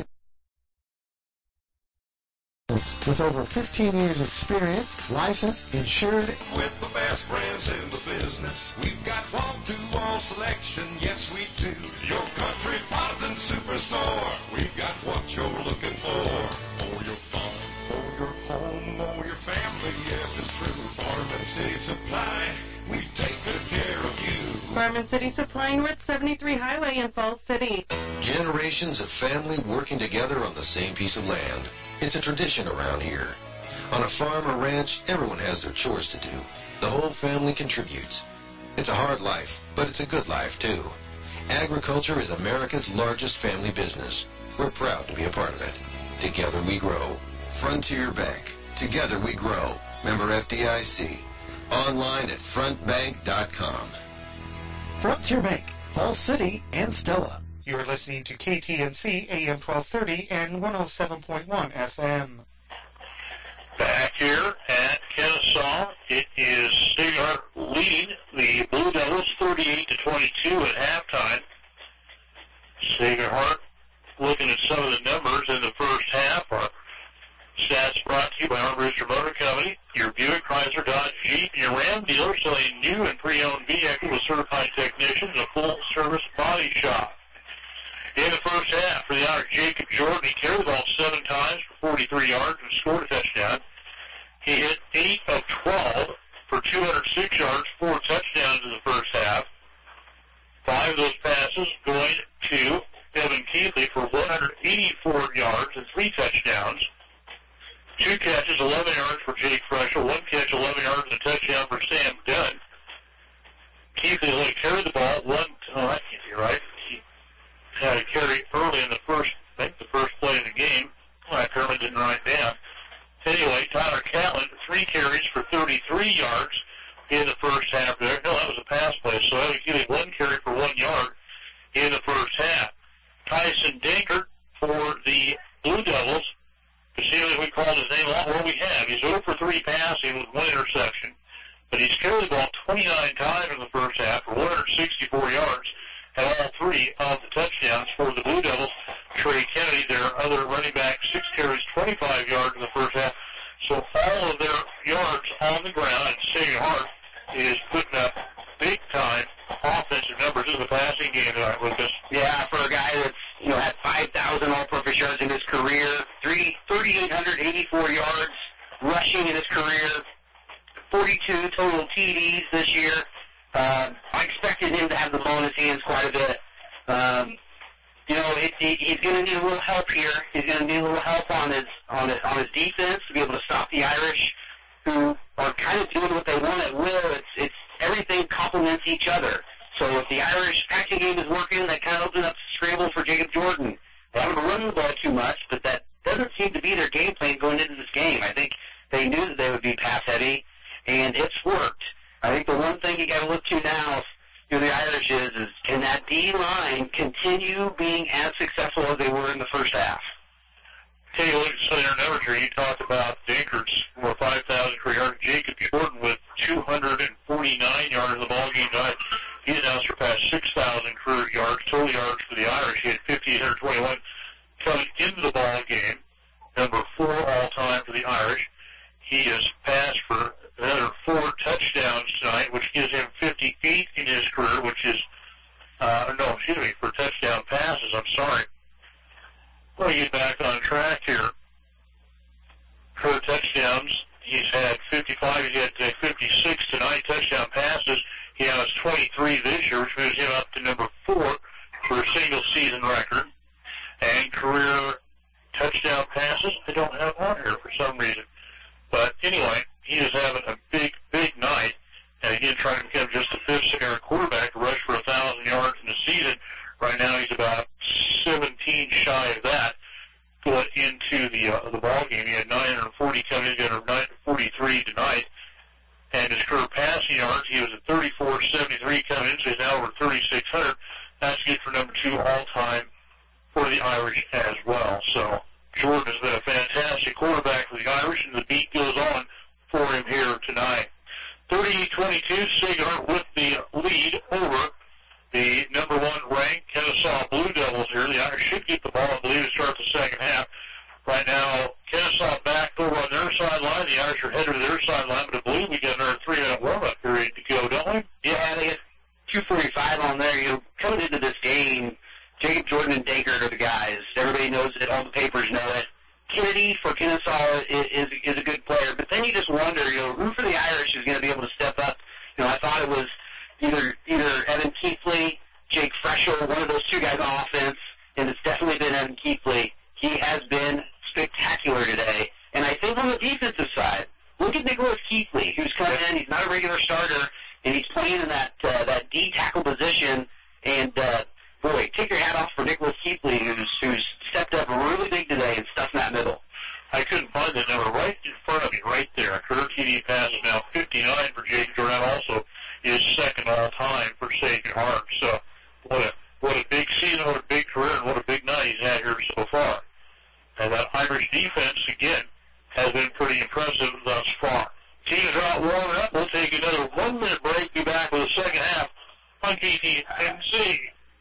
with over 15 years experience, licensed, insured. With the best brands in the business, we've got wall-to-wall selection, yes we do. Your country Potten Superstore, we've got what you're looking for. For your farm, for your home, or your family, yes it's true. Farm and City Supply, we take good care of you. Farm and City Supply, North 73 Highway in Falls City. Generations of family working together on the same piece of land. It's a tradition around here. On a farm or ranch, everyone has their chores to do. The whole family contributes. It's a hard life, but it's a good life, too. Agriculture is America's largest family business. We're proud to be a part of it. Together we grow. Frontier Bank. Together we grow. Member FDIC. Online at frontbank.com. Frontier Bank, Falls City, and Stella. You're listening to KTNC AM 1230 and 107.1 FM. Back here at Kennesaw, it is Stigart leading the Blue Devils 38-22 at halftime. Stigart looking at some of the numbers in the first half. Our stats brought to you by Armbruster Motor Company, your Buick, Chrysler, Dodge, Jeep, and your Ram dealer selling new and pre-owned vehicles with certified technicians and a full-service body shop. In the first half, for the Irish, Jacob Jordan, he carried the ball 7 times for 43 yards and scored a touchdown. He hit 8 of 12 for 206 yards, 4 touchdowns in the first half. 5 of those passes going to Evan Keithley for 184 yards and 3 touchdowns. 2 catches, 11 yards for Jake Freshel, 1 catch, 11 yards, and a touchdown for Sam Dunn. Keithley only carried the ball that can't be right. He had a carry early in the first play of the game. Well, I apparently didn't write down. Anyway, Tyler Catlin, 3 carries for 33 yards in the first half there. No, that was a pass play, so Evan Keithley 1 carry for 1 yard in the first half. Tyson Dankert for the Blue Devils. Basically, we called his name a lot more we have. He's 0 for 3 passing with 1 interception, but he's carried the ball 29 times in the first half for 164 yards. And all 3 of the touchdowns for the Blue Devils. Trey Kennedy, their other running back, 6 carries, 25 yards in the first half. So all of their yards on the ground, and Stadium Hart is putting up big-time offensive numbers. This is a passing game tonight, Lucas. Yeah, for a guy that's had 5,000 all-purpose yards in his career, 3,884 yards rushing in his career, 42 total TDs this year. I expected him to have the ball in his hands quite a bit. He's going to need a little help here. He's going to need a little help on his defense to be able to stop the Irish, who are kind of doing what they want at will. It's everything complements each other. So if the Irish passing game is working, that kind of opens up the scramble for Jacob Jordan. They haven't run the ball too much, but that doesn't seem to be their game plan going into this game. I think they knew that they would be pass heavy, and it's worked. I think the one thing you got to look to now, the Irish is can that D-line continue being as successful as they were in the first half? Take a look at some of their numbers here. You talked about Dankert's for 5,000 career yards. Jacob Jordan with 249 yards in the ballgame tonight. He now surpassed 6,000 career yards, total yards for the Irish. He had 5,821 coming into the ballgame, number 4 all-time for the Irish. He has passed for another 4 touchdowns tonight, which gives him 58 in his career, which is, for touchdown passes, I'm sorry. Let me get back on track here. For touchdowns, he's had 55, he had 56 tonight, touchdown passes. He has 23 this year, which moves him up to number 4 for a single season record. And career touchdown passes, I don't have on here for some reason. But anyway, he is having a big, big night. And again, trying to become just a fifth-string quarterback to rush for 1,000 yards in the season. Right now, he's about 17 shy of that going passing yards. He was at 34.73 coming in, so he's now over 3,600. That's good for number 2 all-time for the Irish as well. So Jordan has been a fantastic quarterback for the Irish, and the beat goes on for him here tonight. 38-22, Sigar with the lead over the number 1 ranked Kennesaw Blue Devils here. The Irish should get the ball, I believe, to start the second half. Right now, Kennesaw back over on their sideline. The Irish are headed to their sideline, but I believe we got another 3-minute warm-up period to go, don't we? Yeah, they get 2:45 on there. You know, coming into this game, Jacob Jordan and Dankert are the guys. Everybody knows it. All the papers know it. Kennedy for Kennesaw is a good player, but then you just wonder, you know, who for the Irish is going to be able to step up? You know, I thought it was either Evan Keithley, Jake Freschel, one of those two guys on offense, and it's definitely been Evan Keithley. He has been spectacular today. And I think on the defensive side, look at Nicholas Keithley, who's come in. He's not a regular starter, and he's playing in that D tackle position. And boy, take your hat off for Nicholas Keithley, who's stepped up really big today and stuffed in that middle. I couldn't find the number right in front of me, right there. A career TD pass is now 59 for Jake Jordan. Also is second all time for Sacred Heart. So what a big season, what a big career, and what a big night he's had here so far. And that Irish defense, again, has been pretty impressive thus far. Teams are out warming up. We'll take another 1-minute break. Be back with the second half on KTNC.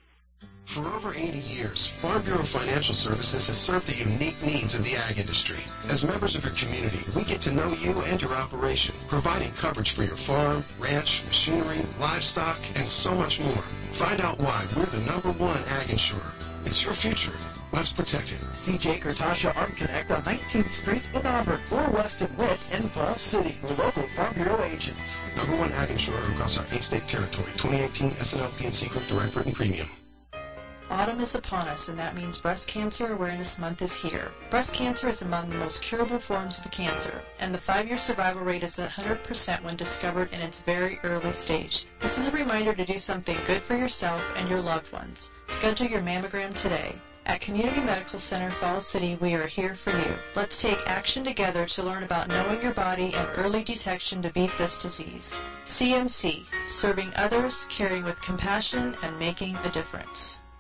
For over 80 years, Farm Bureau Financial Services has served the unique needs of the ag industry. As members of your community, we get to know you and your operation, providing coverage for your farm, ranch, machinery, livestock, and so much more. Find out why we're the #1 ag insurer. It's your future. Let's protect it. See Jake or Tasha Arm Connect on 19th Street in Auburn or West and Witt in Falls City, your local Farm Bureau agents. #1 ag insurer across our 8-state territory. 2018 SNL PNC Group Direct Written Premium. Autumn is upon us, and that means Breast Cancer Awareness Month is here. Breast cancer is among the most curable forms of cancer, and the 5-year survival rate is 100% when discovered in its very early stage. This is a reminder to do something good for yourself and your loved ones. Schedule your mammogram today. At Community Medical Center Falls City, we are here for you. Let's take action together to learn about knowing your body and early detection to beat this disease. CMC, serving others, caring with compassion, and making a difference.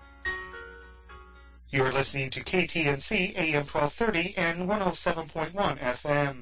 You are listening to KTNC AM 1230 and 107.1 FM.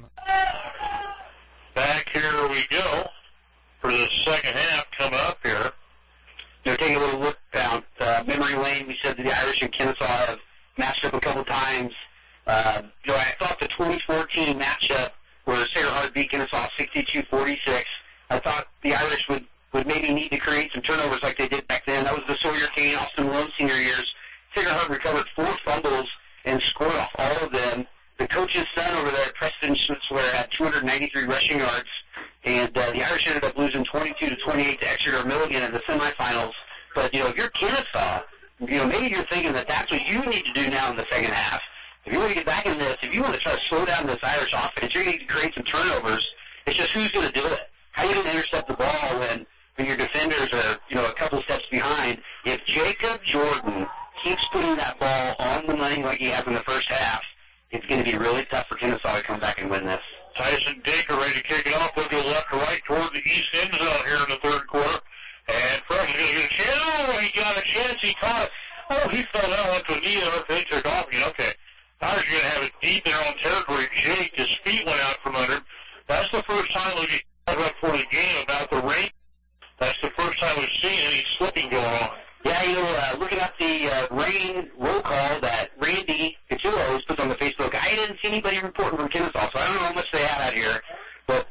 Back here we go for the second half coming up here. You know, taking a little look down memory lane, we said that the Irish and Kennesaw have matched up a couple times. You know, I thought the 2014 matchup where Sacred Heart beat Kennesaw 62-46, I thought the Irish would maybe need to create some turnovers like they did back then. That was the Sawyer Kane, Austin Malone senior years. Sacred Heart recovered 4 fumbles and scored off all of them. The coach's son over there, Preston Schnitzler, had 293 rushing yards, and the Irish ended up losing 22-28 to Exeter Milligan in the semifinals. But, you know, if you're Kennesaw, you know, maybe you're thinking that that's what you need to do now in the second half. If you want to get back in this, if you want to try to slow down this Irish offense, you're going to need to create some turnovers. It's just who's going to do it. How are you going to intercept the ball when your defenders are, you know, a couple steps behind? If Jacob Jordan keeps putting that ball on the money like he has in the first half, it's going to be really tough for Kennesaw to come back and win this. Tyson Daker ready to kick it off. They'll go left to right toward the east end zone here in the third quarter. And Fresh is going to get a chance. Oh, he got a chance. He caught it. Oh, he fell down, went to a knee, and they took off again. Okay. Irish are going to have it deep in their own territory. Jake, his feet went out from under him. That's the first time we've talked about before the game about the rain. That's the first time we've seen any slipping going on. Yeah, you know, looking up the rain roll call that Randy Catullos puts on the Facebook, I didn't see anybody reporting from Kennesaw, so I don't know how much they have out here, but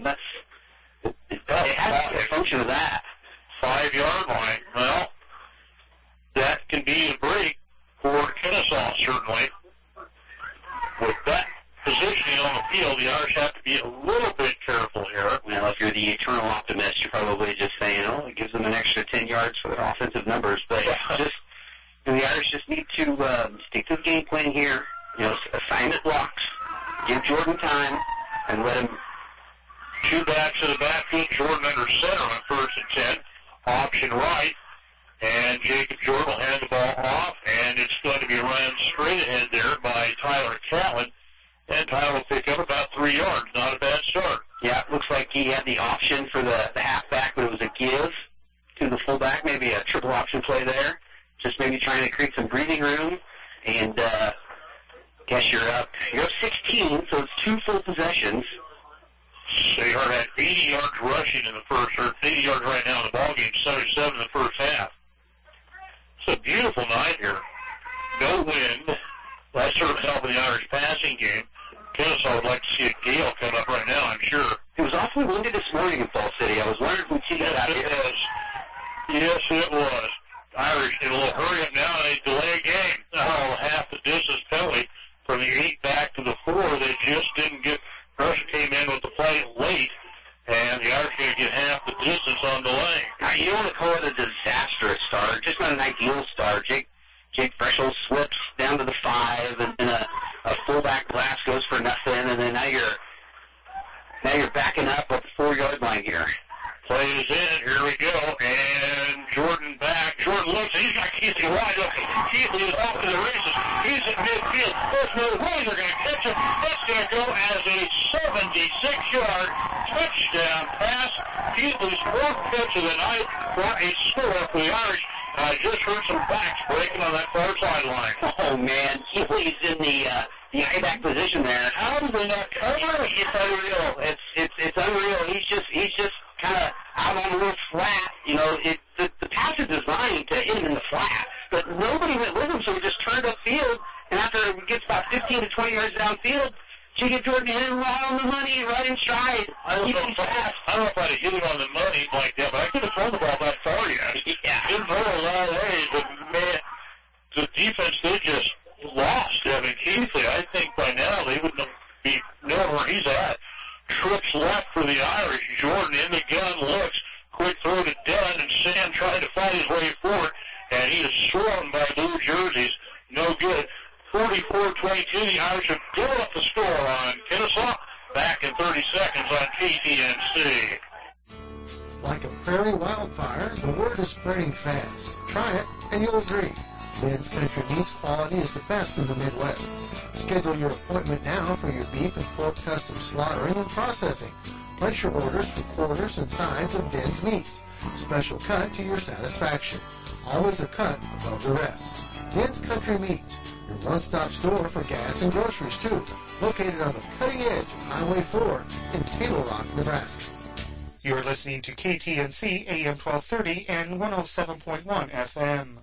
it has a function of that. 5-yard line. Well, that can be a break for Kennesaw, certainly. With that positioning on the field, the Irish have to be a little bit careful here. Well, if you're the eternal optimist, you're probably just saying, oh, it gives them an extra 10 yards for their offensive numbers. But just, you know, the Irish just need to stick to the game plan here. You know, assignment blocks, give Jordan time, and let him. 2 backs to the backfield. Jordan under center on 1st and 10. Option right. And Jacob Jordan will hand the ball off, and it's going to be ran straight ahead there by Tyler Catlin. And Tyler will pick up about 3 yards. Not a bad start. Yeah, it looks like he had the option for the the halfback, but it was a give to the fullback, maybe a triple option play there, just maybe trying to create some breathing room. And guess you're up 16, so it's 2 full possessions. They are at 80 yards rushing in the first, or 80 yards right now in the ballgame, 77 in the first half. It's a beautiful night here. No wind. That's sort of helping the Irish passing game. Kennesaw would like to see a gale come up right now, I'm sure. It was awfully windy this morning in Falls City. I was wondering if we'd see that out here. Yes, it was. Irish in a little hurry up now, and they delay a game. Oh, half the distance penalty from the 8 back to the 4. They just didn't get. Russia came in with the play late, and the Irish are going to get half the distance on delay. Now, you don't want to call it a disastrous start, just not an ideal start. Jake Freshel slips down to the 5, and then a fullback blast goes for nothing, and then now you're backing up at the 4-yard line here. Play is in. Here we go. And Jordan back. Jordan looks. He's got Keithley wide open. Keithley is off to the races. He's at midfield. There's no way they're going to catch him. That's going to go as a 76-yard touchdown pass. Keithley's 4th catch of the night for a score for the Irish. I just heard some backs breaking on that far sideline. Oh, man. Keithley's in the high-back position there. How did they not cover? It's unreal. It's unreal. He's just kind of out on a little flat. You know, the pass is designed to hit him in the flat, but nobody went with him, so he just turned upfield, and after it gets about 15 to 20 yards downfield, Jacob Jordan hit him right on the money, right in stride. I don't know if I'd have hit him on the money like that, but I could have thrown the ball that far yet. Yeah. Didn't throw a lot of ways, but man, the defense, they just lost Evan Keithley. I think by now they would know where he's at. Trips left for the Irish. Jordan in the gun, looks. Quick throw to Dunn, and Sam trying to fight his way forward, and he is swarmed by blue jerseys. No good. 44-22, the Irish have given up the score on Kennesaw. Back in 30 seconds on KTNC. Like a prairie wildfire, the word is spreading fast. Try it, and you'll agree. Ben's Country Meats quality is the best in the Midwest. Schedule your appointment now for your beef and pork custom slaughtering and processing. Place your orders for quarters and sides of Ben's Meats. Special cut to your satisfaction. Always a cut above the rest. Ben's Country Meats, your one-stop store for gas and groceries, too. Located on the cutting edge of Highway 4 in Table Rock, Nebraska. You're listening to KTNC AM 1230 and 107.1 FM.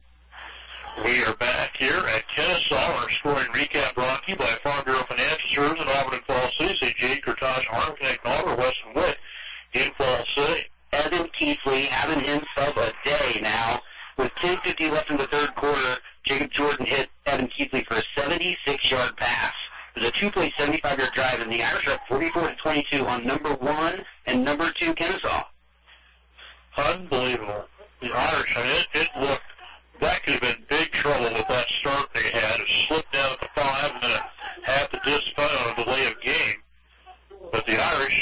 We are back here at Kennesaw. Our scoring recap brought to you by Farm Bureau Financial Services in Auburn and Falls City. Say Jake Kurtosh, Arm Connect, Auburn, Weston Witt in Falls City. Evan Keithley having himself a day now. With 10:50 left in the third quarter, Jacob Jordan hit Evan Keithley for a 76-yard pass. It was a 2-play, 75-yard drive, and the Irish are up 44-22 on number 1 and number 2 Kennesaw. Unbelievable. The Irish, I mean, it looked. That could have been big trouble with that start they had. It slipped down at the 5 and then half the distance on a delay of game. But the Irish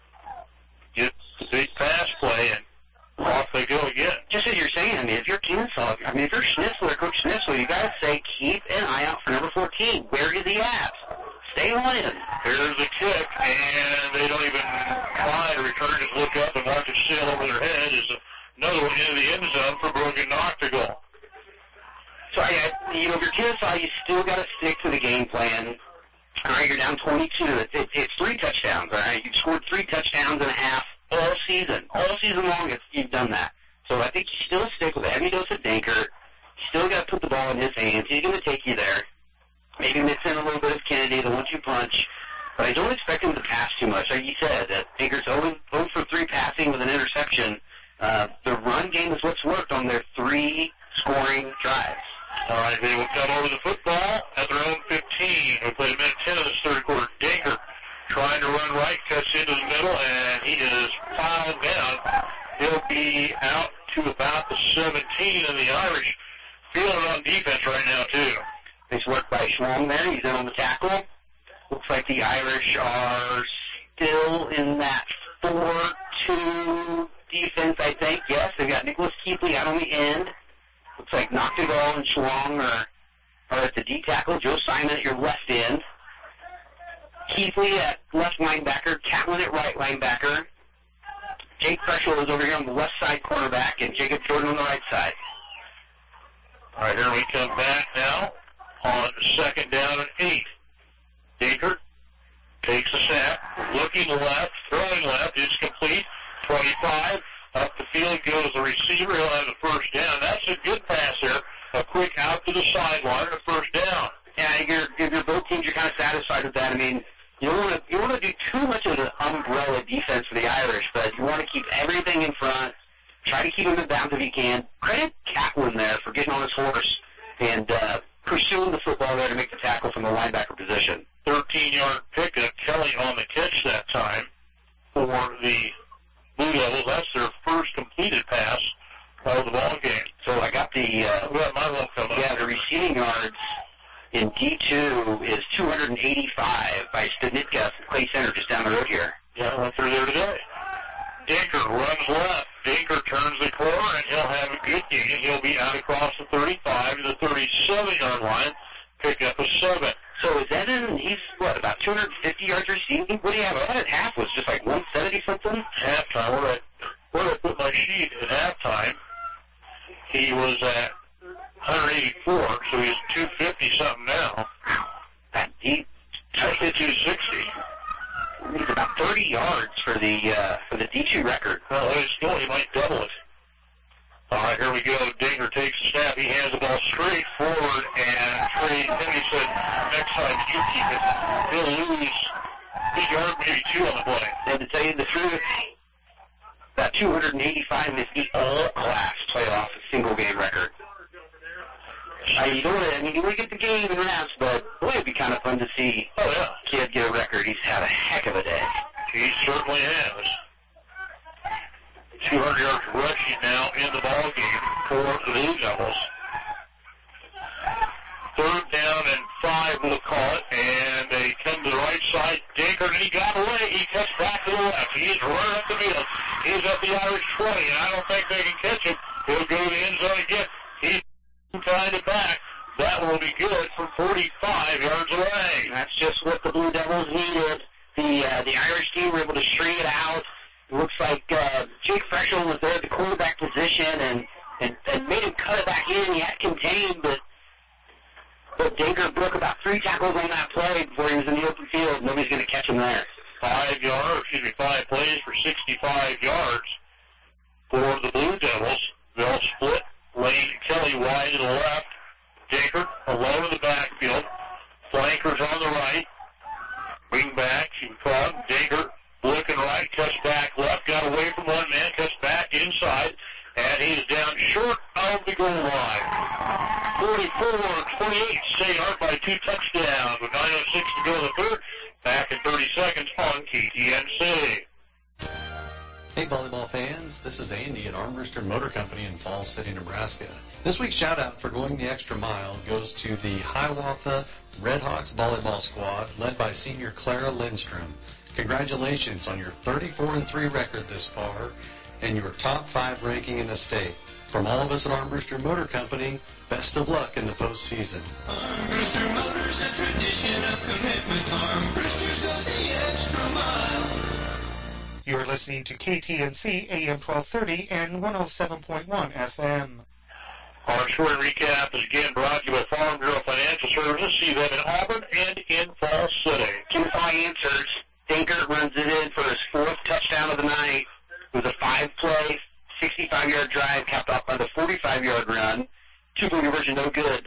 get the big pass play, and off they go again. Just as you're saying, I mean, if you're Kennesaw, I mean, if you're Schnitzler, Coach Schnitzler, you got to say, keep an eye out for number 14. Where is he at? Stay on him. Here's the kick, and they don't even try to return. Just look up and watch it sail over their head. Is another one into the end zone for Brogan Noctegal. So, if you're Kennesaw, you still got to stick to the game plan. All right, you're down 22. It's 3 touchdowns, all right? You've scored 3 touchdowns and a half all season. All season long, you've done that. So I think you still stick with a heavy dose of Dinker. You still got to put the ball in his hands. He's going to take you there. Maybe mix in a little bit of Kennedy, the 1-2 punch. But I don't expect him to pass too much. Like you said, Dinker's 0 for 3 passing with an interception. The run game is what's worked on their 3 scoring drives. All right, they will come over the football at their own 15. We played a minute 10 of this third quarter. Dinker trying to run right, cuts into the middle, and he is piled down. He'll be out to about the 17, and the Irish feeling it on defense right now, too. Nice work by Schwong there. He's in on the tackle. Looks like the Irish are still in that 4-2 defense, I think. Yes, they've got Nicholas Keithley out on the end. Looks like Noctegal and Schwong are at the D tackle. Joe Simon at your left end. Keithley at left linebacker. Catlin at right linebacker. Jake Freshwell is over here on the left side quarterback, and Jacob Jordan on the right side. All right, here we come back now on second down and 8. Dinkert takes a snap, looking left, throwing left, it's complete. 25, up the field goes the receiver. He'll have the first down. That's a good pass there. A quick out to the sideline, a first down. Yeah, you're both teams are kind of satisfied with that. I mean, you don't want to do too much of an umbrella defense for the Irish, but you want to keep everything in front. Try to keep him in bounds if you can. Credit Catlin there for getting on his horse and pursuing the football there to make the tackle from the linebacker position. 13-yard pickup. Kelly on the catch that time for the Blue Devils. That's their first completed pass of the ball game. So I got the the receiving yards in D2 is 285 by Stanitka from Clay Center just down the road here. Yeah, I went through there today. Dinkert runs left. Dinkert turns the corner, and he'll have a good gain. He'll be out across the 35 to the 37-yard line. Pick up a 7. So is Evan, he's, about 250 yards receiving? What do you have? I thought at half was just like 170-something? Halftime. Where I put my sheet at halftime, he was at 184, so he's 250-something now. I hit 260. He's about 30 yards for the D2 record. Well, let us go. He might double it. All right, here we go. Dinger takes the snap. He hands the ball straight forward, and Trey Henry said, next time you keep it, he'll lose a yard, maybe 2 on the play. And to tell you the truth, that 285 is the all-class playoff single-game record. You want to get the game and rest, but boy, it'd be kind of fun to see kid get a record. He's had a heck of a day. He certainly has. 200 yards rushing now in the ball game for the Blue Devils. Third down and 5, we'll call it, and they come to the right side. Dinkert, and he got away. He cuts back to the left. He's running up the middle. He's at the Irish 20, and I don't think they can catch him. He'll go to the end zone again. He's tied it back. That will be good from 45 yards away. That's just what the Blue Devils needed. The Irish team were able to string it out. It looks like Jake Freshel was there at the quarterback position and made him cut it back in. He had contained, but Dinkert broke about 3 tackles on that play before he was in the open field. Nobody's going to catch him there. 5 plays for 65 yards for the Blue Devils. They'll split. Lane Kelly wide to the left. Dinkert alone in the backfield. Flankers on the right. Wing back. Dinkert looking right. Cuts back left. Got away from one man. Cuts back inside. And he's down short of the goal line. 44-28. Stay out by 2 touchdowns with 9:06 to go in the third. Back in 30 seconds on KTNC. Hey volleyball fans, this is Andy at Armbruster Motor Company in Falls City, Nebraska. This week's shout out for going the extra mile goes to the Hiawatha Redhawks volleyball squad led by senior Clara Lindstrom. Congratulations on your 34-3 record this far and your top 5 ranking in the state. From all of us at Armbruster Motor Company, best of luck in the postseason. Armbruster Motors, a tradition of commitment. Armbruster's of the extra mile. You're listening to KTNC AM 1230 and 107.1 FM. Our short recap is again brought to you by Farm Bureau Financial Services. See them in Auburn and in Falls City. Kennesaw answers. Dinkert runs it in for his 4th touchdown of the night. It was a 5-play, 65-yard drive capped off by the 45-yard run. 2-point conversion, no good.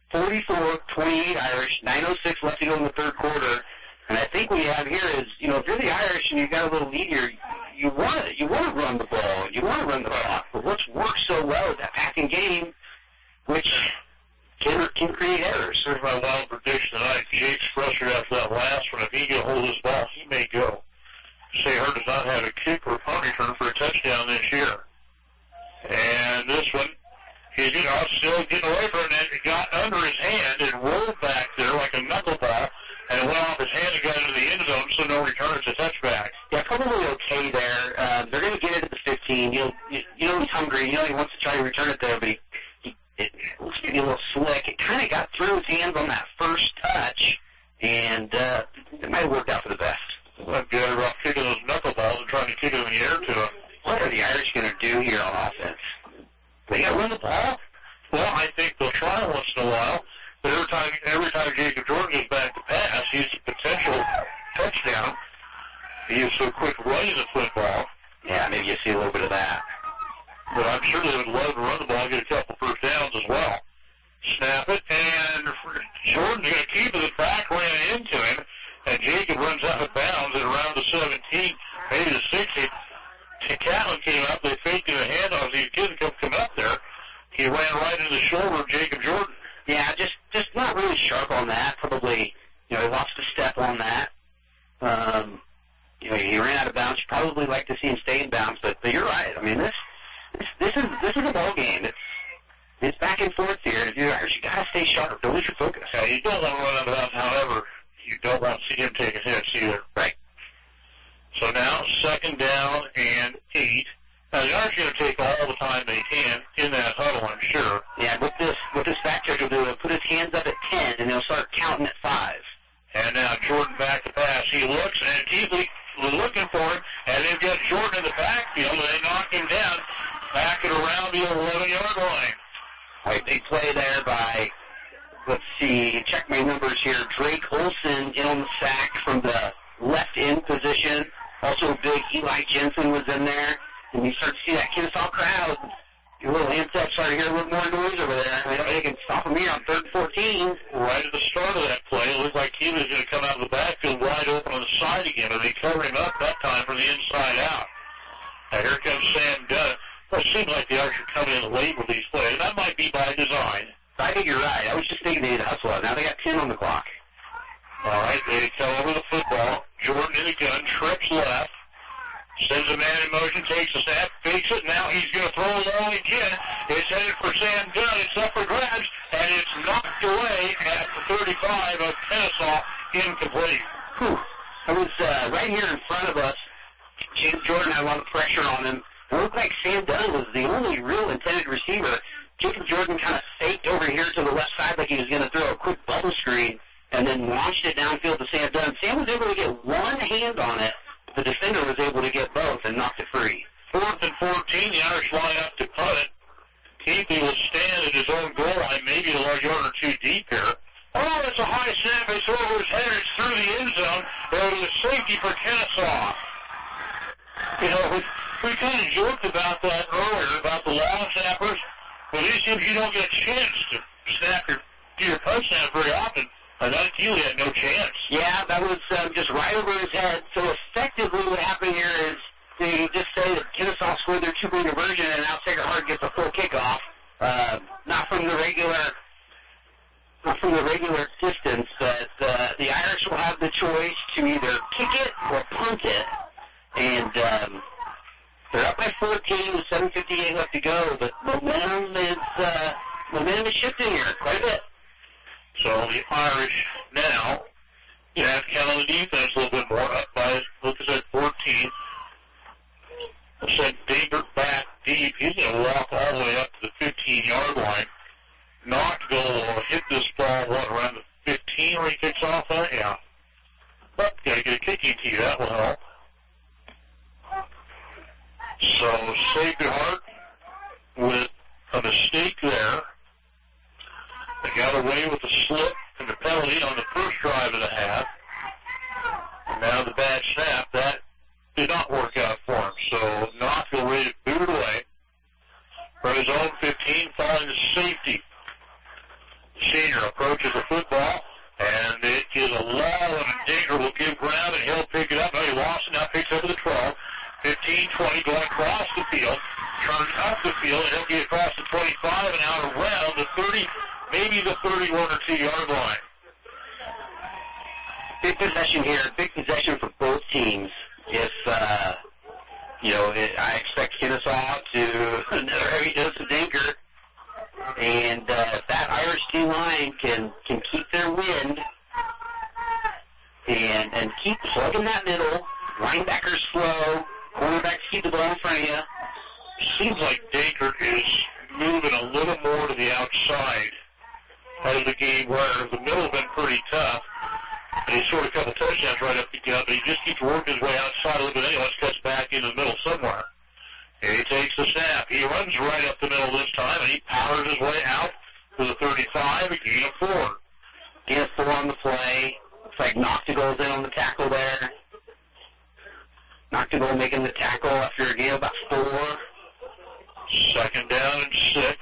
44-28 Irish, 9:06 left to go in the third quarter. And I think what you have here is, if you're the Irish and you've got a little lead here, you want to run the ball. You want to run the clock. But what's worked so well is that passing game, which can create errors. Here's my wild prediction tonight. Jake's frustrated after that last one. If he can hold his ball, he may go. Sayre does not have a kick or a punt return for a touchdown this year. And this one, he's still getting away from it, and it got under his hand and rolled back there like a knuckleball. And it went off his hand and got into the end zone, so no return. It's a touchback. Yeah, probably okay there. They're going to get it at the 15. You know he's hungry. You know he wants to try to return it there, but it looks maybe a little slick. It kind of got through his hands on that first touch, and it might have worked out for the best. Well, good about kicking those knuckleballs and trying to kick it in the air to him. what are the Irish going to do here on offense? They got to run the ball? Well, I think they'll try once in a while, but every time Jacob Jordan goes back to pass, he's a potential touchdown. He is so quick running the football. Yeah, maybe you see a little bit of that. But I'm sure they would love to run the ball and get a couple first downs as well. Snap it, and Jordan's going to keep it. The back ran into him, and Jacob runs out of bounds at around the 17, maybe the 60. Catlin came up. They faked him a handoff. These kids come up there. He ran right into the shoulder of Jacob Jordan. Yeah, just not really sharp on that. Probably, he lost a step on that. He ran out of bounds. You'd probably like to see him stay in bounds, but you're right. I mean, this is a ball game. It's back and forth here. You got to stay sharp. Don't lose your focus. Yeah, you don't want to run out of bounds. However, you don't want to see him take a hit either. Right. So now, 2nd down and 8. Now, the Irish are going to take all the time they can in that huddle, I'm sure. Yeah, what this back check will do, he'll put his hands up at 10, and they'll start counting at 5. And now Jordan back to pass. He looks, and Keithley was looking for him, and they've got Jordan in the backfield, and they knock him down back at around the 11-yard line. All right, big play there by, let's see, check my numbers here. Drake Olson in on the sack from the left end position. Also big Eli Jensen was in there. And you start to see that Kennesaw crowd. Your little insects start to hear a little more noise over there. I mean, they can stop them here on 3rd and 14. Right at the start of that play, it looked like he was going to come out of the backfield wide open on the side again, and they cover him up that time from the inside out. Now here comes Sam Dunn. Well, it seems like the Irish are coming in late with these plays. That might be by design. I think you're right. I was just thinking they need to hustle out. Now they got 10 on the clock. All right, they come over the football. Jordan in the gun, trips left. Sends a man in motion, takes a snap, fakes it. Now he's going to throw it long again. It's headed for Sam Dunn. It's up for grabs, and it's knocked away at the 35 of Kennesaw, incomplete. Whew. It was right here in front of us. James Jordan had a lot of pressure on him. It looked like Sam Dunn was the only real intended receiver. Jacob Jordan kind of faked over here to the left side like he was going to throw a quick bubble screen and then launched it downfield to Sam Dunn. Sam was able to get one hand on it. The defender was able to get both and knocked it free. 4th and 14, the Irish line up to punt it. Keithley will stand at his own goal line, maybe a yard or two deep here. Oh, it's a high snap. It's over his head. It's through the end zone. There was a safety for Kennesaw. We kind of joked about that earlier, about the long snappers. But these teams, you don't get a chance to snap your touchdown very often. That Keithley had no chance. Yeah, that was just right over his head. So effectively what happened here is they just say that Kennesaw scored their two-point conversion and now Sacred Heart gets a full kickoff. Not from the regular distance, but the Irish will have the choice to either kick it or punt it. And they're up by 14 with 7:58 left to go, but momentum is shifting here quite a bit. So the Irish now have count on the defense a little bit more, up by, look at 14. We'll send Danger back deep. He's going to walk all the way up to the 15-yard line. Knoxville will hit this ball, around the 15 where he kicks off that? Yeah. But got to get a kicking tee. That will help. So Sacred Heart with a mistake there. They got away with the slip and the penalty on the first drive of the half. And now the bad snap, that did not work out for him. So Knoxville ready to boot it away from his own 15, following the safety. The senior approaches the football, and it is a lull, and Dinger will give ground, and he'll pick it up. No, he lost it, now picks up at the 12. 15, 20, going across the field, turns up the field, and he'll get across the 25 and out around the 30, maybe the 31 or 2-yard line. Big possession here, big possession for both teams. If, I expect Kennesaw to another heavy dose of Dinker, and if that Irish D-line can keep their wind and keep plugging that middle, linebackers slow, cornerbacks keep the ball in front of you. Seems like Dinker is moving a little more to the outside of the game, where the middle has been pretty tough. And he scored a couple touchdowns right up the gut, but he just keeps working his way outside a little bit anyway, cuts back into the middle somewhere. He takes the snap. He runs right up the middle this time, and he powers his way out to the 35, a gain of 4. Gain of 4 on the play. Looks like Noctigal's in on the tackle there. Noctigal making the tackle after a gain of about 4. Second down and 6.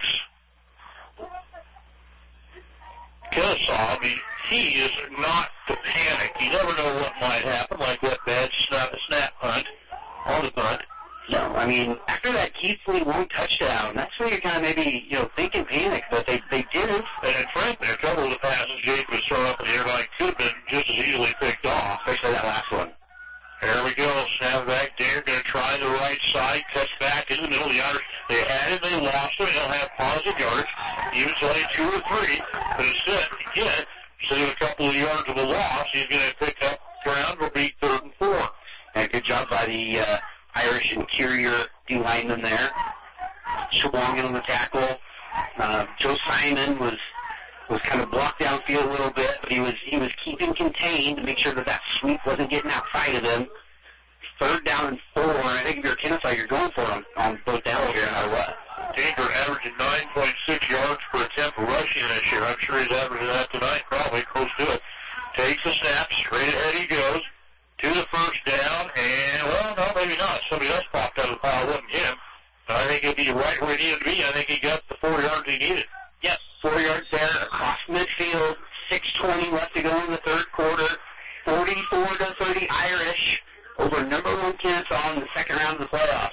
Kennesaw, he is not to panic. You never know what might happen, like that bad snap hunt on the punt. No, I mean, after that Keith Lee long touchdown, that's where you're kind of maybe, thinking panic, but they didn't. And frankly, a couple of the passes Jake was thrown up in the air like could have been just as easily picked off. Especially that last one. There we go. Snap back there. Going to try the right side. Cuts back in the middle. The Irish, they had it. They lost it. They'll have positive yards. Even only 2 or 3. But instead, again, instead of a couple of yards of a loss, he's going to pick up ground or beat 3rd and 4. And good job by the Irish interior D lineman there. Schwong on the tackle. Joe Simon was kind of blocked downfield a little bit, but he was keeping contained to make sure that sweep wasn't getting outside of him. 3rd down and 4. I think if you're Kennesaw, you're going for him on both downs here, no matter what. Tinker averaging 9.6 yards per attempt rushing this year. I'm sure he's averaging that tonight, probably close to it. Takes the snap, straight ahead he goes to the 1st down, and, well, no, maybe not. Somebody else popped out of the pile. It wasn't him. I think he'll be right where he needed to be. I think he got the 4 yards he needed. Yep, 4 yards there across midfield. 6:20 left to go in the 3rd quarter. 44-30 Irish over number 1 Kennesaw in the 2nd round of the playoffs.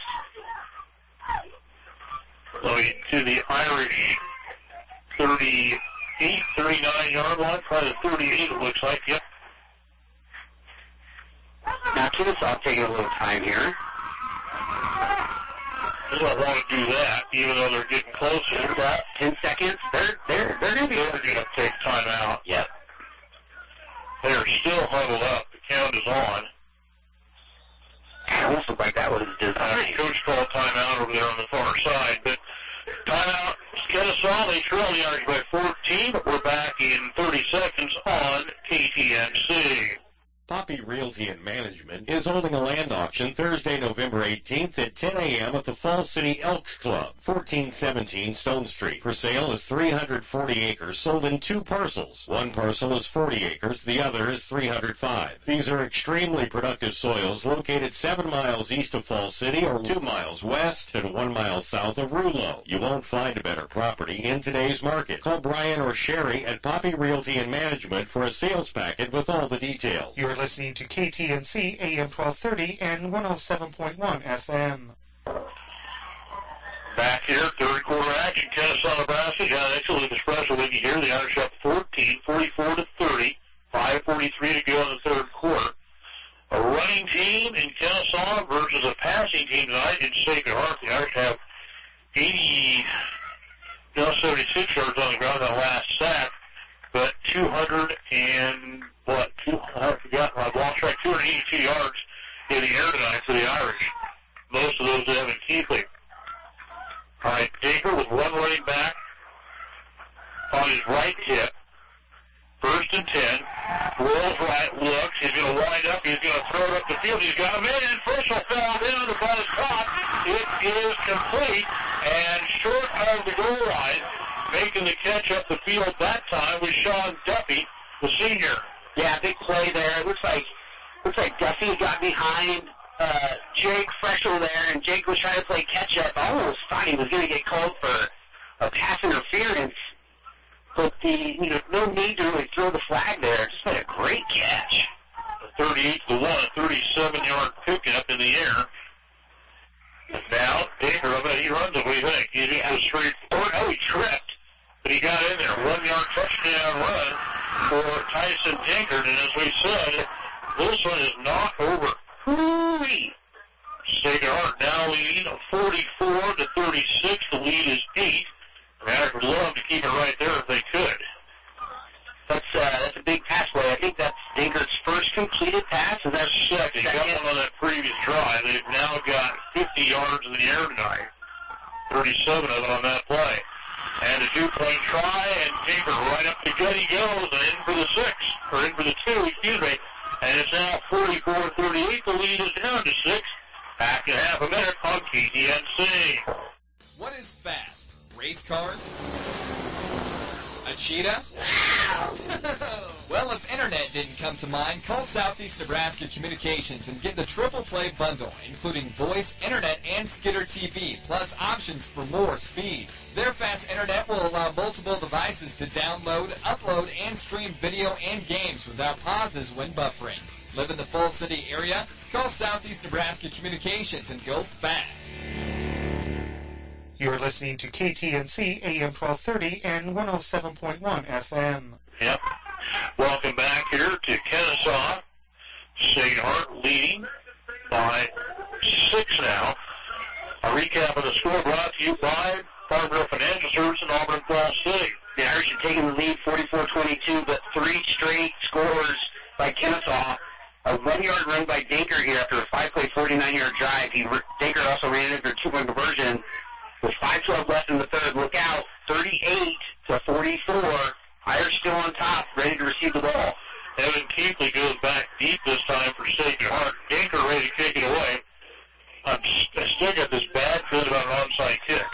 To the Irish 38, 39-yard line, probably the 38 it looks like, yep. Now Kennesaw taking a little time here. They don't want to do that, even though they're getting closer. 10 seconds. They're going to take time out. Yep. They're still huddled up. The count is on. It almost looked like that was designed. Coach called timeout over there on the far side, but timeout. Kennesaw, they trail the Irish by 14, but we're back in 30 seconds on KTNC. Poppy Realty and Management is holding a land auction Thursday, November 18th at 10 a.m. at the Falls City Elks Club, 1417 Stone Street. For sale is 340 acres sold in 2 parcels. One parcel is 40 acres, the other is 305. These are extremely productive soils located 7 miles east of Falls City or 2 miles west and 1 mile south of Rouleau. You won't find a better property in today's market. Call Brian or Sherry at Poppy Realty and Management for a sales packet with all the details. You're listening to KTNC AM 1230 and 107.1 FM. Back here, 3rd quarter action. Kennesaw, Nebraska. John Exel, Lucas Pressel with you here. The Irish up 14, 44-30. 5:43 to go in the 3rd quarter. A running team in Kennesaw versus a passing team tonight in Sacred Heart. The Irish have 76 yards on the ground on the last sack, but 282 yards in the air tonight for the Irish. Most of those to Evan Keithley. All right, Baker with 1 running back on his right hip. 1st and 10. Rolls right, looks. He's going to wind up. He's going to throw it up the field. He's got him in, and Frischel fell down. The ball is caught. It is complete and short of the goal line. Making the catch up the field that time was Sean Duffy, the senior. Yeah, big play there. It looks like Duffy got behind Jake Frischel there, and Jake was trying to play catch-up. I almost thought he was going to get called for a pass interference, but no need to really throw the flag there. Just made a great catch. A 38-1, a 37-yard pickup in the air. Now, Baker, I bet he runs it. What do you think? He just was straight forward. Oh, he tripped. But he got in there. 1-yard touchdown run for Tyson Dinkert. And as we said, this one is not over. Hooey! Sacred Heart now leading 44-36. The lead is 8. Matter would love to keep it right there if they could. That's a big pass play. I think that's Dinkert's first completed pass. Is that second? He got one on that previous drive. They've now got 50 yards in the air tonight. 37 of it on that play. And a 2-point try, and Tinker right up the gut he goes, and in for the 2, excuse me. And it's now 44-38. The lead is down to 6. Back in half a minute on KTNC. What is fast? Race cars? A cheetah? Well, if internet didn't come to mind, call Southeast Nebraska Communications and get the triple play bundle, including voice, internet, and Skitter TV, plus options for more speed. Their fast internet will allow multiple devices to download, upload, and stream video and games without pauses when buffering. Live in the Falls City area? Call Southeast Nebraska Communications and go fast. You're listening to KTNC AM 1230 and 107.1 FM. Yep. Welcome back here to Kennesaw. St. Hart leading by 6 now. A recap of the score brought to you by Farmville Financial Service in Auburn Falls City. The Irish have taken the lead 44-22, but 3 straight scores by Kennesaw. A 1-yard run by Dinker here after a 5-play, 49-yard drive. Dinker also ran into a 2-point conversion with 5:12 left in the third. Look out, 38-44. Irish still on top, ready to receive the ball. Evan Keithley goes back deep this time for Sacred Heart. Dinker ready to kick it away. I still got this bad feeling about an onside kick.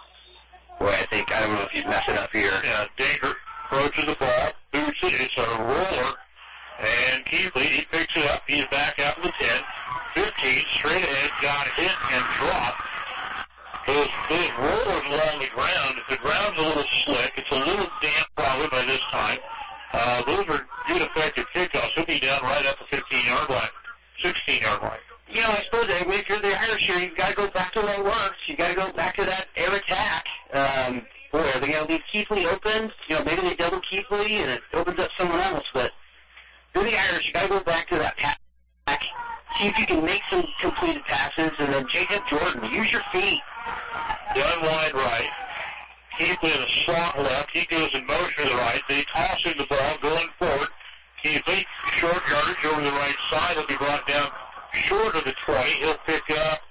Boy, I don't know if he's messing up here. Yeah, Dinker approaches the ball, boots it, it's a roller, and Keithley, he picks it up, he's back out to the 10, 15, straight ahead, got hit and dropped. Those rollers along the ground, if the ground's a little slick, it's a little damp probably by this time, those are good effective kickoffs. He'll be down right at the 15-yard line, 16-yard line. You know, I suppose if you're the Irish here, you've got to go back to what works. You've got to go back to that air attack. Boy, are they going to leave Keithley open? You know, maybe they double Keithley and it opens up someone else. But you're the Irish, you've got to go back to that pass. See if you can make some completed passes. And then Jacob Jordan, use your feet. Done wide right. Keithley in a slot left. He goes in motion to the right. They toss him the ball going forward. Keithley, short yardage over the right side. He'll be brought down short of the 20. He'll pick up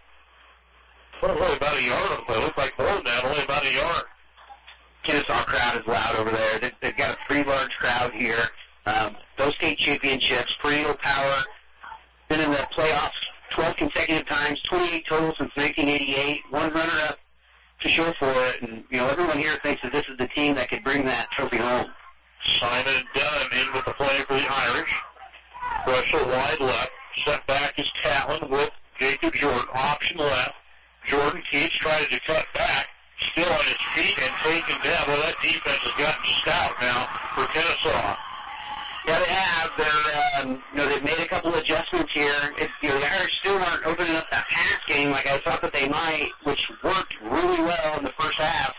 only about a yard on the play. Looks like more than that, only about a yard. Kennesaw crowd is loud over there. They've got a pretty large crowd here. Those state championships, perennial power. Been in the playoffs 12 consecutive times, 28 total since 1988. One runner-up to show for it. And, you know, everyone here thinks that this is the team that could bring that trophy home. Simon Dunn in with the play for the Irish. Russell wide left. Set back is Catlin with Jacob Jordan. Option left. Jordan Keats tries to cut back. Still on his feet and taken down. Well, that defense has gotten stout now for Kennesaw. Yeah, they have. They've made a couple adjustments here. The Irish still aren't opening up that pass game like I thought that they might, which worked really well in the first half.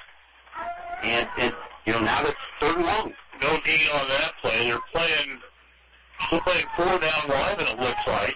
And now it's 3rd and long. No gain on that play. They're still playing 4 down linemen, it looks like.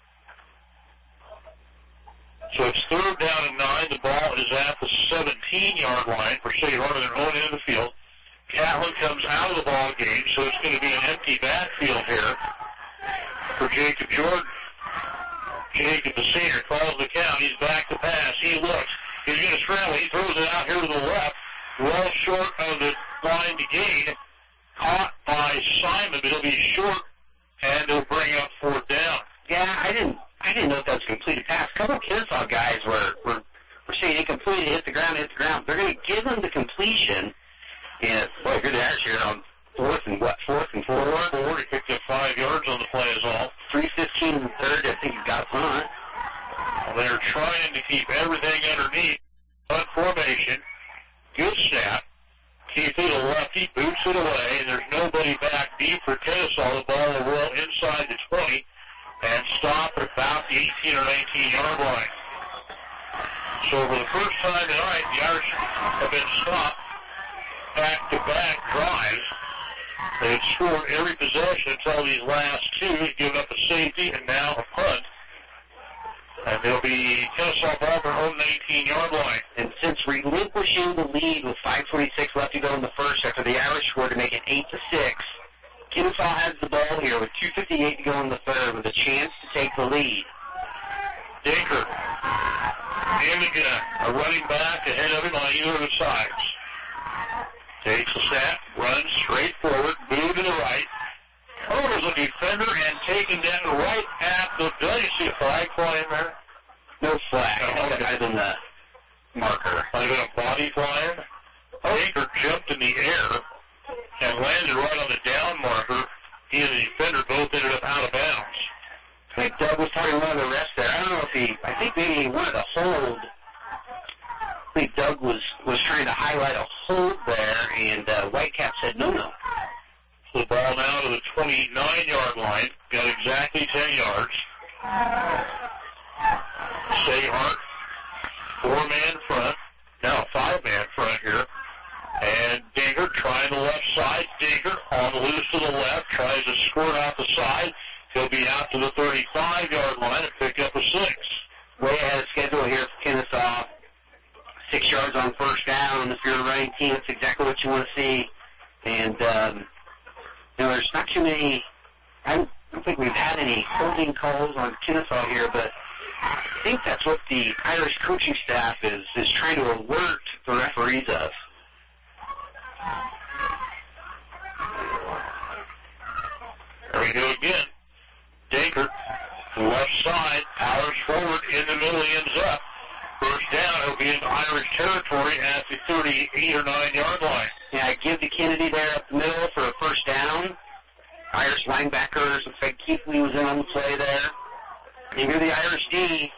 So it's 3rd down and 9. The ball is at the 17-yard line for State Hart on their own end of the field. Catlin comes out of the ball game, so it's going to be an empty backfield here for Jacob Jordan. Jacob, the senior, calls the count. He's back to pass. He looks. He's going to scramble. He throws it out here to the left. Well short of the line to gain. Caught by Simon, but he'll be short, and they'll bring up 4th down. Yeah, I didn't know if that was a completed pass. A couple of Kennesaw guys were saying incomplete, hit the ground. They're going to give them the completion. And, boy, good Irish here on 4th and 4? 4. He picked up 5 yards on the play is all. 3:15 in the third. I think he's got a punt. They're trying to keep everything underneath. Punt formation. Good snap. Keithley, the lefty, boots it away, and there's nobody back deep for Kennesaw. The ball will roll inside the 20 and stop at about the 18 or 19-yard line. So for the first time tonight, the Irish have been stopped back-to-back drives. They've scored every possession until these last 2, given up a safety and now a punt. And they'll be Kennesaw ball their own 19-yard line. And since relinquishing the lead with 5:26 left to go in the first after the Irish scored to make it 8-6, Kennesaw has the ball here with 2:58 to go in the third with a chance to take the lead. Dinker. Hannigan, a running back ahead of him on either of the sides. Takes a snap, runs straight forward, move to the right. Covers a defender and taken down right at the... Did you see a flag flying there? No flag. I think that might have been the marker. Might have been a body flying. Baker jumped in the air and landed right on the down marker. He and the defender both ended up out of bounds. I think Doug was talking to one of the refs there. I don't know if I think maybe he wanted to hold. I think Doug was trying to highlight a hold there, and Whitecap said no. The ball now to the 29-yard line. Got exactly 10 yards. Sayhart, 4-man front. Now 5-man front here. And Dinger trying the left side. Dinger on the loose to the left. Tries to squirt out the side. He'll be out to the 35-yard line and pick up a 6. Way ahead of schedule here for Kennesaw. 6 yards on first down. If you're a running team, that's exactly what you want to see. And, there's not too many. I don't think we've had any holding calls on Kennesaw here, but I think that's what the Irish coaching staff is trying to alert the referees of. There we go again. Dinger, left side, powers forward, in the middle, he ends up. First down, he'll be in Irish territory at the 38 or 9-yard line. Yeah, give to Kennedy there up the middle for a first down. Irish linebackers, looks like Keithley was in on the play there. And you're the Irish D.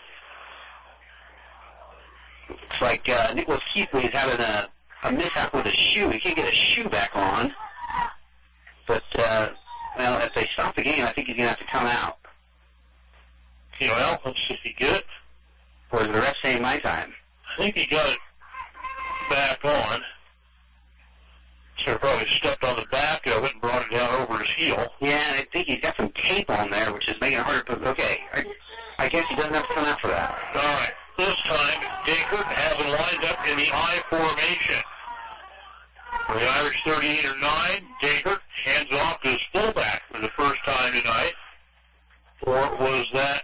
Looks like Nicholas Keithley is having a mishap with a shoe. He can't get a shoe back on. But, if they stop the game, I think he's going to have to come out. Well, let's see if he get it. Or is the ref saying my time? I think he got it back on. So he probably stepped on the back of it and brought it down over his heel. Yeah, and I think he's got some tape on there, which is making it harder to put. Okay, I guess he doesn't have to come out for that. All right. This time, Dinkert has it lined up in the I formation. For the Irish 38 or 9, Dinkert hands off to his fullback for the first time tonight. Or was that...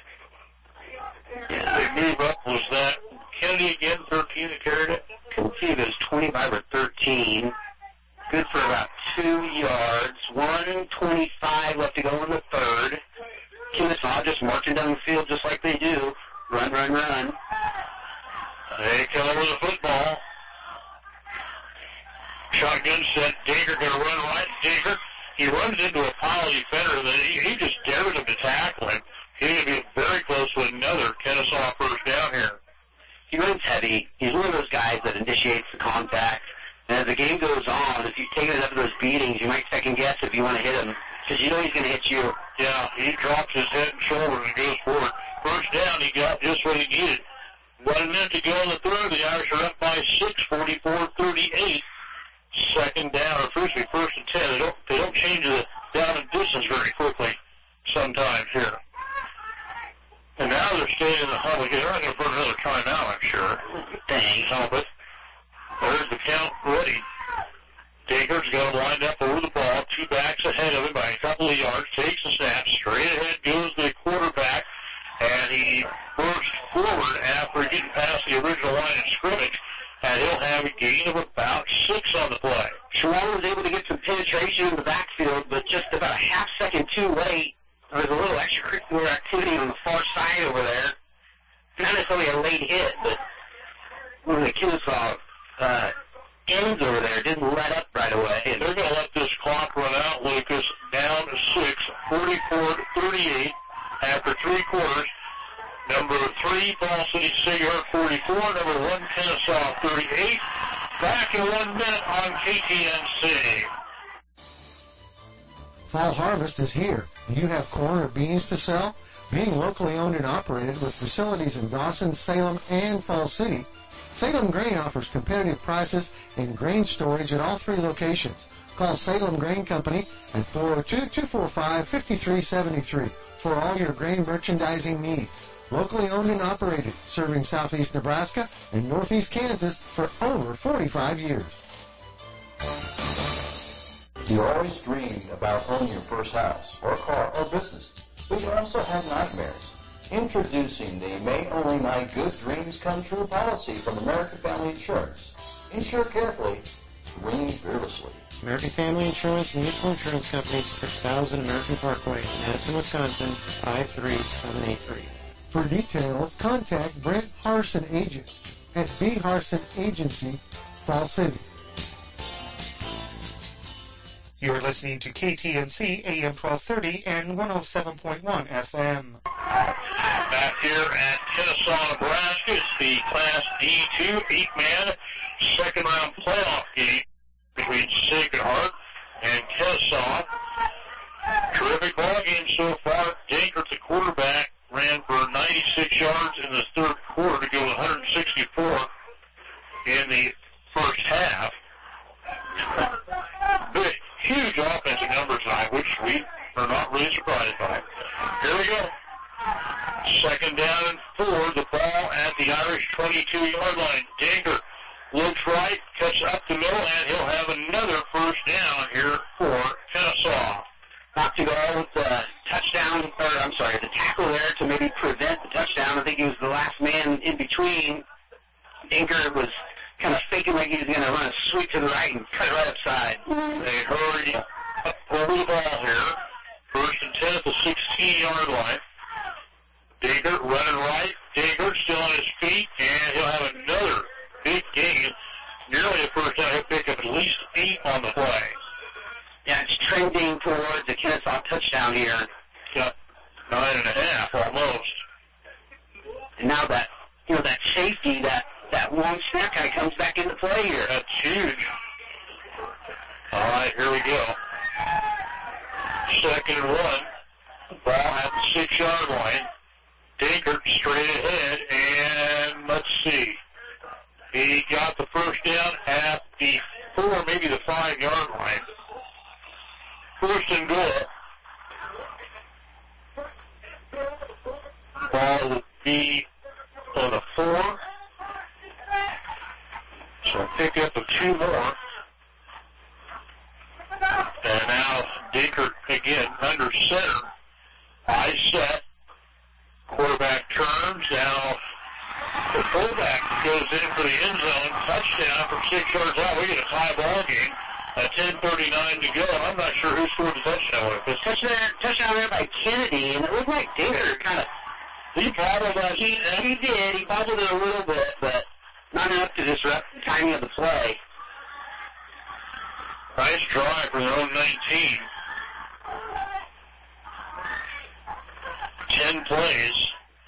They move up. Was that Kennedy again, 13 that carried it? Can see it was 25 or 13. Good for about 2 yards. 1:25 left to go in the third. Kennesaw just marching down the field just like they do. Run, run, run. They come over the football. Shotgun set. Dinger going to run right. Dinger, he runs into a pile of defender, and then he just dared him to tackle him. He's going to be very close to another Kennesaw first down here. He runs heavy. He's one of those guys that initiates the contact. And as the game goes on, if you've taken enough of those beatings, you might second guess if you want to hit him, because you know he's going to hit you. Yeah, he drops his head and shoulders and goes forward. First down, he got just what he needed. 1 minute to go in the third. The Irish are up by 6, 44-38. Second down, or first and 10. They don't change the down and distance very quickly sometimes here. And now they're staying in the huddle. They're not going to put another timeout, I'm sure. Dang. Help it. There's the count ready. Dinger's got him lined up over the ball. 2 backs ahead of him by a couple of yards. Takes the snap. Straight ahead goes the quarterback. And he bursts forward after getting past the original line of scrimmage. And he'll have a gain of about 6 on the play. Shawan was able to get some penetration in the backfield, but just about a half second too late. There was a little extracurricular activity on the far side over there. Not necessarily a late hit, but one of the Kennesaw ends over there didn't let up right away. And they're going to let this clock run out, Lucas, down 6, 44-38 after 3 quarters. Number 3, Fall City Sayhart 44. Number 1, Kennesaw 38. Back in 1 minute on KTNC. Fall harvest is here. Do you have corn or beans to sell? Being locally owned and operated with facilities in Dawson, Salem, and Fall City, Salem Grain offers competitive prices and grain storage at all 3 locations. Call Salem Grain Company at 402-245-5373 for all your grain merchandising needs. Locally owned and operated, serving southeast Nebraska and northeast Kansas for over 45 years. You always dreamed about owning your first house or car or business, but you also had nightmares. Introducing the May Only My Good Dreams Come True policy from American Family Insurance. Insure carefully, dream fearlessly. American Family Insurance Mutual Insurance Company, 6000 American Parkway, Madison, Wisconsin, 53783. For details, contact Brent Harson Agent at B. Harson Agency, Fall City. You're listening to KTNC AM 1230 and 107.1 FM. Back here at Kennesaw, Nebraska, it's the Class D2 eight-man second-round playoff game between Sacred Heart and Kennesaw. Terrific ball game so far. Dankert, the quarterback, ran for 96 yards in the third quarter to go 164 in the first half. Big, huge offensive numbers tonight, which we are not really surprised by. Here we go. Second down and 4. The ball at the Irish 22-yard line. Dankert looks right, cuts up the middle, and he'll have another first down here for Kennesaw. Not to go with the touchdown, the tackle there to maybe prevent the touchdown. I think he was the last man in between. Dankert was kind of faking like he was going to run a sweep to the right and cut it right upside. They hurry up over the ball here. First and 10 at the 16-yard line. Dankert running right. Dankert still on his feet, and he'll have another big gain. Nearly the first down. He'll pick up at least 8 on the play. Yeah, it's trending towards the Kennesaw touchdown here. Got 9.5 almost. And now that safety, that long snap kind of comes back into play here. That's huge. All right, here we go. Second and 1. Ball at the 6-yard line. Dankert straight ahead, and let's see. He got the first down at the 4, maybe the 5-yard line. First and goal. Ball would be on the 4. So pick up a 2 more. And now Dankert again under center. High set. Quarterback turns. Now the fullback goes in for the end zone. Touchdown from 6 yards out. We get a tie ball game. 10:39 to go. I'm not sure who scored the touchdown with this. Touchdown there by Kennedy, and it looked like Dankert kind of... He bobbled that. He did. He bobbled it a little bit, but not enough to disrupt the timing of the play. Nice drive for their own 19. 10 plays.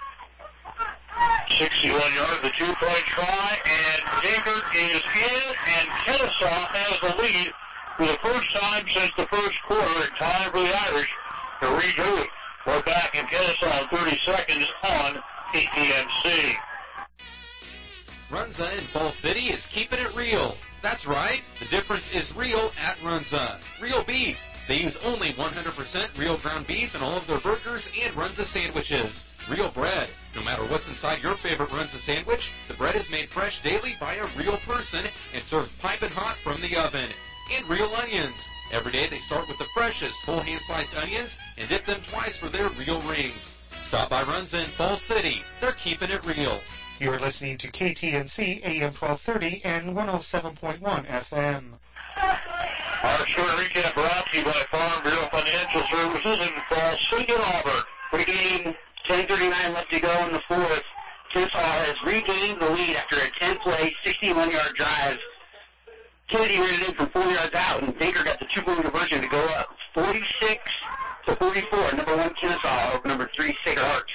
61 yards, the 2-point try, and Dankert is in, and Kennesaw has the lead for the first time since the first quarter, in time for the Irish to regroup. We're back in Kennesaw in 30 seconds on KTNC. Runza in Fall City is keeping it real. That's right, the difference is real at Runza. Real beef. They use only 100% real ground beef in all of their burgers and Runza sandwiches. Real bread. No matter what's inside your favorite Runza sandwich, the bread is made fresh daily by a real person and served piping hot from the oven. And real onions. Every day they start with the freshest whole hand-sliced onions and dip them twice for their real rings. Stop by Runza in Fall City. They're keeping it real. You're listening to KTNC AM 1230 and 107.1 FM. Our short recap brought to you by Farm Bureau Financial Services in Fall City, Auburn. Pregame, 10:39 left to go in the fourth. Kennesaw has regained the lead after a 10-play, 61-yard drive. Kennedy ran it in from 4 yards out, and Dankert got the 2-point conversion to go up 46-44. Number 1 Kennesaw over number 3 Sacred Heart.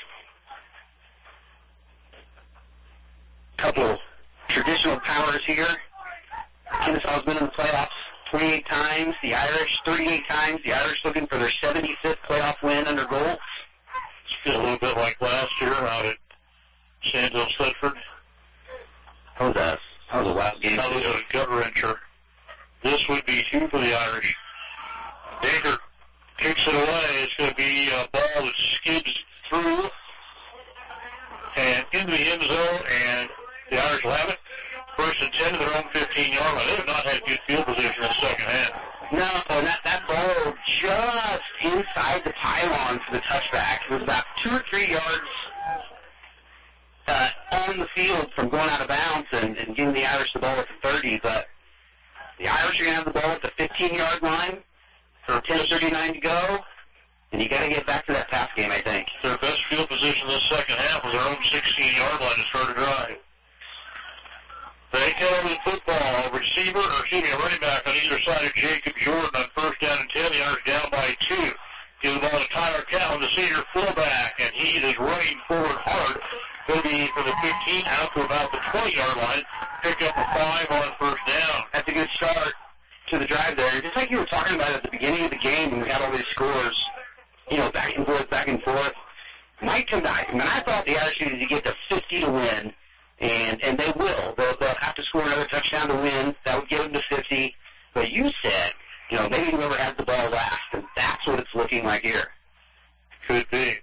Couple traditional powers here. Kennesaw's been in the playoffs 28 times. The Irish 38 times. The Irish looking for their 75th playoff win under goal. It's a little bit like last year out at Sandville Stedford. How was a wild game? That was a gut wrencher. This would be 2 for the Irish. Dankert kicks it away. It's going to be a ball that skids through and into the end zone, and the Irish will have it. First and 10 to their own 15-yard line. They have not had good field position in the second half. No, and that ball just inside the pylon for the touchback. It was about 2 or 3 yards on the field from going out of bounds and giving the Irish the ball at the 30, but the Irish are going to have the ball at the 15-yard line for 10:39 to go. And you got to get back to that pass game, I think. Their best field position in the second half was their own 16-yard line to start a drive. They get over the football. Running back on either side of Jacob Jordan on first down and 10. The Irish down by 2. Give the ball to Tyler Catlin, the senior fullback, and he is running forward hard. Going to be for the 15 out to about the 20-yard line. Pick up a 5 on first down. That's a good start to the drive there. Just like you were talking about at the beginning of the game when we had all these scores, back and forth. Might come back. I mean, I thought the Irish needed to get to 50 to win, and they will. They'll have to score another touchdown to win. That would get them to 50. But you said, maybe whoever has the ball last, and that's what it's looking like here. Could be.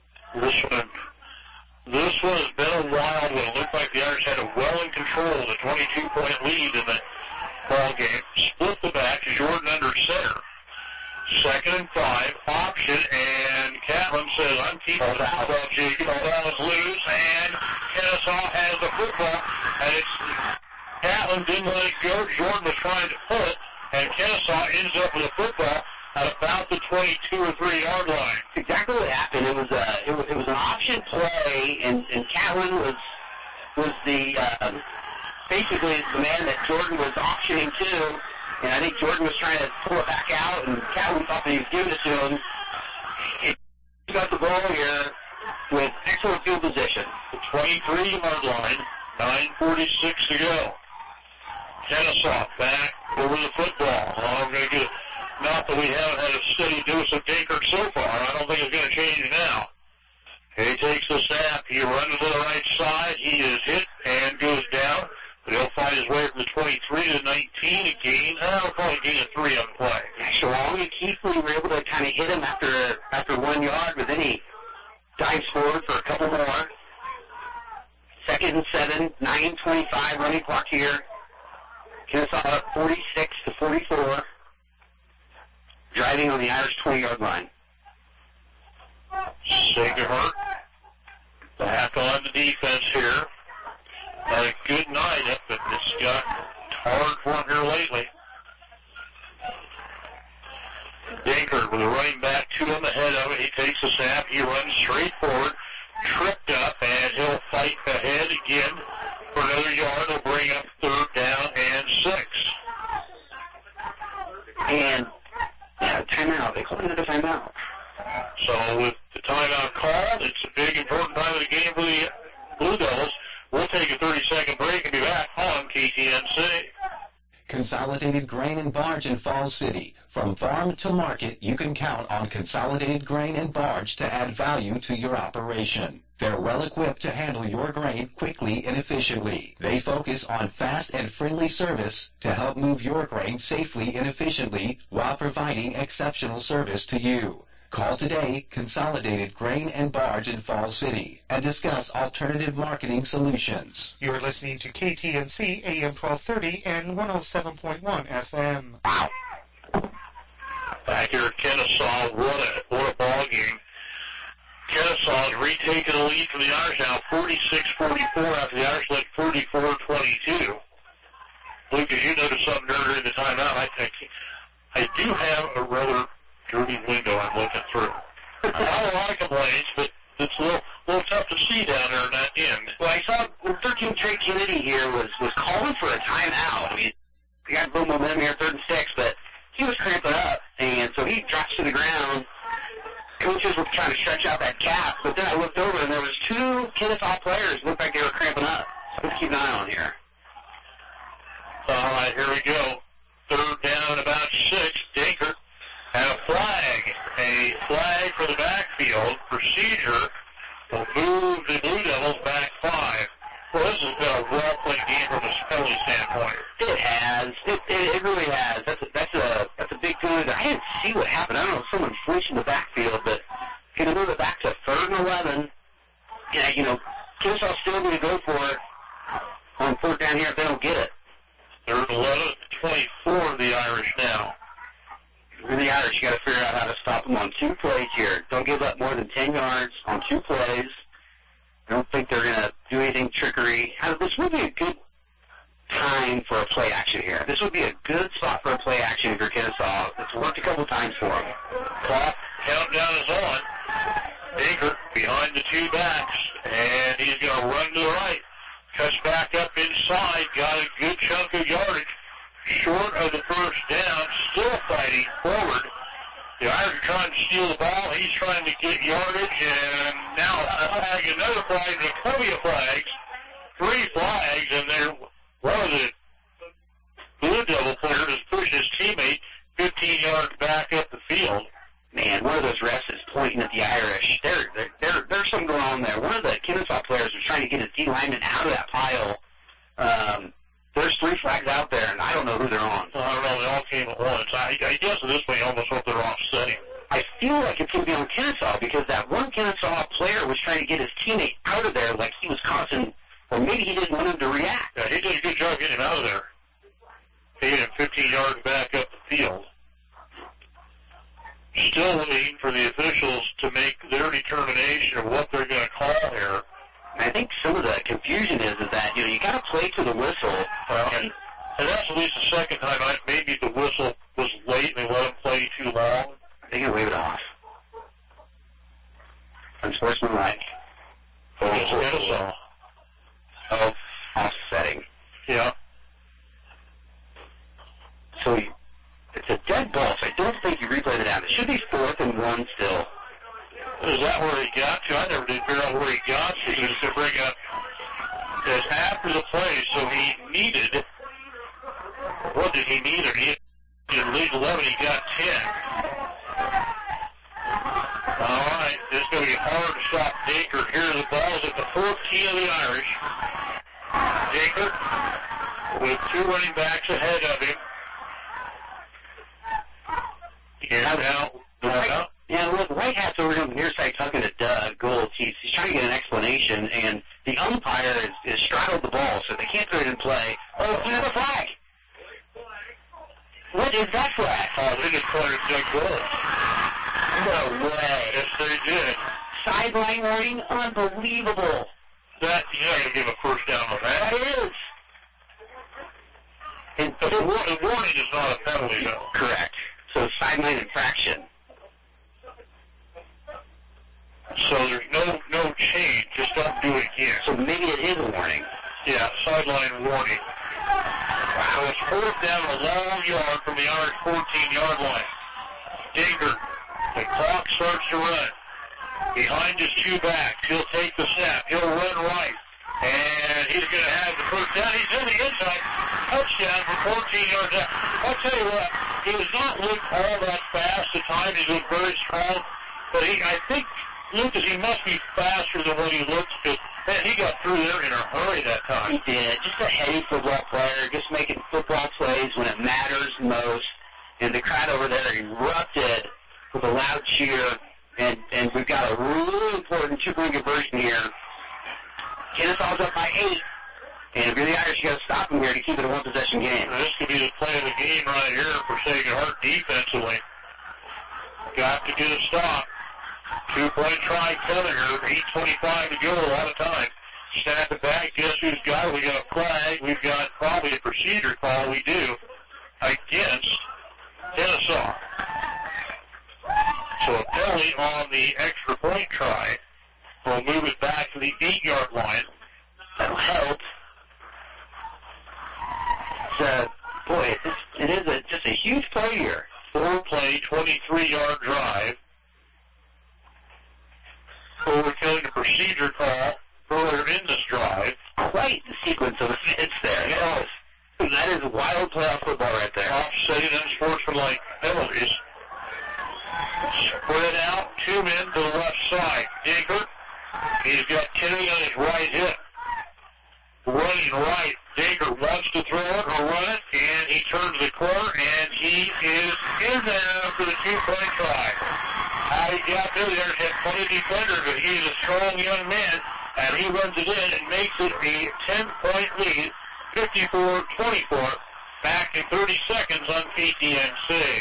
This one has been a wild one. It looked like the Irish had it well in control, the 22-point lead in the ball game. Split the back, Jordan under center. 2nd and 5, option, and Catlin says, I'm keeping the football, Jacob. The ball is loose, and Kennesaw has the football, and Catlin didn't let it go. Jordan was trying to pull it, and Kennesaw ends up with a football at about the 22 or 3-yard line. Exactly what happened. It was an option play, and Catlin was the basically the man that Jordan was optioning to. And I think Jordan was trying to pull it back out, and Catlin thought that he was giving it to him. He got the ball here with excellent field position. The 23-yard line, 9:46 to go. Kennesaw back over the football. I'm going to get it. Not that we haven't had a steady dose of Dinkert so far. I don't think it's going to change now. He takes the snap. He runs to the right side. He is hit and goes down. But he'll find his way from the 23 to 19 again. I'll probably gain a 3 on play. Shalom and Keithley were able to kind of hit him after 1 yard, but then he dives forward for a couple more. 2nd and 7, 9:25 running clock here. Kennesaw up 46-44. Driving on the Irish 20-yard line. Sagerhart back on the defense here. Had a good night up, but it's got hard for him here lately. Dinkert with a running back, 2 on the head of it. He takes the snap. He runs straight forward, tripped up, and he'll fight ahead again for another yard. He'll bring up 3rd down and 6. And timeout. They called another timeout. So with the timeout called, it's a big, important time of the game for the Blue Devils. We'll take a 30-second break and be back on KTNC. Consolidated Grain and Barge in Falls City. From farm to market, you can count on Consolidated Grain and Barge to add value to your operation. They're well equipped to handle your grain quickly and efficiently. They focus on fast and friendly service to help move your grain safely and efficiently while providing exceptional service to you. Call today, Consolidated Grain and Barge in Falls City, and discuss alternative marketing solutions. You are listening to KTNC AM 1230 and 107.1 FM. Wow. Back here at Kennesaw, what a ball game. Kennesaw has retaken the lead from the Irish now, 46-44 after the Irish led 34-22. Luke, as you noticed something during the timeout, I do have a rather dirty window I'm looking through. I have a lot of complaints, but it's a little tough to see down there in that end. Well, I saw 13th Trey Kennedy here was calling for a timeout. I mean, we got a little momentum here, 3rd and 6, but he was cramping up, and so he drops to the ground. Coaches were trying to stretch out that gap, but then I looked over, and there was 2 Kennesaw players looked like they were cramping up. So let's keep an eye on here. All right, here we go. 3rd down, about 6. Dinkert. And a flag for the backfield. Procedure will move the Blue Devils back 5. Well, this has been a well-played game from a penalty standpoint. It has. It really has. That's a big penalty. I didn't see what happened. I don't know if someone flinched in the backfield, but going to move it back to 3rd and 11. Yeah, Kennesaw's still going to go for it on 4th down here if they don't get it. 3rd and 11, 24 of the Irish now. For the Irish, you got to figure out how to stop them on 2 plays here. Don't give up more than 10 yards on 2 plays. I don't think they're going to do anything trickery. This would be a good time looking for a play action here. This would be a good spot for a play action if you're Kennesaw. It's worked a couple times for him. Clock countdown is on. Baker behind the two backs, and he's going to run to the right. Cuts back up inside, got a good chunk of yardage. Short of the first down, still fighting forward. The Irish are trying to steal the ball. He's trying to get yardage, and now flag, another flag, the Columbia flags. 3 flags, and they're one of the Blue Devil players has pushed his teammate 15 yards back up the field. Man, one of those refs is pointing at the Irish. There's something going on there. One of the Kennesaw players was trying to get his D lineman out of that pile. There's 3 flags out there, and I don't know who they're on. I don't know. They all came at once. I guess at this point, you almost hope they're offsetting. I feel like it's going to be on Kennesaw because that one Kennesaw player was trying to get his teammate out of there like he was causing, or maybe he didn't want him to react. Yeah, he did a good job getting him out of there. He hit him 15 yards back up the field. Still waiting for the officials to make their determination of what they're going to call here. I think some of the confusion is that, you got to play to the whistle. And that's at least the second time. Maybe the whistle was late and they let him play too long. They're going to wave it off. Unsportsmanlike. Kennesaw. Of offsetting. Yeah. So it's a dead ball, so I don't think you replay the down. It should be 4th and 1 still. Is that where he got to? I never did figure out where he got to. He was to bring up it's after the play, so he needed, what did he need? He had lead 11, he got 10. All right, this is going to be hard to stop Daker. Here the ball is at the 14 of the Irish. Daker with 2 running backs ahead of him. Look, White Hat's over on the near side talking to Doug Gould. He's trying to get an explanation, and the umpire is straddled the ball, so they can't throw it in play. Oh, another flag! What is that flag? Oh, they just called Doug Gould. No way. Yes, they did. Sideline warning, unbelievable. That, you're not going to give a first down on that. That is. And the warning is not a penalty, though. Correct. So sideline infraction. So there's no change. Just don't do it again. So maybe it is a warning. Yeah, sideline warning. Wow. So it's 4th down, a long yard from the Irish 14-yard line. Daker, the clock starts to run. Behind his 2 backs, he'll take the snap. He'll run right. And he's going to have the first down. He's in the inside. Touchdown for 14 yards out. I'll tell you what, he does not look all that fast at times. He looks very strong. But I think, Lucas, he must be faster than what he looks, because, man, he got through there in a hurry that time. He did. Just a heady football player, just making football plays when it matters most. And the crowd over there erupted with a loud cheer. And we've got a really important 2-point conversion here. Kennesaw's up by 8. And if you're the Irish, you got to stop them here to keep it a 1-possession game. This could be the play of the game right here for Sacred Heart defensively. Got to get a stop. 2-point try coming here. 8:25 to go, a lot of time. Snap it back. Guess who's got it? We got a flag. We've got probably a procedure call. We do against Kennesaw. So a penalty on the extra point try. We'll move it back to the 8-yard line. That'll help. It is just a huge play here. 4-play, 23-yard drive. Overkilling the procedure call earlier in this drive. Quite the sequence of events there. Yes. That is wild playoff football right there. Offsetting unsportsmanlike penalties. Spread out, 2 men to the left side. Daker, he's got Kennedy on his right hip. Running right, Daker wants to throw it or run it, and he turns the corner, and he is in there for the 2-point try. How he got there, the Irish had plenty of defenders, but he's a strong young man, and he runs it in and makes it a 10-point lead, 54-24, back in 30 seconds on KTNC.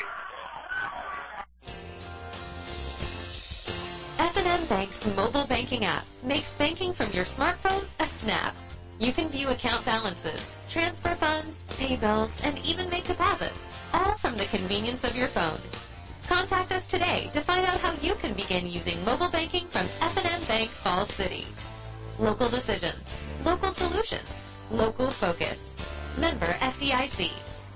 F&M Bank's mobile banking app makes banking from your smartphone a snap. You can view account balances, transfer funds, pay bills, and even make deposits, all from the convenience of your phone. Contact us today to find out how you can begin using mobile banking from F&M Bank Falls City. Local decisions, local solutions, local focus. Member FDIC.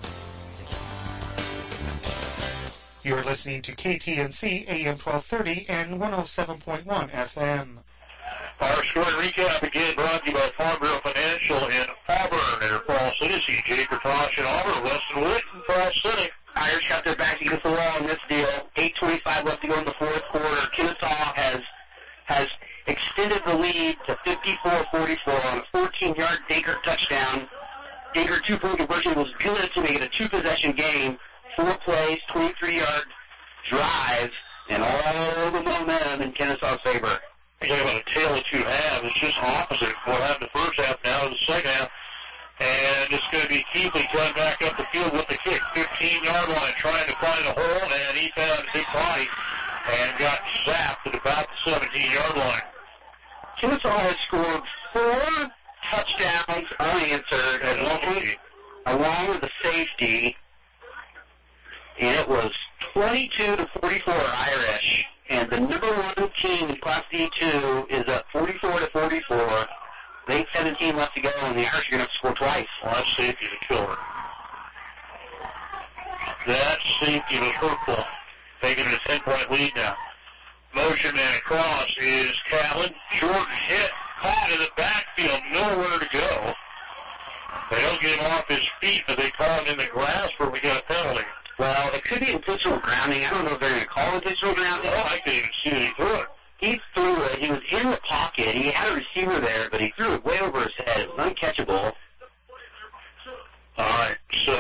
You're listening to KTNC AM 1230 and 107.1 FM. Our scoring recap again brought to you by Farm Bureau Financial in Auburn and Falls City. CJ Kertosh in Auburn, Weston Witt in Falls City. Irish got their back against the wall in this deal. 8:25 left to go in the fourth quarter. Kennesaw has extended the lead to 54-44 on a 14-yard Dankert touchdown. Dankert two-point conversion was good to make it a two-possession game. 4 plays, 23-yard drive, and all the momentum in Kennesaw's favor. You're talking about a tale of two halves. It's just opposite what happened the first half now is the second half. And it's going to be Keithley coming back up the field with the kick. 15-yard line, trying to find a hole, and he found a big body and got zapped at about the 17-yard line. Kennesaw has scored 4 touchdowns unanswered, along with the safety, and it was 22-44 Irish. And the number 1 team in Class D2 is up 44-44. 8:17 left to go, and the Irish are going to have to score twice. Well, that safety is a killer. That safety was hurtful. Taking a 10-point lead now. Motion man across is Catlin. Jordan hit, caught in the backfield, nowhere to go. They don't get him off his feet, but they call him in the grass where we got a penalty. Well, it could be intentional grounding. I don't know if they're going to call it intentional grounding. Oh, I couldn't even see that he threw it. He threw it. He was in the pocket. He had a receiver there, but he threw it way over his head. It was uncatchable. All right, so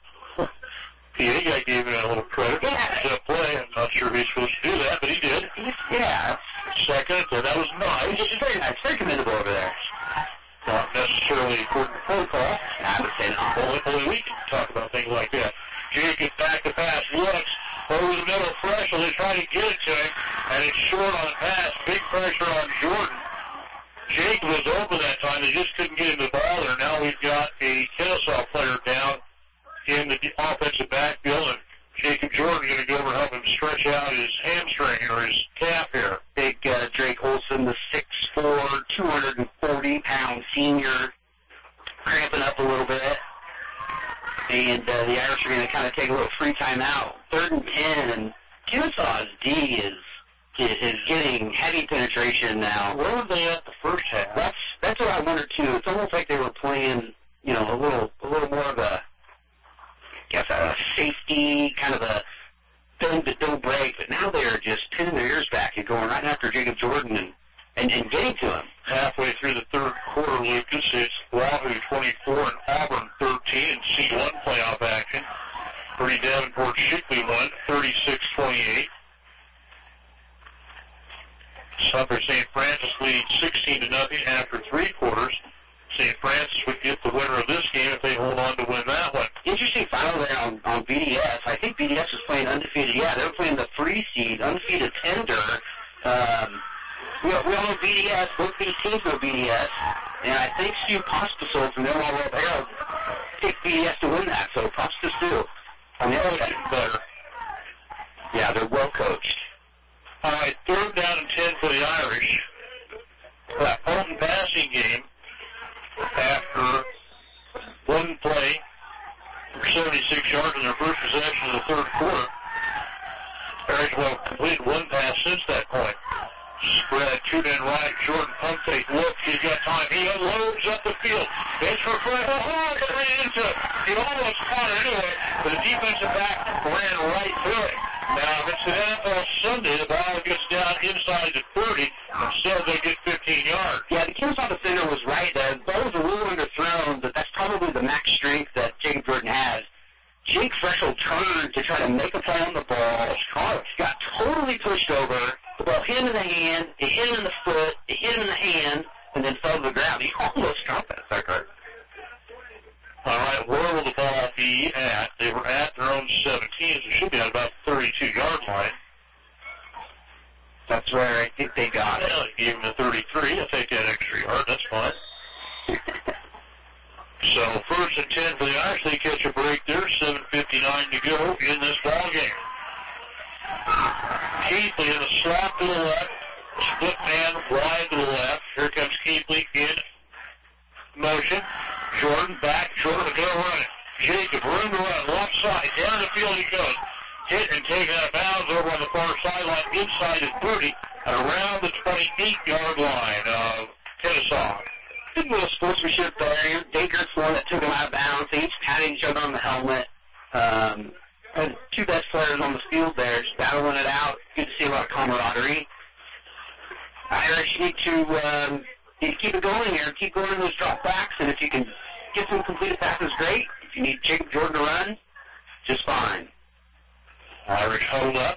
I gave him a little credit. Yeah. Play. I'm not sure if he's supposed to do that, but he did. Yeah. Second, that was nice. It's very nice. Very commendable over there. Not necessarily according to protocol. I would say not. Only we can talk about things like that. Jake back to pass, looks over the middle, Freshel. They try to get it to him, and it's short on the pass. Big pressure on Jordan. Jake was open that time. They just couldn't get him the ball there. Now we've got a Kennesaw player down in the offensive backfield, and Jacob Jordan going to go over and help him stretch out his hamstring or his calf here. Big Drake Olson, the 6'4", 240-pound senior, cramping up a little bit. And the Irish are going to kind of take a little free time out. 3rd and 10, and Kennesaw's D is getting heavy penetration now. Where were they at the first half? That's what I wondered too. It's almost like they were playing, a little more of a safety, kind of a bend but don't break. But now they're just pinning their ears back and going right after Jacob Jordan and getting to him. Halfway through the third quarter, Lucas, it's Wahoo 24 and Auburn 13 in C1 playoff action. Bernie Davenport Shickley won 36-28. Suffolk St. Francis leads 16-0 after 3 quarters. St. Francis would get the winner of this game if they hold on to win that one. Interesting final there on BDS. I think BDS was playing undefeated. Yeah, they were playing the 3 seed, undefeated tender. We all know BDS, both these teams know BDS, and I think Stu Pospisil from the Illinois Herald picked BDS to win that, so props to Stu. On the other side, better. Yeah, they're well coached. All right, 3rd down and 10 for the Irish. That Fulton passing game after one play for 76 yards in their first possession of the third quarter. Irish will have completed 1 pass since that point. Spread, 2 men right, Jordan pump fake, look, he's got time. He unloads up the field. It's for Fred. Oh, he ran into it. He almost caught it anyway, but the defensive back ran right through it. Now, if it's an NFL Sunday, the ball gets down inside the 30. Instead, they get 15 yards. Yeah, the Kennesaw defender was right. The ball was a little underthrown, but that's probably the max strength that Jacob Jordan has. Jake Freshel turned to try to make a play on the ball. Got totally pushed over. The ball hit him in the hand, it hit him in the foot, it hit him in the hand, and then fell to the ground. He almost dropped that sucker. All right, where will the ball be at? They were at their own 17, so it should be at about the 32-yard line. That's where I think they got it. Yeah, they gave him the 33. I'll take that extra yard. That's fine. So 1st and 10 for the Irish. They catch a break there. 7:59 to go in this ball game. Keithley in a slap to the left. Split man wide to the left. Here comes Keithley in motion. Jordan back. Jordan to go running. Jacob, room to run. Left side. Down the field he goes. Hit and taken out of bounds over on the far sideline. Inside is Birdie. And around the 28-yard line of Kennesaw. Good little sportsmanship there. Dakert's the one that took him out of bounds. They each patted each other on the helmet. And two best players on the field there, just battling it out. Good to see a lot of camaraderie. Irish need to keep it going here. Keep going in those drop backs, and if you can get some completed passes, great. If you need Jacob Jordan to run, just fine. Irish hold up.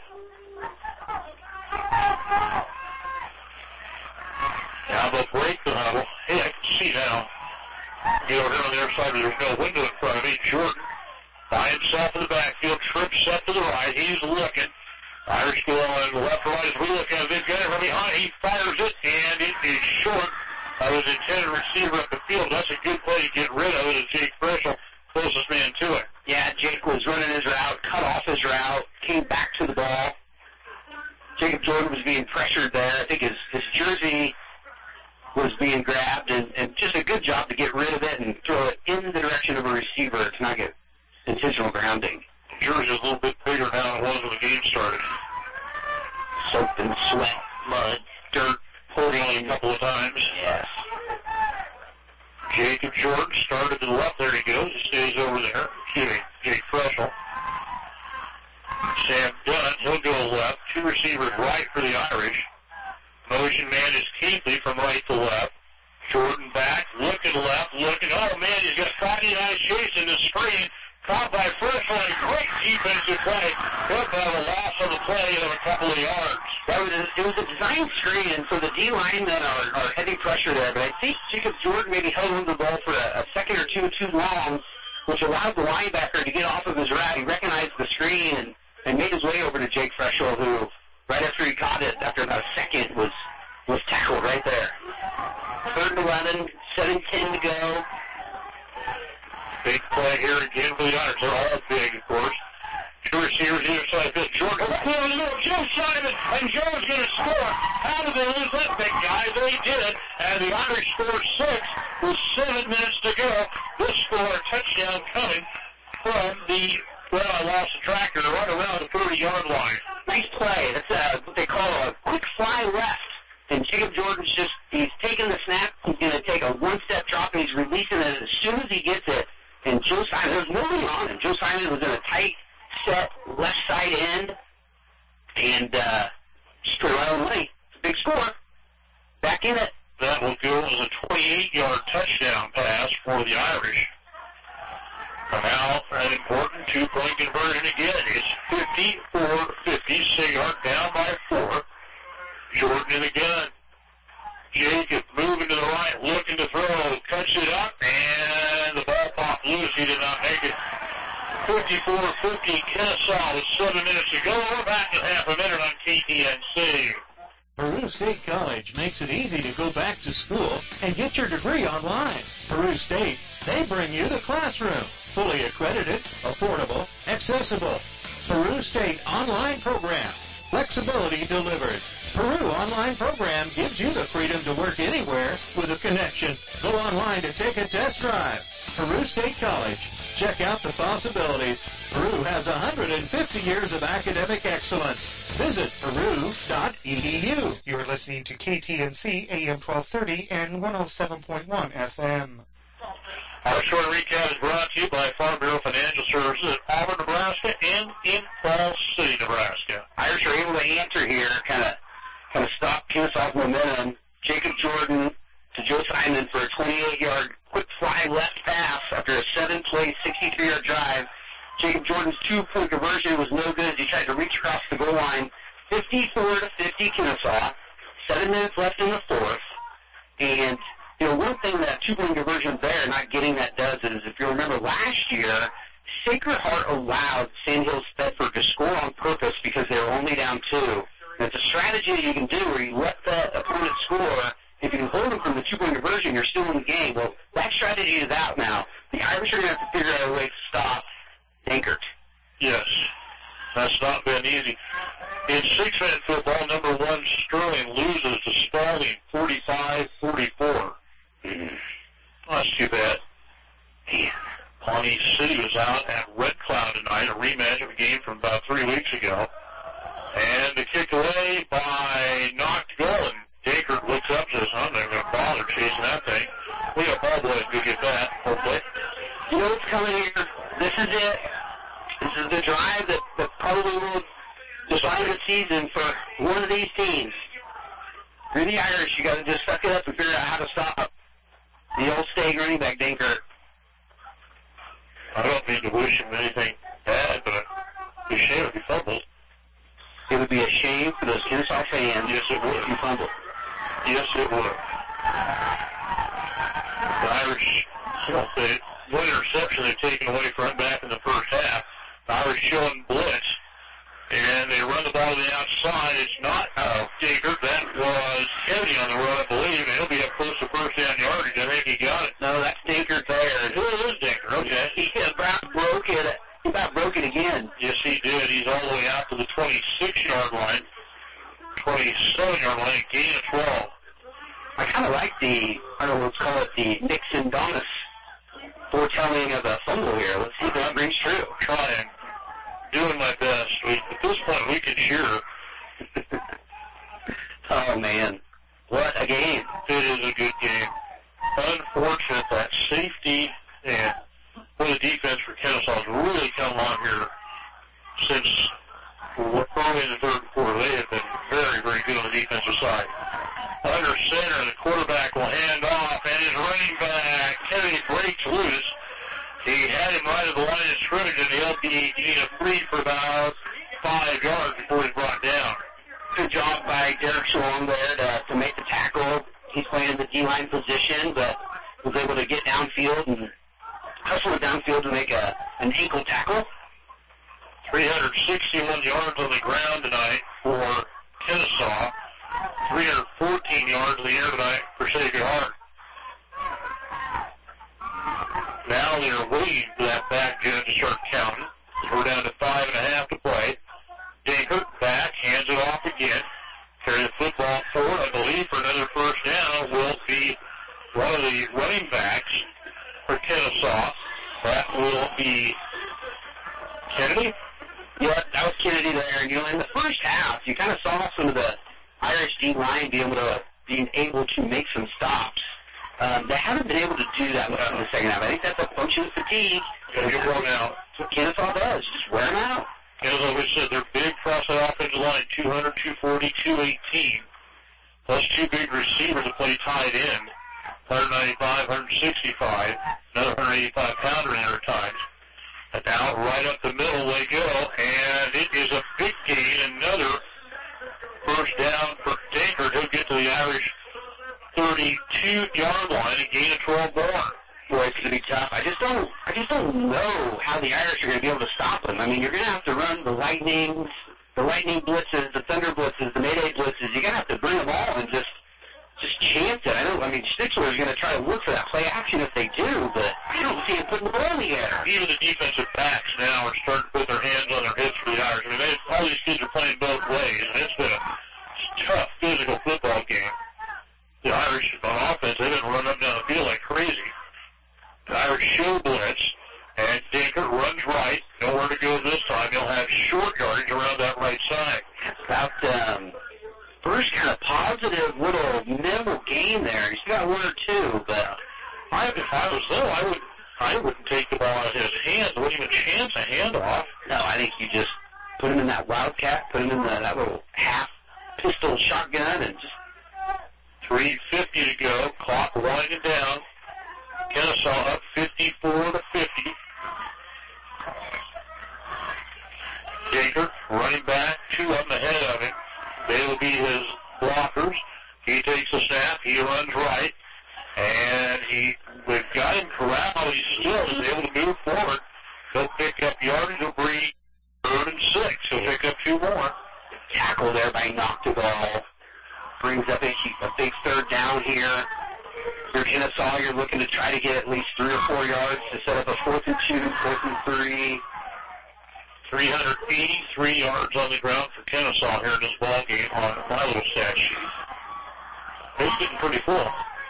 Now they'll break the huddle. Hey, I can see now. Get over here on the other side, there's no window in front of me. Jordan by himself in the backfield, trip set to the right. He's looking. Irish go on left or right as we look at it. They've got it from behind. He fires it, and it is short of his intended receiver up the field. That's a good play to get rid of it as Jake Freshel, closest man to it. Yeah, Jake was running his route, cut off his route, came back to the ball. Jacob Jordan was being pressured there. I think his jersey was being grabbed, and just a good job to get rid of it and throw it in the direction of a receiver to not get intentional grounding. Jersey's a little bit bigger now than it was when the game started. Soaked in sweat, mud, dirt, pouring a couple of times. Yes. Jacob Jordan started to the left. There he goes. He stays over there. Jake Freshel. Sam Dunn, he'll go left. Two receivers right for the Irish. Motion man is Keithley from right to left. Jordan back, looking left, looking. Oh, man, he's got Friday Night chasing the screen. Caught by Freshel, a great defensive play. He'll have a loss on the play of a couple of yards. It was a design screen, and so the D-line then are heavy pressure there. But I think Jacob Jordan maybe held on to the ball for a second or two too long, which allowed the linebacker to get off of his route. He recognized the screen and made his way over to Jake Freshel, who, right after he caught it, after about a second, was tackled right there. 3rd and 11, 7:10 to go. Big play here again for the Irish. They're all big, of course. Two receivers either side of this. Jordan, Joe Simon, and Joe's going to score. How did they lose that big guy? They did, and the Irish scored 6 with 7 minutes to go. This score, a touchdown coming from the, well, I lost the tracker, right around the 30-yard line. Nice play. That's what they call a quick fly left. And Jacob Jordan's he's taking the snap. He's going to take a one-step drop, and he's releasing it as soon as he gets it. And Joe Simon, there was nobody on him. Joe Simon was in a tight set left side end, and straight right on the money. It's a big score. Back in it. That will go as a 28-yard touchdown pass for the Irish. Now, an important two-point conversion again. It's 54-50. Sigart down by 4. Jordan in the gun. Jacob moving to the right, looking to throw, cuts it up, and the ball popped loose. He did not make it. 54-50, Kennesaw with 7 minutes to go. We're back in half a minute on KTNC. Peru State College makes it easy to go back to school and get your degree online. Peru State, they bring you the classroom. Fully accredited, affordable, accessible. Peru State online program. Flexibility delivered. Peru online program gives you the freedom to work anywhere with a connection. Go online to take a test drive. Peru State College. Check out the possibilities. Peru has 150 years of academic excellence. Visit peru.edu. You're listening to KTNC AM 1230 and 107.1 FM. Our short recap is brought to you by Farm Bureau Financial Services in Auburn, Nebraska, and in Falls City, Nebraska. Irish are able to answer here, kind of stop Kennesaw's momentum. Jacob Jordan to Joe Simon for a 28-yard quick fly left pass after a 7-play, 63-yard drive. Jacob Jordan's 2-point conversion was no good as he tried to reach across the goal line. 54-50 Kennesaw. 7 minutes left in the 4th. And one thing that 2-point conversion there, not getting that does is, if you remember last year, Sacred Heart allowed Sandhills Bedford to score on purpose because they were only down 2. And it's a strategy that you can do where you let the opponent score if you can hold them from the two-point conversion, you're still in the game. Well, that strategy is out now. The Irish are going to have to figure out a way to stop Dankert. Yes, that's not been easy. In six-man football, number 1 Sterling loses to Spalding 45-44. That's too bad. Pawnee City was out at Red Cloud tonight, a rematch of a game from about 3 weeks ago. And the kick away by knocked goal, and Dankert looks up and says, I'm not going to bother chasing that thing. We got ball boys to get that, hopefully. You know what's coming here? This is it. This is the drive that probably will decide the season for one of these teams. You're the Irish. You got to just suck it up and figure out how to stop the old stag running back, Dankert. I don't mean to wish him anything bad, but it'd be a shame if he fumbled. It would be a shame for those Kennesaw fans. Yes, it would. If you fumbled. Yes, it would. The Irish, one interception they've taken away front back in the first half. The Irish showing blitz, and they run the ball to the outside. It's not Dankert. That was Kennedy on the run, I believe, and he'll be up close to first down yardage. I think he got it. No, that's Dankert there. Who is Dankert? Okay. He about broke it. He about broke it again. Yes, he did. He's all the way out to the 26-yard line, 27-yard line, gain of 12. I kind of like I don't know, let's call it the Nixon Donis foretelling of a fumble here. Let's see if that rings true. Trying. Doing my best. At this point, we can cheer. Oh, man. What a game. It is a good game. Unfortunate that safety and the defense for Kennesaw has really come on here since early in the third quarter. They have been very, very good on the defensive side. Under center, the quarterback will hand off, and his running back, Kennedy, breaks loose. He had him right at the line of scrimmage, and he'll be getting a free for about 5 yards before he's brought down. Good job by Derek Shalom there to make the tackle. He's playing in the D-line position, but was able to get downfield and hustle it downfield to make an ankle tackle. 361 yards on the ground tonight for Kennesaw. 314 yards in the air tonight for Sacred Heart. Now they're waiting for that back judge to start counting. We're down to 5.5 to play. Dankert back, hands it off again. Carry the football forward, I believe, for another first down will be one of the running backs for Kennesaw. That will be Kennedy. Yeah, that was Kennedy there. And, in the first half, you kind of saw some of the Irish D-line being able to make some stops. They haven't been able to do that much in the second half. I think that's a function of fatigue. Got to get worn out. That's what Kennesaw does. Just wear them out. Kennesaw, we said they're big across that offensive line, 200, 240, 218. Plus 2 big receivers that play tight end, 195, 165, another 185-pounder in there at times. And now right up the middle they go, and it is a big gain, another first down for Dankert. He'll get to the Irish 32-yard line and gain a 12 more. Boy, it's going to be tough. I just don't know how the Irish are going to be able to stop them. I mean, you're going to have to run the lightning blitzes, the thunder blitzes, the mayday blitzes. You're going to have to bring them all and just chance it. Stichler is going to try to look for that play action if they do, but I don't see him putting the ball in the air. Even the defensive backs now are starting to put their hands on their hips for the Irish. All these kids are playing both ways, and it's been a tough physical football game. The Irish on offense, they've been running up and down the field like crazy. The Irish show blitz, and Dankert runs right. Nowhere to go this time. He'll have short yardage around that right side. About first kind of positive little nimble game there. He's got 1 or 2, but if I was though, I wouldn't take the ball out of his hands. Wouldn't even chance a handoff. No, I think you just put him in that wildcat, put him in that little half pistol shotgun, and just 3:50 to go. Clock winding down. Kennesaw up 54-50. Dankert running back, 2 up ahead of him. They will be his blockers. He takes a snap. He runs right. And we've got him corralled. He still is able to move forward. He'll pick up yardage. He'll bring 3rd and 6. He'll pick up 2 more. Tackle there by Noctegal. brings up a big third down here. You're Kennesaw, you're looking to try to get at least 3 or 4 yards to set up a 4th and 2, 4th and 3. 383 yards on the ground for Kennesaw here in this ball game on my little stat sheet. It's getting pretty full.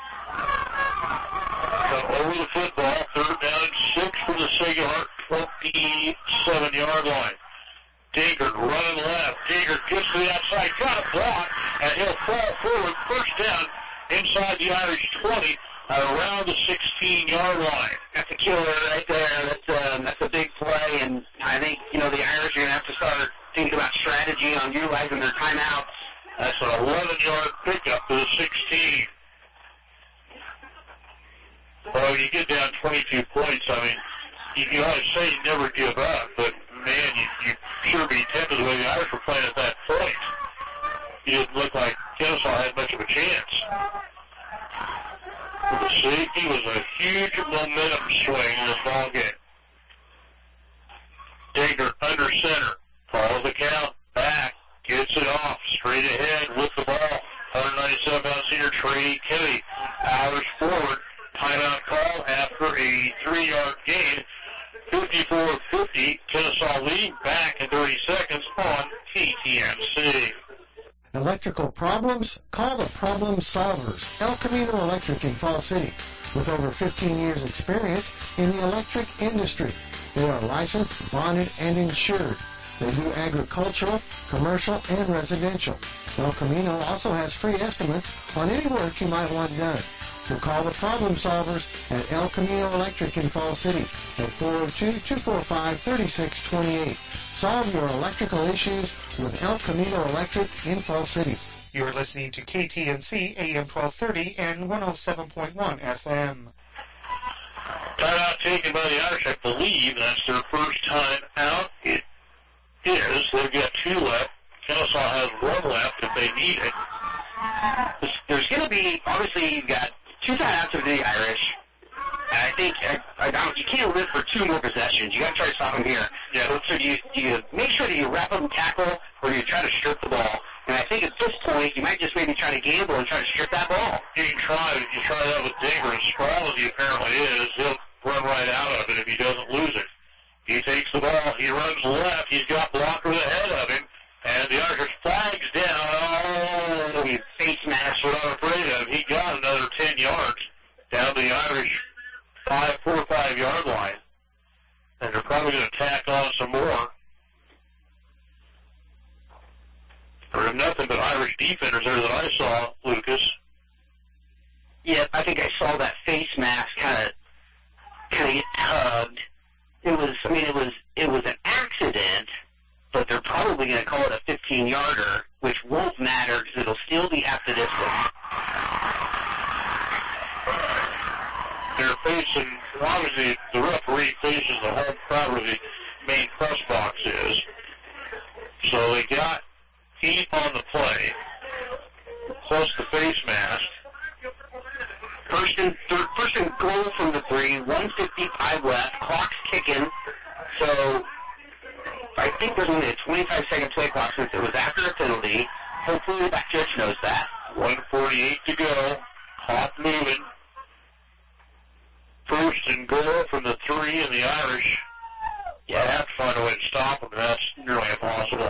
Come over the football, third down and 6 from the Sagelhart 27-yard line. Dankert running left. Dankert gets to the outside, got a block, and he'll fall forward. First down inside the Irish 20, around the 16-yard line. That's a killer right there. That's a big play, and I think, the Irish are going to have to start thinking about strategy on utilizing their timeouts. That's an 11-yard pickup to the 16. Well, you get down 22 points, I mean, you always say you never give up, but, man, you sure be tempted the way the Irish were playing at that point. It didn't look like Kennesaw had much of a chance. The safety was a huge momentum swing in this ball game. Dankert under center, calls the count, back, gets it off, straight ahead with the ball. 197-pound senior Trey Kennedy powers forward. Timeout call after a 3-yard gain. 54-50, Kennesaw lead back in 30 seconds on KTNC. Electrical problems? Call the Problem Solvers, El Camino Electric in Fall City. With over 15 years' experience in the electric industry, they are licensed, bonded, and insured. They do agricultural, commercial, and residential. El Camino also has free estimates on any work you might want done. So call the Problem Solvers at El Camino Electric in Fall City at 402-245-3628. Solve your electrical issues with El Camino Electric in Fall City. You are listening to KTNC AM 1230 and 107.1 FM. Timeout taken by the Irish, I believe that's their first time out. It is. They've got 2 left. Kennesaw has 1 left if they need it. There's going to be, obviously, you've got 2 timeouts for the Irish. And I think you can't live for 2 more possessions. You got to try to stop them here. Yeah. So do you make sure that you wrap up and tackle, or do you try to strip the ball? And I think at this point, you might just maybe try to gamble and try to strip that ball. You try that with Dankert, as sprawled as he apparently is, he'll run right out of it if he doesn't lose it. He takes the ball, he runs left, he's got blockers ahead of him, and the Irish flags down. Oh, he face mask. That's what I'm afraid of. He got another 10 yards down to the Irish 4 or 5 yard line, and they're probably going to tack on some more. There are nothing but Irish defenders there that I saw, Lucas. Yeah, I think I saw that face mask kind of get tugged. It was an accident, but they're probably going to call it a 15-yarder, which won't matter because it'll still be half the distance. They're facing, obviously, the referee faces the home crowd where the main press box is. So they got heat on the play, plus the face mask. First and goal from the 3, 1:55 left, clock's kicking. So I think there's only a 25-second play clock since it was after a penalty. Hopefully the back judge knows that. 1:48 to go. Clock moving. First and goal from the 3, and the Irish have to find a way to stop them. That's nearly impossible.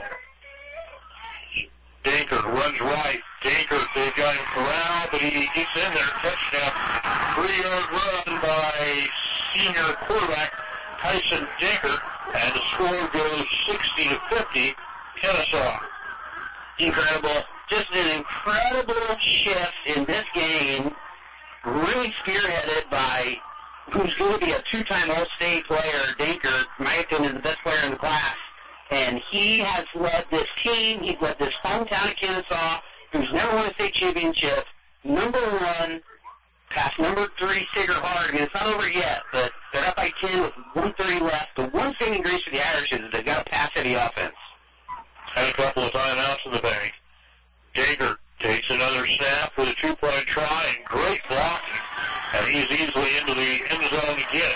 Dankert runs right. Dankert, they've got him corralled, but he gets in there. Touchdown. 3-yard run by senior quarterback Tyson Dankert, and the score goes 60-50, Kennesaw. Incredible. Just an incredible shift in this game, really spearheaded by who's going to be a 2-time All-State player, Dankert, in my opinion, the best player in the class. And he has led this team, he's led this hometown of Kennesaw, who's never won a state championship, number 1, past number 3, Sigurd Hard. I mean, it's not over yet, but they're up by 10 with 1:30 left. The one saving grace for the Irish is that they've got a pass-heavy offense. Had a couple of timeouts in the bank. Dankert takes another snap for the 2-point try, and great blocking. And he's easily into the end zone again.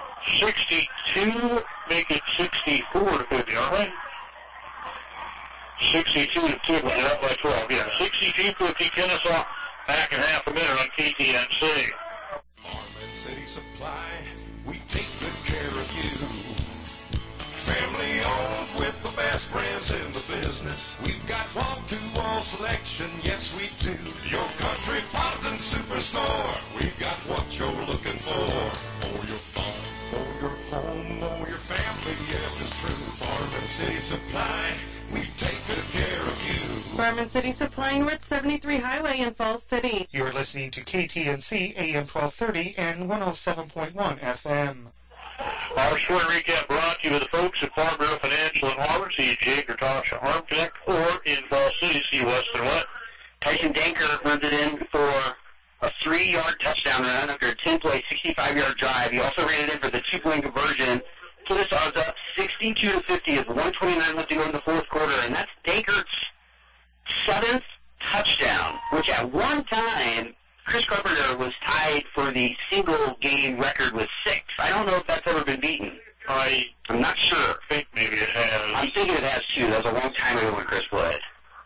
62, make it 64-50, aren't we? 62-50, up by 12. Yeah, 62-50, Kennesaw back in half a minute on KTNC. Marvin City Supply, we take good care of you. Family owned with the best brands in the business. We've got wall-to-wall selection, yes we do. Your country Cosmopolitan Superstore. We've got what you're looking for. For your phone, for your home, or your family, yes it's true. Marvin City Supply, we take good care of you. Marvin City Supply and Route 73 Highway in Falls City. You're listening to KTNC AM 1230 and 107.1 FM. Our sport recap brought to you by the folks at Farm Bureau Financial in Harvard. See Jake or Tasha Armtech, or in Falls City, see Western What. Tyson Danker runs it in for a 3-yard touchdown run after a 10-play, 65-yard drive. He also ran it in for the 2-point conversion. So this odds up 62-50 as 129 left to go in the fourth quarter, and that's Danker's 7th touchdown, which at one time Chris Carpenter was tied for the single-game record with 6. I don't know if that's ever been beaten. I'm not sure. I think maybe it has. I'm thinking it has, too. That was a long time ago when Chris played.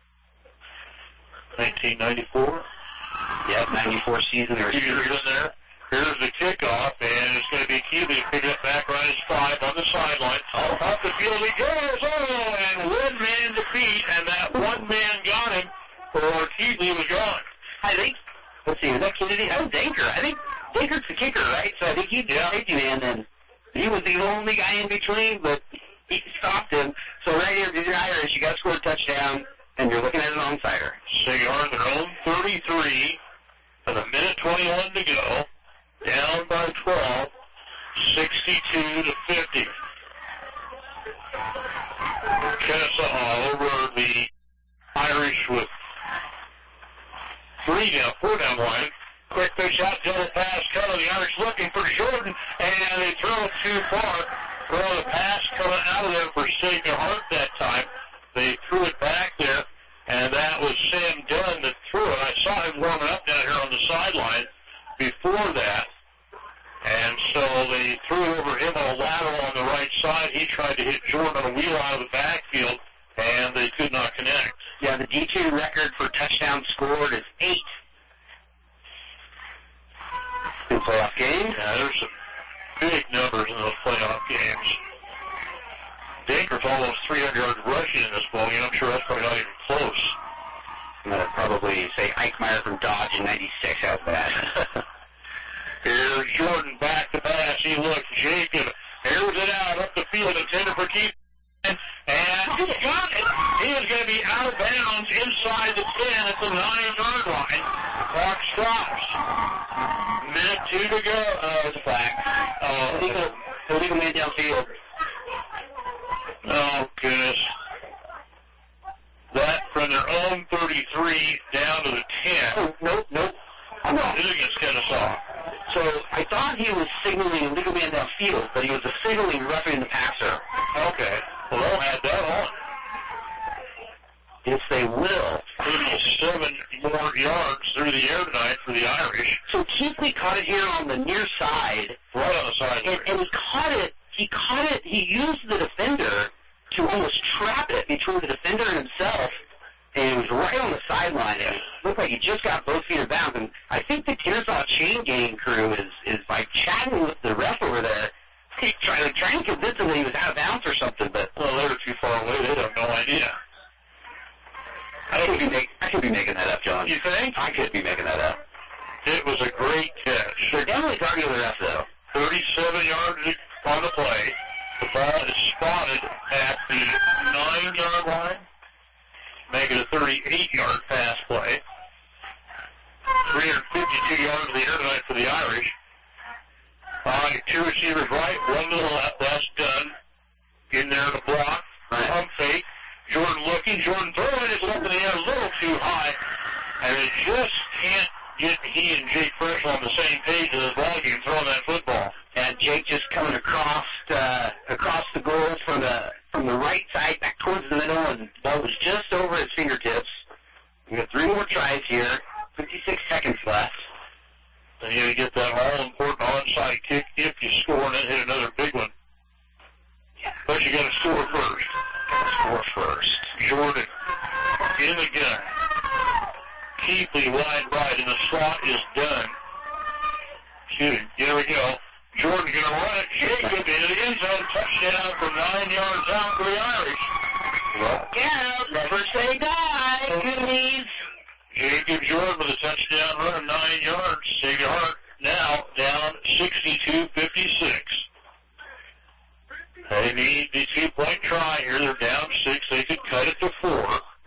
1994? Yep, 94 season. There in there. Here's the kickoff, and it's going to be Keeley to pick it up back around his 5 on the sideline. Oh, up the field he goes. Oh, and one man to beat, and that one man got him, or Keeley was gone. I think, let's see, was that Kennedy? That was Danker. I think Danker's the kicker, right? So I think he's the safety man, and he was the only guy in between, but he stopped him. So right here, if you're Irish, you got to score a touchdown, and you're looking at an onside. So you're on their own 33, with a minute 21 to go, down by 12, 62-50. Kennesaw over the Irish with 4 down line. Quick fish out, double pass coming. The Irish looking for Jordan, and they throw it too far. Throw the pass coming out of there for Sagan Hart that time. They threw it back there, and that was Sam Dunn that threw it. I saw him warming up down here on the sideline before that, and so they threw it over him on a lateral on the right side. He tried to hit Jordan on a wheel out of the backfield, and they could not connect. Yeah, the D2 record for touchdowns scored is 8. In playoff games. Yeah, there's some big numbers in those playoff games. Danker's almost 300 yards rushing in this ball game. I'm sure that's probably not even close. I'm going to probably say Ike Meyer from Dodge in 96. How's that? Here's Jordan back to pass. He looks. Jacob airs it out up the field, intended for Keith. And he got it. He is going to be out of bounds inside the 10 at the 9-yard line. The clock stops. Minute 2 to go. It's a flag. Illegal man downfield. Oh, goodness. That from their own 33 down to the 10. Nope. This is against Kennesaw. So I thought he was signaling illegal man downfield, but he was signaling roughing the passer. Okay. Well, they'll add that on. Yes, they will. 37 more yards through the air tonight for the Irish. So Keithley caught it here on the near side. Right on the side. And he caught it, he used the defender to almost trap it between the defender and himself, and it was right on the sideline. It looked like he just got both feet in bounds. And I think the Kennesaw chain gang crew is like chatting with the ref over there, trying to convince him that he was out of bounds or something, but well, they were too far away. They have no idea. I could be making that up, John. You think? I could be making that up. It was a great catch. They're definitely targeting the ref, though. 37 yards on the play. The ball is spotted at the 9-yard line. Make it a 38-yard pass play. 352 yards in the air tonight for the Irish. Two receivers right, one to the left. That's done. In there to block. Pump fake. Jordan looking. Jordan throwing it up in the air a little too high. And it just can't get he and Jake Fresh on the same page in this ball game throwing that football. And Jake just coming across the goals from the right side back towards the middle, and the ball was just over his fingertips. We got 3 more tries here. 56 seconds left. And you got to get that all-important onside kick if you score and then hit another big one. Yeah. But you got to score first. Got to score first. Jordan in the gun. Keepley wide right, and the slot is done. Shooting. Here we go. Jordan going to run it. Jacob into the end zone. Touchdown from 9 yards out for the Irish. Look out. Never say die. Goonies. Jacob Jordan with a touchdown run of 9 yards. Sacred Heart now down 62-56. They need the 2-point try here. They're down 6. They could cut it to 4.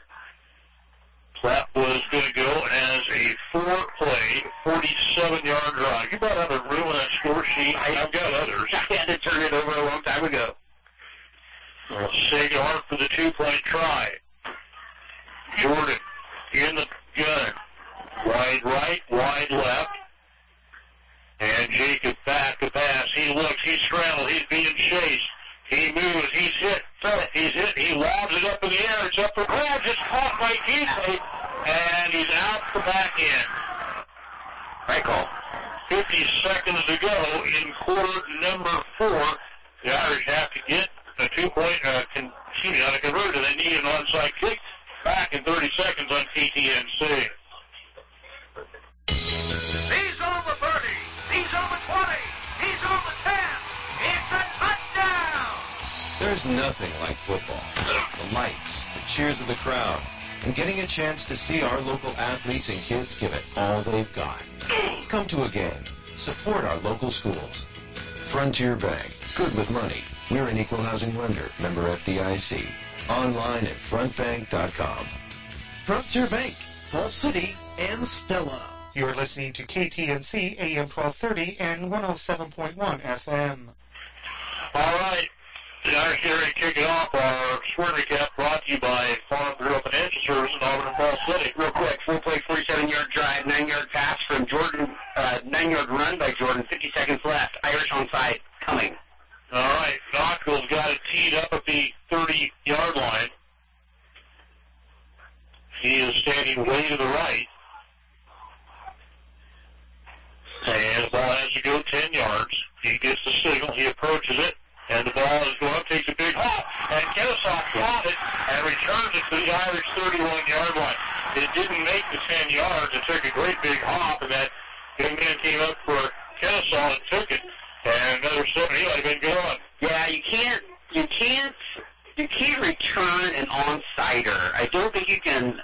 That was going to go as a 4-play, 47-yard drive. You better have a room on that score sheet. I've got others. I had to turn it over a long time ago. Well, Sacred Heart for the 2-point try. Jordan in the gun. Wide right, wide left. And Jacob back to pass. He looks, he's scrambled, he's being chased. He moves, he's hit, he lobs it up in the air, it's up for grabs, it's caught by Keepley, and he's out the back end. Right call. 50 seconds to go in quarter number 4. The Irish have to get a 2-point, on a converter. They need an onside kick back in 30 seconds on KTNC. He's on the 30. He's on the 20. He's on the 10. It's a touchdown. There's nothing like football. The lights, the cheers of the crowd, and getting a chance to see our local athletes and kids give it all they've got. Come to a game. Support our local schools. Frontier Bank. Good with money. We're an equal housing lender. Member FDIC. Online at frontbank.com. Frontier Bank, Falls City, and Stella. You're listening to KTNC AM 1230 and 107.1 FM. All right. The Irish here to kick it off. Our score recap brought to you by Farm Bureau Financial Services in Auburn and Falls City. Real quick, 4-play, 47-yard drive, 9-yard pass from Jordan, 9-yard run by Jordan, 50 seconds left. Irish on side, coming. All right. Knoxville's got it teed up at the 30-yard line. He is standing way to the right. And the ball has to go 10 yards. He gets the signal. He approaches it. And the ball is going up, takes a big hop, and Kennesaw caught it and returns it to the Irish 31-yard line. It didn't make the 10 yards. It took a great big hop, and that young man came up for Kennesaw and took it. And another 7, he might have been gone. Yeah, you can't return an onside-er. I don't think you can.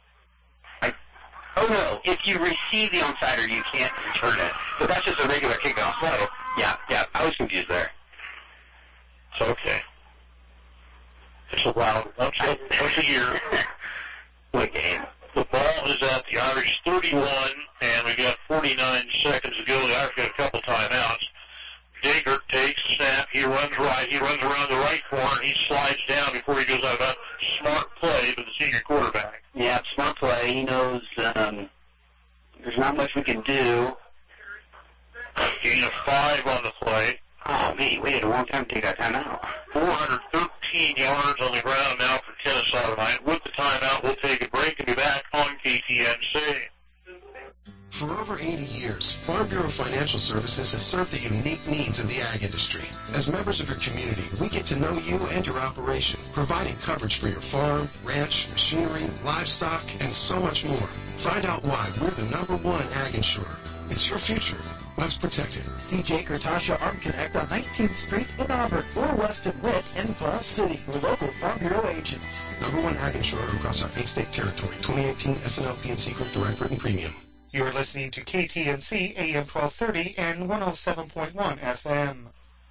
Oh no, if you receive the onside-er, you can't return it. But that's just a regular kickoff play. Yeah, I was confused there. It's okay. It's allowed once a year. What game? The ball is at the Irish 31, and we got 49 seconds to go. The Irish got a couple timeouts. Dinkert takes the snap. He runs right. He runs around the right corner. He slides down before he goes out. About smart play for the senior quarterback. Yeah, smart play. He knows there's not much we can do. Gain of 5 on the play. Oh, man, he waited a long time to take that timeout. 413 yards on the ground now for Kennesaw tonight. With the timeout, we'll take a break and be back on KTNC. For over 80 years, Farm Bureau Financial Services has served the unique needs of the ag industry. As members of your community, we get to know you and your operation, providing coverage for your farm, ranch, machinery, livestock, and so much more. Find out why we're the #1 ag insurer. It's your future. Let's protect it. DJ Kurtasha Arm Connect on 19th Street in Auburn, or West and Witt in Falls City, your local Farm Bureau agents. #1 ag insurer across our 8-state territory. 2018 SNL PNC Group Direct Written Premium. You're listening to KTNC AM 1230 and 107.1 FM.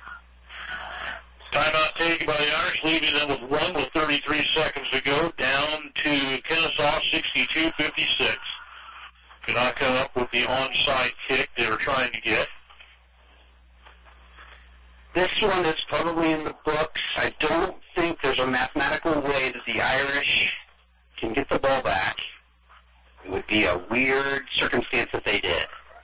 Timeout taken by the Irish, leaving them with 1 with 33 seconds to go, down to Kennesaw 62-56. Could not come up with the onside kick they were trying to get. This one is probably in the books. I don't think there's a mathematical way that the Irish can get the ball back. It would be a weird circumstance if they did.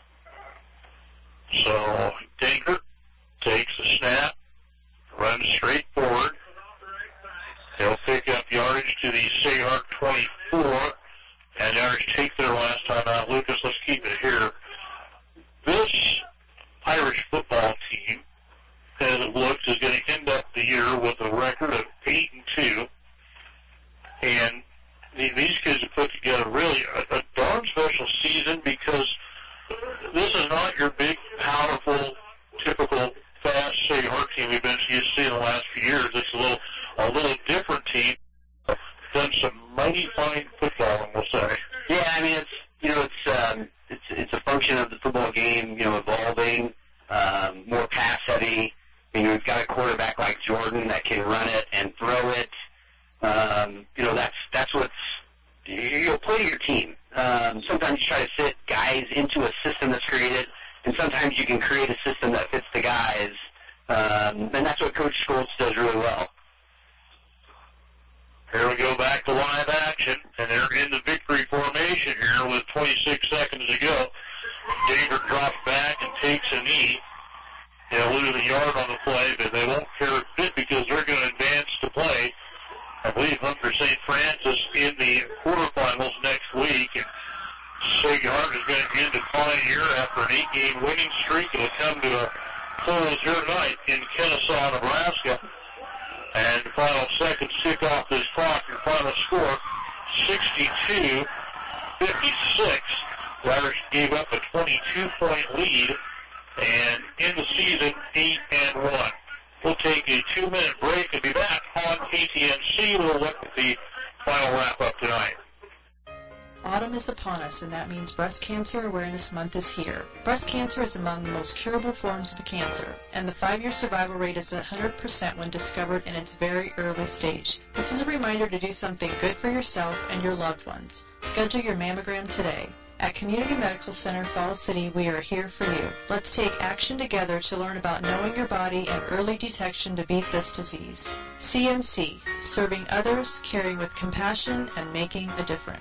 So Dinkert takes the snap, runs straight forward. They'll pick up yardage to the Sahart 24. And the Irish take their last time out. Lucas, let's keep it here. This Irish football team, as it looks, is going to end up the year with a record of 8-2. And the these kids have put together really a darn special season because this is not your big, powerful, typical, fast Sacred Heart team we've been used to see in the last few years. It's a little different team. Done some mighty fine football, we'll say. Yeah, I mean it's a function of the football game, evolving, more pass heavy. We've got a quarterback like Jordan that can run it and throw it. That's what's play to your team. Sometimes you try to fit guys into a system that's created, and sometimes you can create a system that fits the guys, and that's what Coach Schultz does really well. Here we go back to live action, and they're in the victory formation here with 26 seconds to go. Danger drops back and takes a knee. They'll lose a yard on the play, but they won't care a bit because they're going to advance to play, I believe, under St. Francis in the quarterfinals next week. And Sacred Heart is going to begin to decline here after an 8-game winning streak. It'll come to a close here tonight in Kennesaw, Nebraska. And the final seconds tick off this clock. Your final score, 62-56. The Irish gave up a 22-point lead, and in the season, 8-1. We'll take a 2-minute break and be back on KTNC. We'll look at the final wrap-up tonight. Autumn is upon us, and that means Breast Cancer Awareness Month is here. Breast cancer is among the most curable forms of cancer, and the 5-year survival rate is 100% when discovered in its very early stage. This is a reminder to do something good for yourself and your loved ones. Schedule your mammogram today. At Community Medical Center Falls City, we are here for you. Let's take action together to learn about knowing your body and early detection to beat this disease. CMC, serving others, caring with compassion, and making a difference.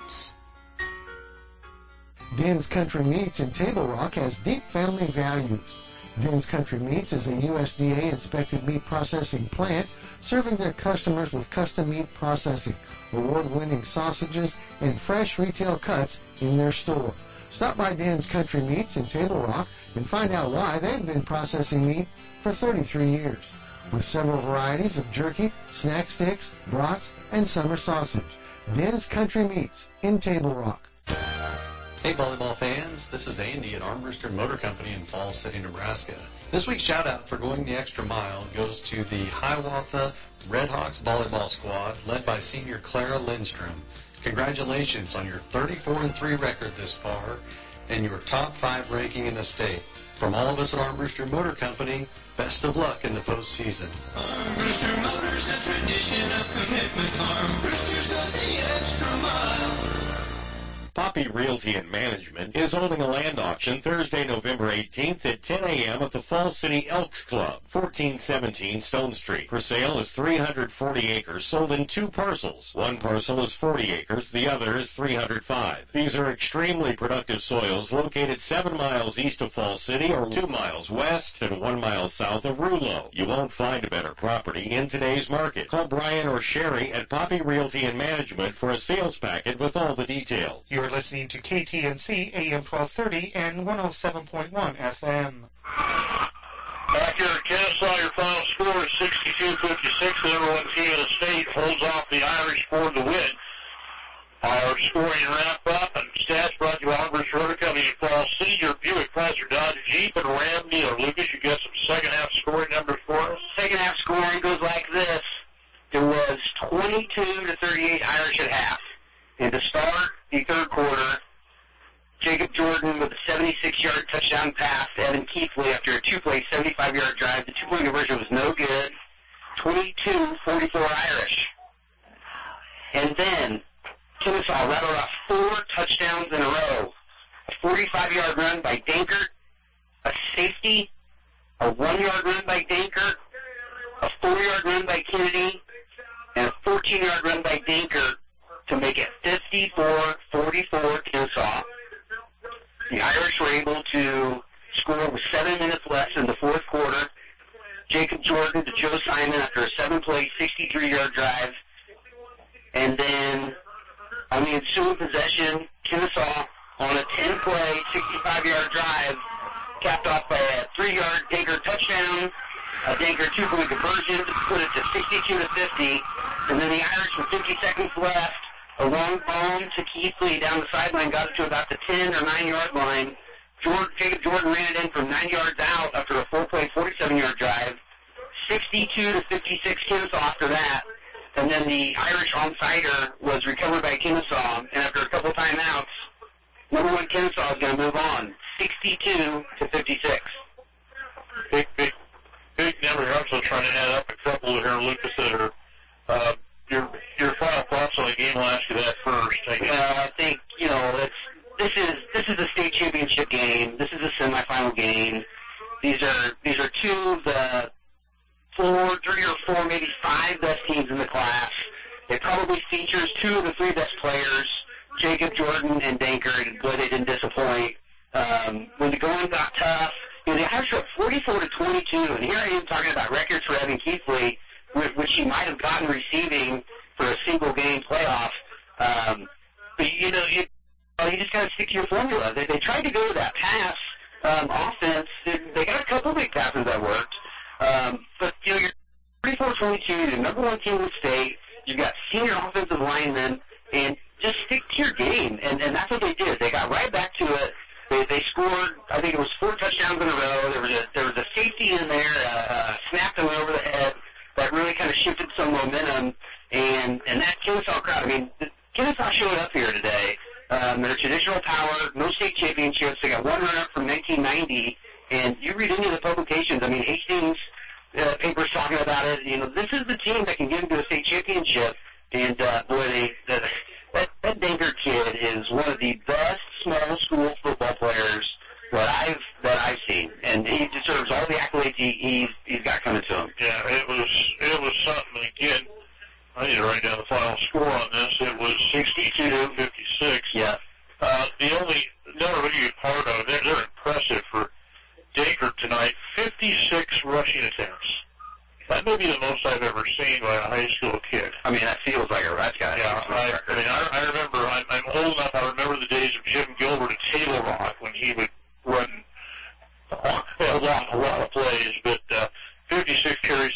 Den's Country Meats in Table Rock has deep family values. Den's Country Meats is a USDA-inspected meat processing plant serving their customers with custom meat processing, award-winning sausages, and fresh retail cuts in their store. Stop by Den's Country Meats in Table Rock and find out why they've been processing meat for 33 years. With several varieties of jerky, snack sticks, brats, and summer sausage. Den's Country Meats in Table Rock. Hey volleyball fans, this is Andy at Armbruster Motor Company in Falls City, Nebraska. This week's shout out for going the extra mile goes to the Hiawatha Redhawks volleyball squad led by senior Clara Lindstrom. Congratulations on your 34-3 record this far and your top 5 ranking in the state. From all of us at Armbruster Motor Company, best of luck in the postseason. Armbruster Motors, a tradition of commitment. Armbruster's got the extra mile. Poppy Realty and Management is holding a land auction Thursday, November 18th at 10 a.m. at the Falls City Elks Club, 1417 Stone Street. For sale is 340 acres sold in 2 parcels. One parcel is 40 acres, the other is 305. These are extremely productive soils located 7 miles east of Falls City or 2 miles west and 1 mile south of Rouleau. You won't find a better property in today's market. Call Brian or Sherry at Poppy Realty and Management for a sales packet with all the details. You're listening to KTNC AM 1230 and 107.1 FM. Back here at Kennesaw, your final score is 62-56. The number 1 team in the state holds off the Irish for the win. Our scoring wrap-up and stats brought to you by Armbruster Motor Company in Falls City. Your Buick, Chrysler, Dodge, Jeep, and Ram dealer. Lucas, you got some second-half scoring numbers for us? Second-half scoring goes like this. There was 22-38 Irish at half. And to start the third quarter, Jacob Jordan with a 76-yard touchdown pass to Evan Keithley after a 2-play, 75-yard drive. The 2-point conversion was no good. 22-44 Irish. And then Kennesaw rattled off 4 touchdowns in a row. A 45-yard run by Dankert, a safety, a 1-yard run by Dankert, a 4-yard run by Kennedy, and a 14-yard run by Dankert to make it 54-44 Kennesaw. The Irish were able to score with 7 minutes left in the fourth quarter. Jacob Jordan to Joe Simon after a 7-play, 63-yard drive. And then on the ensuing possession, Kennesaw on a 10-play, 65-yard drive, capped off by a 3-yard Dankert touchdown, a Dankert 2-point conversion to put it to 62-50. And then the Irish with 50 seconds left A long bomb to Keithley down the sideline, got it to about the 10 or 9-yard line. Jacob Jordan ran it in from 9 yards out after a 4-play, 47-yard drive. 62-56 Kennesaw after that. And then the Irish onside was recovered by Kennesaw. And after a couple timeouts, number 1 Kennesaw is going to move on. 62-56. Big number. You're also trying to add up a couple here, Lucas, that are your final thoughts on the game. I'll ask you that first. I think, this is a state championship game. This is a semifinal game. These are two of the 3 or 4, maybe 5 best teams in the class. It probably features 2 of the 3 best players, Jacob Jordan and Dankert, and boy, they didn't disappoint. When the going got tough, the Irish were up 44-22, and here I am talking about records for Evan Keithley, which he might have gotten receiving for a single game playoff. But you just got to stick to your formula. They tried to go to that pass offense. They got a couple big passes that worked. But you're 44-22. You're the number 1 team in the state. You've got senior offensive linemen, and just stick to your game. And that's what they did. They got right back to it. They scored, I think it was 4 touchdowns in a row. There was a safety in there, snapped them over the head that really kind of shifted some momentum. And that Kennesaw crowd, Kennesaw showed up here today. They're traditional power, no state championships. They got 1 runner-up from 1990. And you read any of the publications, Hastings papers talking about it. This is the team that can get into a state championship. And, that Dankert kid is one of the best small school football players that I've seen, and he deserves all the accolades he's got coming to him. Yeah, it was something. Again, I need to write down the final score on this. It was 62-56. Yeah. The only number you part of, they're impressive for Dankert tonight. 56 rushing attempts. That may be the most I've ever seen by a high school kid. That feels like a rush guy. Yeah, I remember, I'm old enough, I remember the days of Jim Gilbert at Table Rock when he would run a lot of plays, but 56 carries,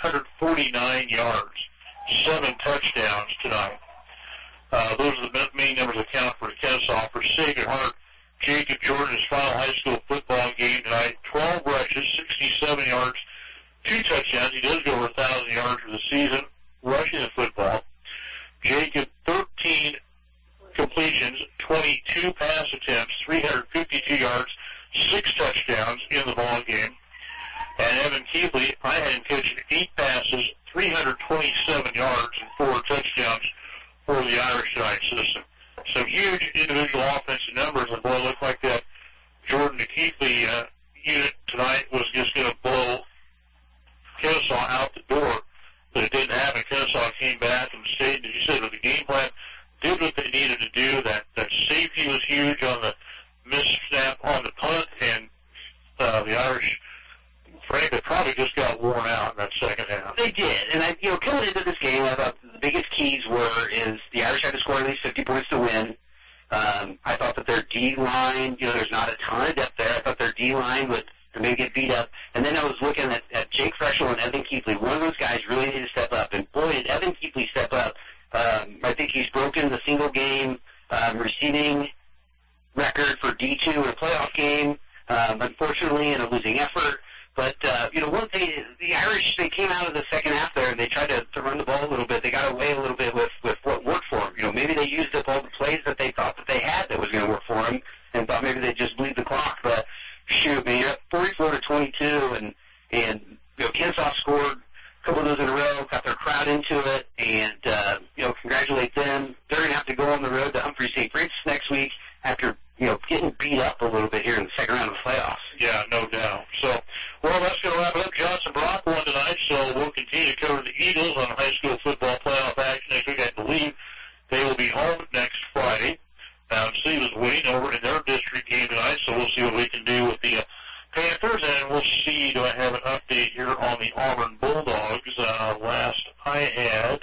349 yards, 7 touchdowns tonight. Those are the main numbers that count for Kennesaw. For Sacred Heart, Jacob Jordan, his final high school football game tonight, 12 rushes, 67 yards, 2 touchdowns. He does go over 1,000 yards for the season rushing the football. Jacob, 13 completions, 22 pass attempts, 352 yards, 6 touchdowns in the ball game. And Evan Keithley, I had him catching 8 passes, 327 yards, and 4 touchdowns for the Irish tonight system. Some huge individual offensive numbers, and boy, it looked like that Jordan to Keithley unit tonight was just going to blow Kennesaw out the door, but it didn't happen. Kennesaw came back and stayed, as you said, with the game plan, did what they needed to do. That safety was huge on the missed snap on the punt, and the Irish, frankly, probably just got worn out in that second half. They did, and coming into this game, I thought the biggest keys is the Irish had to score at least 50 points to win. I thought that their D-line, there's not a ton of depth there. I thought their D-line would maybe get beat up. And then I was looking at Jake Freschel and Evan Keithley. One of those guys really needed to step up. And boy, did Evan Keithley step up. I think he's broken the single game receiving record for D2 in a playoff game, unfortunately, in a losing effort. But, one thing, the Irish, they came out of the second half there and they tried to run the ball a little bit. They got away a little bit with what worked for them. Maybe they used up all the plays that they thought that they had that was going to work for them and thought maybe they'd just bleed the clock. But, shoot, man, you're up 44-22, and Kennesaw scored a couple of those in a row, got their crowd into it, and, congratulate them. They're going to have to go on the road to Humphrey St. Francis next week after, getting beat up a little bit here in the second round of the playoffs. Yeah, no doubt. So, well, that's going to wrap it up. Johnson Brock won tonight, so we'll continue to cover the Eagles on high school football playoff action next week. I believe they will be home next Friday. Now, Steve is waiting over in their district game tonight, so we'll see what we can do with the Panthers, and we'll see, do I have an update here on the Auburn Bulldogs? Last I had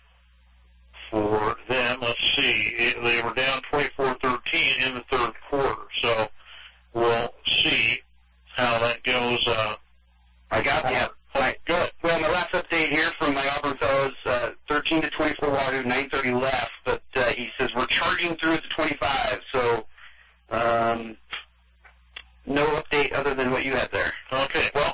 for them, let's see, they were down 24-13 in the third quarter, so we'll see how that goes. I got that. All right, good. Well, my last update here from my Auburn fellows, 13-24 Wahoo, 9:30 left, but he says, we're charging through at the 25, so no update other than what you had there. Okay. Well,